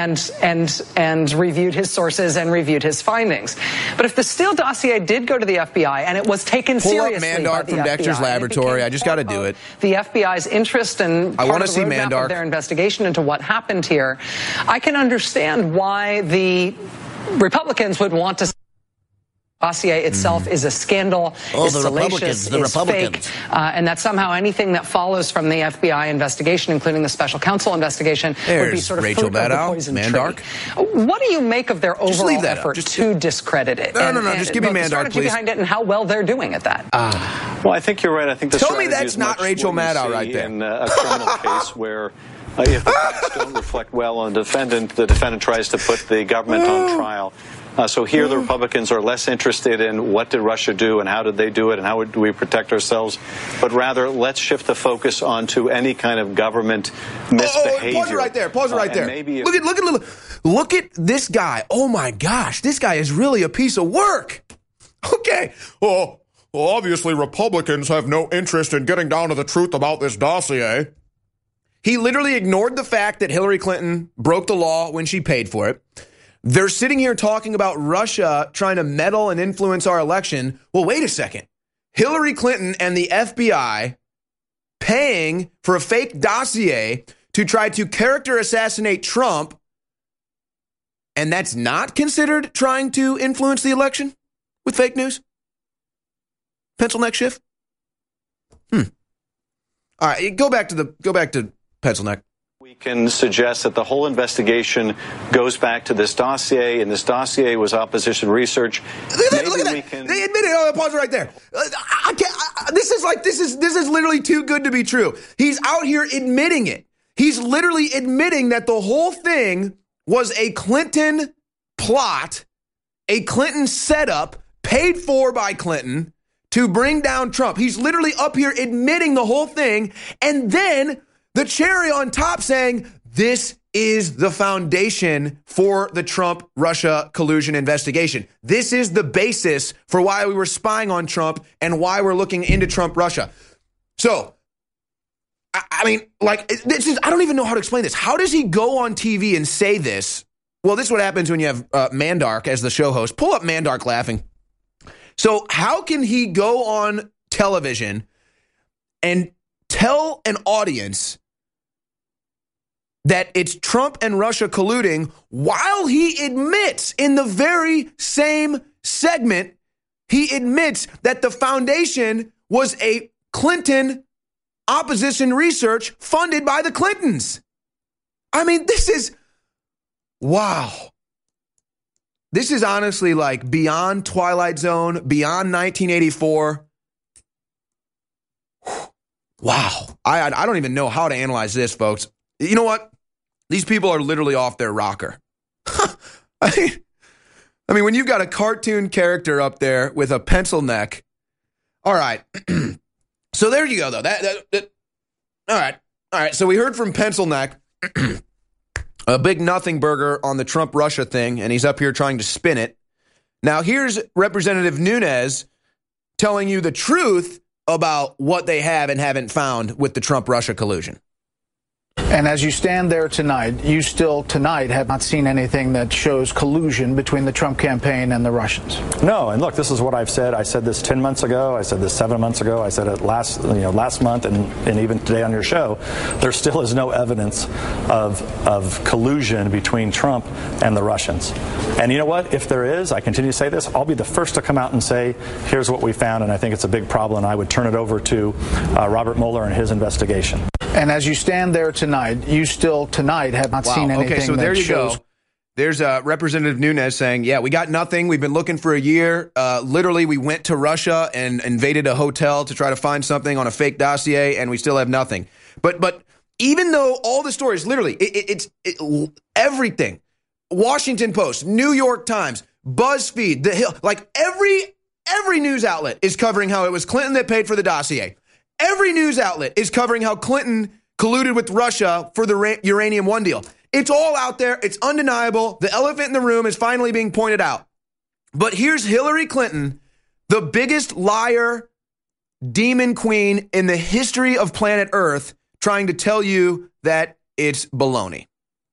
And reviewed his sources and reviewed his findings. But if the Steele dossier did go to the FBI and it was taken seriously by the Mandark from FBI, Dexter's Laboratory. I just got to do it. The FBI's interest and part of the roadmap of their investigation into what happened here, I can understand why the Republicans would want to. Dossier itself is a scandal, is salacious, is fake, and that somehow anything that follows from the FBI investigation, including the special counsel investigation, would be sort of Rachel fruit of the poison Mandark. tree. What do you make of their overall effort to discredit it? No, just give me Mandark, please. Behind it and how well they're doing at that. Well, I think you're right. I think the Tell me that's not Rachel Maddow right there. In a criminal case where if the facts don't reflect well on the defendant tries to put the government on trial. So here the Republicans are less interested in what did Russia do and how did they do it and how do we protect ourselves, but rather let's shift the focus onto any kind of government misbehavior. Pause it right there. Pause it right there. Look at this guy. Oh my gosh, this guy is really a piece of work. Okay. Well, obviously Republicans have no interest in getting down to the truth about this dossier. He literally ignored the fact that Hillary Clinton broke the law when she paid for it. They're sitting here talking about Russia trying to meddle and influence our election. Well, wait a second. Hillary Clinton and the FBI paying for a fake dossier to try to character assassinate Trump, and that's not considered trying to influence the election with fake news? Pencil Neck Schiff? All right, go back to Pencil Neck. We can suggest that the whole investigation goes back to this dossier, and this dossier was opposition research. Look at that. They admit it. Oh, pause right there. This is literally too good to be true. He's out here admitting it. He's literally admitting that the whole thing was a Clinton plot, a Clinton setup paid for by Clinton to bring down Trump. He's literally up here admitting the whole thing, and then the cherry on top saying this is the foundation for the Trump-Russia collusion investigation. This is the basis for why we were spying on Trump and why we're looking into Trump-Russia. So, I mean, I don't even know how to explain this. How does he go on TV and say this? Well, this is what happens when you have Mandark as the show host. Pull up Mandark laughing. So how can he go on television and tell an audience that it's Trump and Russia colluding while he admits in the very same segment, he admits that the foundation was a Clinton opposition research funded by the Clintons? I mean, this is, wow. This is honestly like beyond Twilight Zone, beyond 1984. Wow. I don't even know how to analyze this, folks. You know what? These people are literally off their rocker. I mean, I mean, when you've got a cartoon character up there with a pencil neck. All right. So there you go, though. All right. So we heard from Pencil Neck, a big nothing burger on the Trump-Russia thing, and he's up here trying to spin it. Now, here's Representative Nunes telling you the truth about what they have and haven't found with the Trump-Russia collusion. And as you stand there tonight, you still tonight have not seen anything that shows collusion between the Trump campaign and the Russians. No, and look, this is what I've said. I said this 10 months ago. I said this 7 months ago. I said it last month, and even today on your show. There still is no evidence of collusion between Trump and the Russians. And you know what? If there is, I continue to say this, I'll be the first to come out and say, here's what we found, and I think it's a big problem. And I would turn it over to Robert Mueller and his investigation. And as you stand there tonight, you still tonight have not seen anything okay, so there that you shows. go. There's Representative Nunes saying, yeah, we got nothing. We've been looking for a year. Literally, we went to Russia and invaded a hotel to try to find something on a fake dossier, and we still have nothing. But even though all the stories, literally, it's everything, Washington Post, New York Times, BuzzFeed, The Hill, like every news outlet is covering how it was Clinton that paid for the dossier. Every news outlet is covering how Clinton colluded with Russia for the Uranium One deal. It's all out there. It's undeniable. The elephant in the room is finally being pointed out. But here's Hillary Clinton, the biggest liar, demon queen in the history of planet Earth, trying to tell you that it's baloney.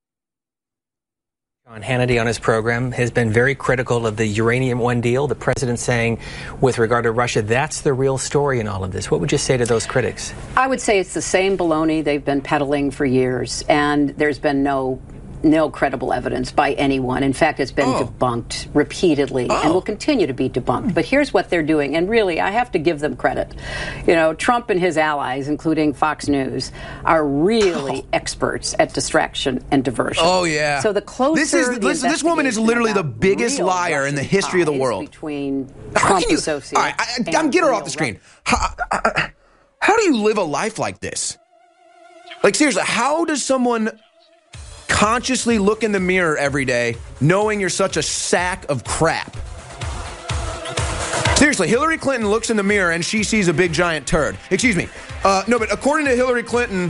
John Hannity on his program has been very critical of the Uranium One deal. The president saying, with regard to Russia, that's the real story in all of this. What would you say to those critics? I would say it's the same baloney they've been peddling for years, and there's been no credible evidence by anyone. In fact, it's been debunked repeatedly and will continue to be debunked. But here's what they're doing, and really, I have to give them credit. You know, Trump and his allies, including Fox News, are really experts at distraction and diversion. Oh, yeah. So the closer this woman is literally the biggest liar in the history of the world. Between Trump associates. All right, I'm get her off the screen. How do you live a life like this? Like, seriously, how does someone consciously look in the mirror every day knowing you're such a sack of crap? Seriously, Hillary Clinton looks in the mirror and she sees a big giant turd. Excuse me. No, but according to Hillary Clinton,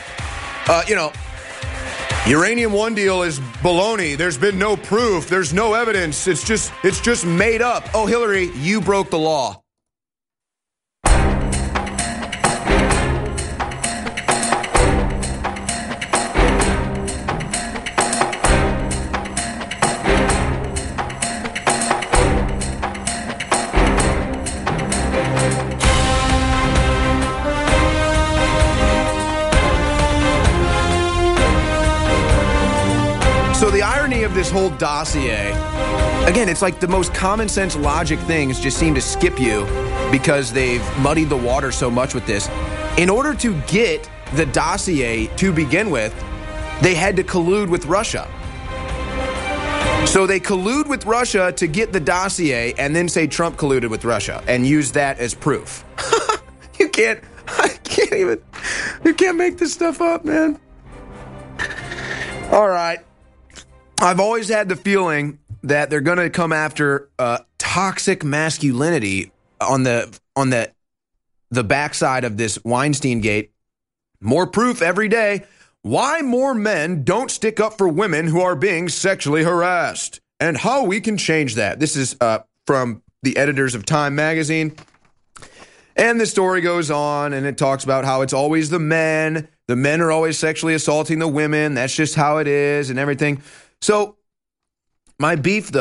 Uranium One deal is baloney. There's been no proof. There's no evidence. It's just made up. Oh, Hillary, you broke the law. So the irony of this whole dossier, again, it's like the most common sense logic things just seem to skip you because they've muddied the water so much with this. In order to get the dossier to begin with, they had to collude with Russia. So they collude with Russia to get the dossier and then say Trump colluded with Russia and use that as proof. You can't make this stuff up, man. All right. I've always had the feeling that they're going to come after toxic masculinity on the backside of this Weinstein Gate. More proof every day. Why more men don't stick up for women who are being sexually harassed and how we can change that. This is from the editors of Time magazine. And the story goes on and it talks about how it's always the men. The men are always sexually assaulting the women. That's just how it is and everything. So my beef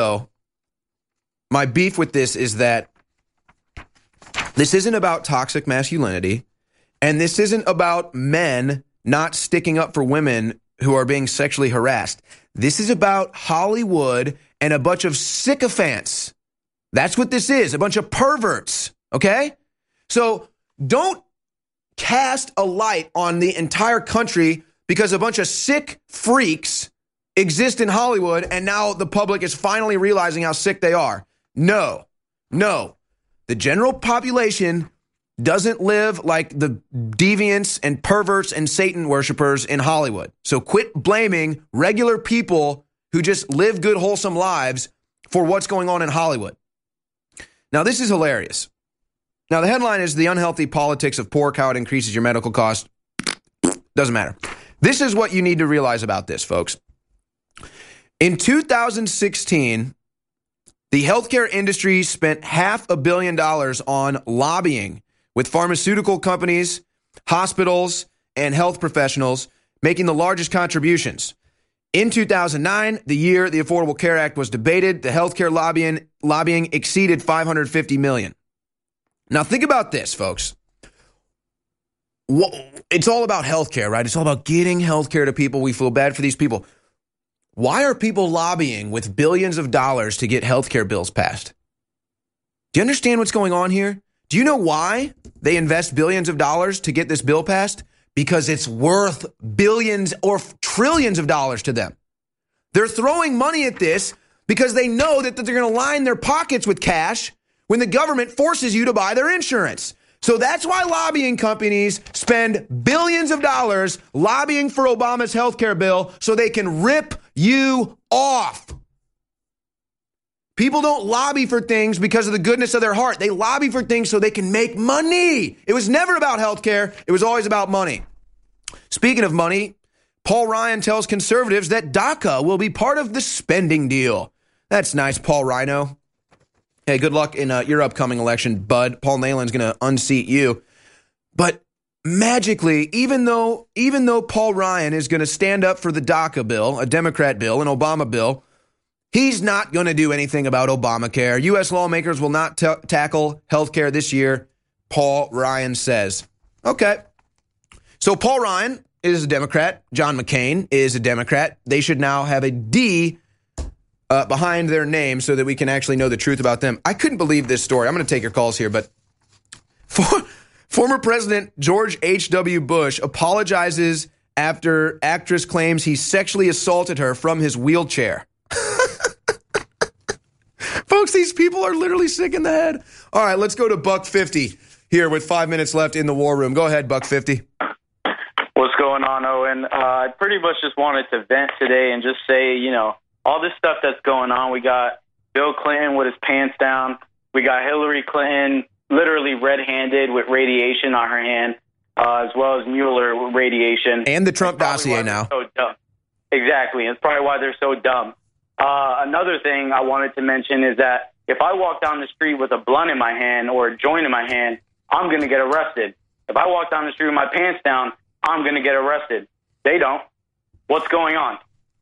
with this is that this isn't about toxic masculinity, and this isn't about men not sticking up for women who are being sexually harassed. This is about Hollywood and a bunch of sycophants. That's what this is, a bunch of perverts, okay? So don't cast a light on the entire country because a bunch of sick freaks exist in Hollywood, and now the public is finally realizing how sick they are. No. The general population doesn't live like the deviants and perverts and Satan worshipers in Hollywood. So quit blaming regular people who just live good, wholesome lives for what's going on in Hollywood. Now, this is hilarious. Now, the headline is The Unhealthy Politics of Pork, How It Increases Your Medical Cost. Doesn't matter. This is what you need to realize about this, folks. In 2016, the healthcare industry spent $500 million on lobbying with pharmaceutical companies, hospitals, and health professionals, making the largest contributions. In 2009, the year the Affordable Care Act was debated, the healthcare lobbying exceeded $550 million. Now, think about this, folks. It's all about healthcare, right? It's all about getting healthcare to people. We feel bad for these people. Why are people lobbying with billions of dollars to get healthcare bills passed? Do you understand what's going on here? Do you know why they invest billions of dollars to get this bill passed? Because it's worth billions or trillions of dollars to them. They're throwing money at this because they know that they're going to line their pockets with cash when the government forces you to buy their insurance. So that's why lobbying companies spend billions of dollars lobbying for Obama's health care bill so they can rip you off. People don't lobby for things because of the goodness of their heart. They lobby for things so they can make money. It was never about health care. It was always about money. Speaking of money, Paul Ryan tells conservatives that DACA will be part of the spending deal. That's nice, Paul Rhino. Hey, good luck in your upcoming election, bud. Paul Nehlen's going to unseat you. But magically, even though Paul Ryan is going to stand up for the DACA bill, a Democrat bill, an Obama bill, he's not going to do anything about Obamacare. U.S. lawmakers will not tackle health care this year, Paul Ryan says. Okay. So Paul Ryan is a Democrat. John McCain is a Democrat. They should now have a D behind their name so that we can actually know the truth about them. I couldn't believe this story. I'm going to take your calls here, but former President George H.W. Bush apologizes after actress claims he sexually assaulted her from his wheelchair. Folks, these people are literally sick in the head. All right, let's go to Buck 50 here with 5 minutes left in the war room. Go ahead, Buck 50. What's going on, Owen? I pretty much just wanted to vent today and just say, all this stuff that's going on. We got Bill Clinton with his pants down. We got Hillary Clinton literally red-handed with radiation on her hand, as well as Mueller with radiation. And the Trump dossier now. So dumb. Exactly. It's probably why they're so dumb. Another thing I wanted to mention is that if I walk down the street with a blunt in my hand or a joint in my hand, I'm going to get arrested. If I walk down the street with my pants down, I'm going to get arrested. They don't. What's going on?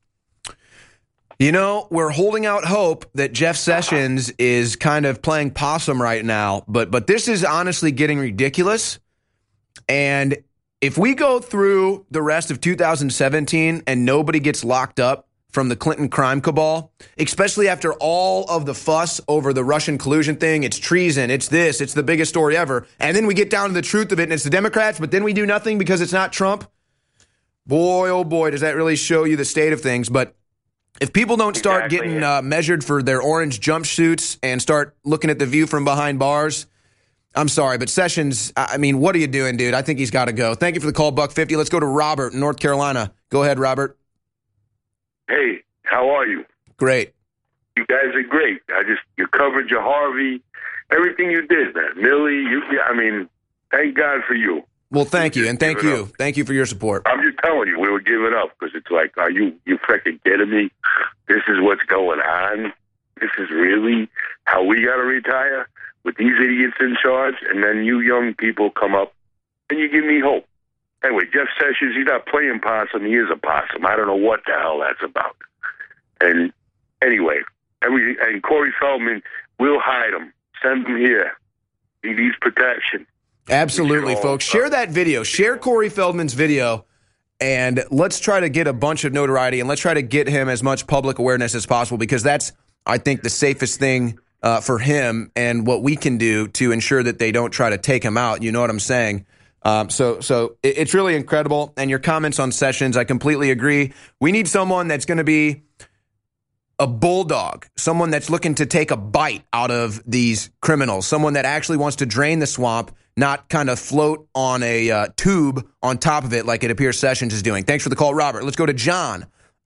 We're holding out hope that Jeff Sessions is kind of playing possum right now, but this is honestly getting ridiculous. And if we go through the rest of 2017 and nobody gets locked up from the Clinton crime cabal, especially after all of the fuss over the Russian collusion thing, it's treason, it's this, it's the biggest story ever, and then we get down to the truth of it and it's the Democrats, but then we do nothing because it's not Trump, boy, oh boy, does that really show you the state of things. But if people don't start getting measured for their orange jumpsuits and start looking at the view from behind bars, I'm sorry, but Sessions, what are you doing, dude? I think he's got to go. Thank you for the call, Buck 50. Let's go to Robert in North Carolina. Go ahead, Robert. Hey, how are you? Great. You guys are great. You covered your Harvey, everything you did, man. Millie, thank God for you. Well, thank you, and thank you. Thank you for your support. I'm just telling you, we were giving up because it's like, are you freaking kidding me? This is what's going on. This is really how we got to retire with these idiots in charge, and then you young people come up and you give me hope. Anyway, Jeff Sessions, he's not playing possum. He is a possum. I don't know what the hell that's about. And anyway, and Corey Feldman, we'll hide him. Send him here. He needs protection. Absolutely, folks. Share that video. Share Corey Feldman's video, and let's try to get a bunch of notoriety, and let's try to get him as much public awareness as possible, because that's, I think, the safest thing for him and what we can do to ensure that they don't try to take him out. You know what I'm saying? So it's really incredible. And your comments on Sessions, I completely agree. We need someone that's going to be a bulldog, someone that's looking to take a bite out of these criminals, someone that actually wants to drain the swamp, not kind of float on a tube on top of it like it appears Sessions is doing. Thanks for the call, Robert. Let's go to John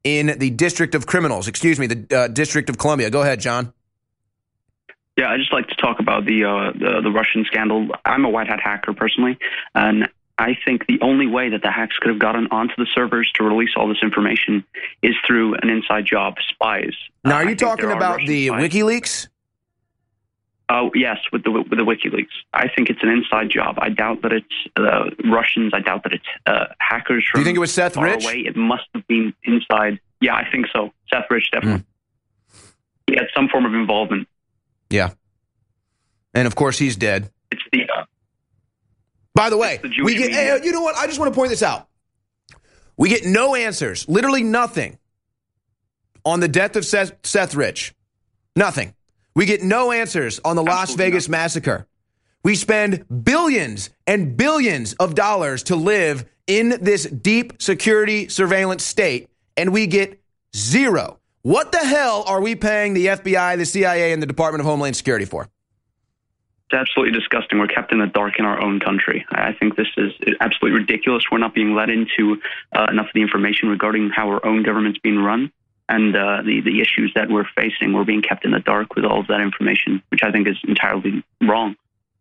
in the District of Criminals. Excuse me, the District of Columbia. Go ahead, John. Yeah, I just like to talk about the Russian scandal. I'm a white hat hacker personally, and I think the only way that the hacks could have gotten onto the servers to release all this information is through an inside job, spies. Now, are you talking about the WikiLeaks? Oh, yes, with the WikiLeaks. I think it's an inside job. I doubt that it's Russians. I doubt that it's hackers from Do you think it was Seth far Rich? away. It must have been inside. Yeah, I think so. Seth Rich, definitely. He had some form of involvement. Yeah. And, of course, he's dead. It's the... By the way, we get, you know what? I just want to point this out. We get no answers, literally nothing, on the death of Seth Rich. Nothing. We get no answers on the Las Vegas massacre. We spend billions and billions of dollars to live in this deep security surveillance state, and we get zero. What the hell are we paying the FBI, the CIA, and the Department of Homeland Security for? It's absolutely disgusting. We're kept in the dark in our own country. I think this is absolutely ridiculous. We're not being let into enough of the information regarding how our own government's being run and the issues that we're facing. We're being kept in the dark with all of that information, which I think is entirely wrong.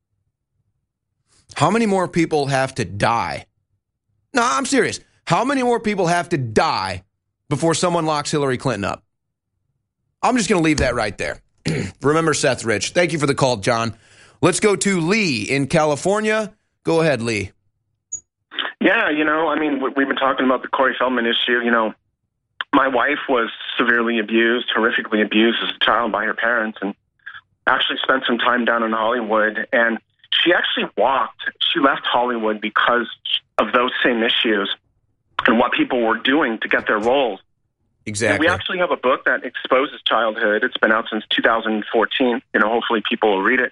How many more people have to die? No, I'm serious. How many more people have to die before someone locks Hillary Clinton up? I'm just going to leave that right there. Remember Seth Rich. Thank you for the call, John. Let's go to Lee in California. Go ahead, Lee. Yeah, we've been talking about the Corey Feldman issue. My wife was severely abused, horrifically abused as a child by her parents, and actually spent some time down in Hollywood. And she actually she left Hollywood because of those same issues and what people were doing to get their roles. Exactly. And we actually have a book that exposes childhood. It's been out since 2014. Hopefully people will read it.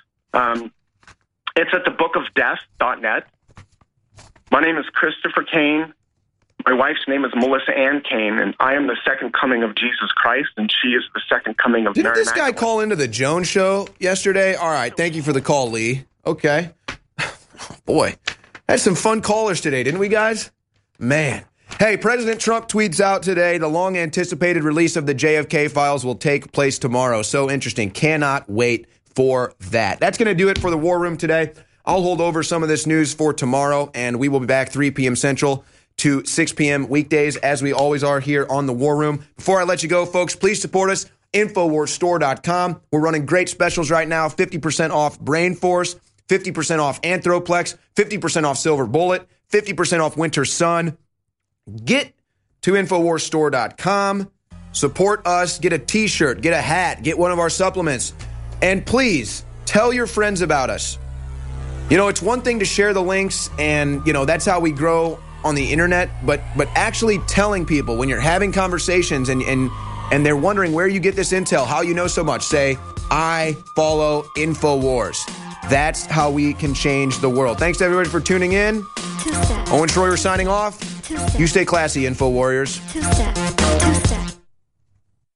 It's at thebookofdeath.net. My name is Christopher Kane. My wife's name is Melissa Ann Kane, and I am the second coming of Jesus Christ, and she is the second coming of Didn't Mary this guy call into the Jones Show yesterday? All right, thank you for the call, Lee. Okay. Boy, had some fun callers today, didn't we, guys? Man. Hey, President Trump tweets out today, the long-anticipated release of the JFK files will take place tomorrow. So interesting. Cannot wait for that. That's going to do it for the War Room today. I'll hold over some of this news for tomorrow, and we will be back 3 p.m. Central to 6 p.m. weekdays, as we always are here on the War Room. Before I let you go, folks, please support us, InfoWarsStore.com. We're running great specials right now, 50% off Brain Force, 50% off Anthroplex, 50% off Silver Bullet, 50% off Winter Sun. Get to InfoWarsStore.com. Support us. Get a T-shirt. Get a hat. Get one of our supplements. And please, tell your friends about us. It's one thing to share the links, and, that's how we grow on the internet. But actually telling people when you're having conversations and they're wondering where you get this intel, how you know so much, say, I follow InfoWars. That's how we can change the world. Thanks to everybody for tuning in. Owen Schroyer signing off. You stay classy, Info Warriors.